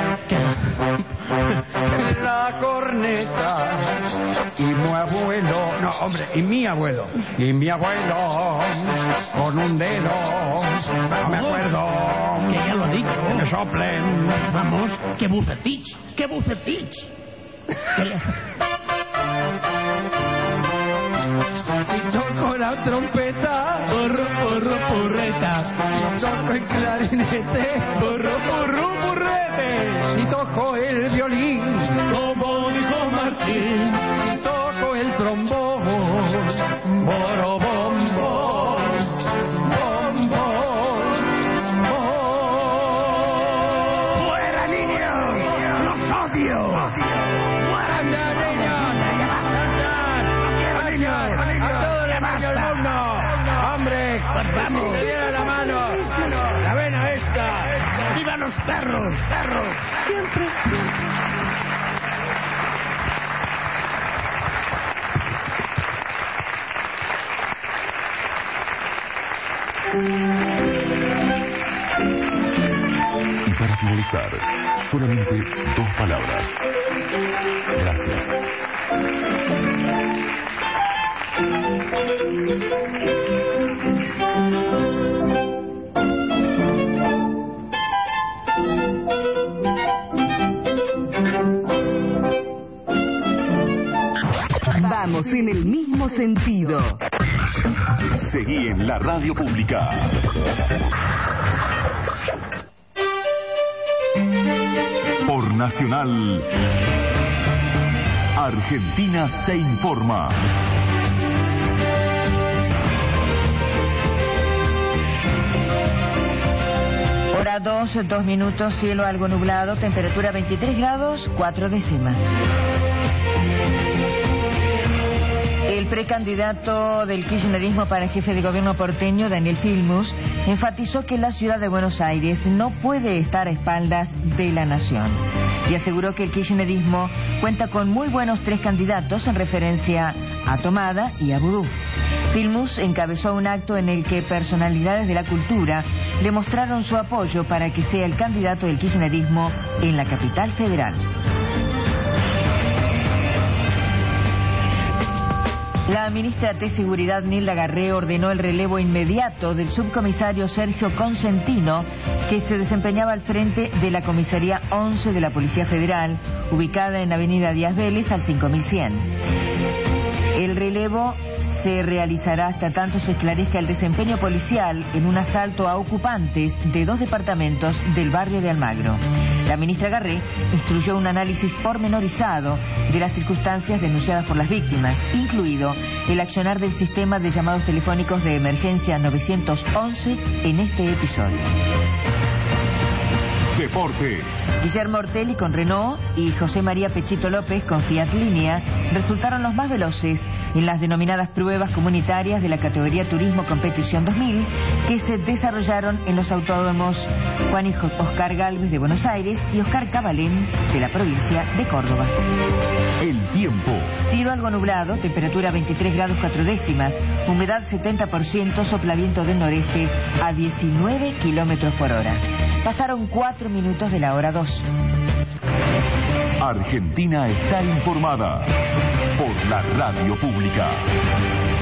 La corneta y mi abuelo, no, hombre, y mi abuelo, con un dedo, no me acuerdo, Que ya lo he dicho. que me soplen. Vamos, que bucetich. Y toco la trompeta, porreta, toco el clarinete, porrete, si toco el violín, como dijo Martín. si toco el trombón, borobom, bom, bom, bom. ¡Fuera, niños! ¡Los odio! ¡Anda, niños! ¡A todos los niños del mundo! ¡Hombre! Pues vamos. ¡Que diera la mano! ¡La vena esta! ¡Viva los perros! Siempre. empezar, solamente 2 palabras. Gracias. Vamos en el mismo sentido. Seguí en la radio pública. Por Nacional, Argentina se informa. Hora 2 minutos, cielo algo nublado, temperatura 23 grados, 4 décimas. El precandidato del kirchnerismo para jefe de gobierno porteño, Daniel Filmus, enfatizó que la ciudad de Buenos Aires no puede estar a espaldas de la nación y aseguró que el kirchnerismo cuenta con muy buenos 3 candidatos en referencia a Tomada y a Vudú. Filmus encabezó un acto en el que personalidades de la cultura le mostraron su apoyo para que sea el candidato del kirchnerismo en la capital federal. La ministra de Seguridad, Nilda Garré, ordenó el relevo inmediato del subcomisario Sergio Consentino, que se desempeñaba al frente de la comisaría 11 de la Policía Federal, ubicada en Avenida Díaz Vélez al 5100. El relevo se realizará hasta tanto se esclarezca el desempeño policial en un asalto a ocupantes de 2 departamentos del barrio de Almagro. La ministra Garré instruyó un análisis pormenorizado de las circunstancias denunciadas por las víctimas, incluido el accionar del sistema de llamados telefónicos de emergencia 911 en este episodio. Deportes. Guillermo Ortelli con Renault y José María Pechito López con Fiat Línea resultaron los más veloces en las denominadas pruebas comunitarias de la categoría Turismo Competición 2000 que se desarrollaron en los autódromos Juan y Oscar Gálvez de Buenos Aires y Oscar Cabalén de la provincia de Córdoba. El tiempo. Cielo algo nublado, temperatura 23 grados 4 décimas, humedad 70%, sopla viento del noreste a 19 kilómetros por hora. Pasaron 4 minutos de la hora 2. Argentina está informada por la radio pública.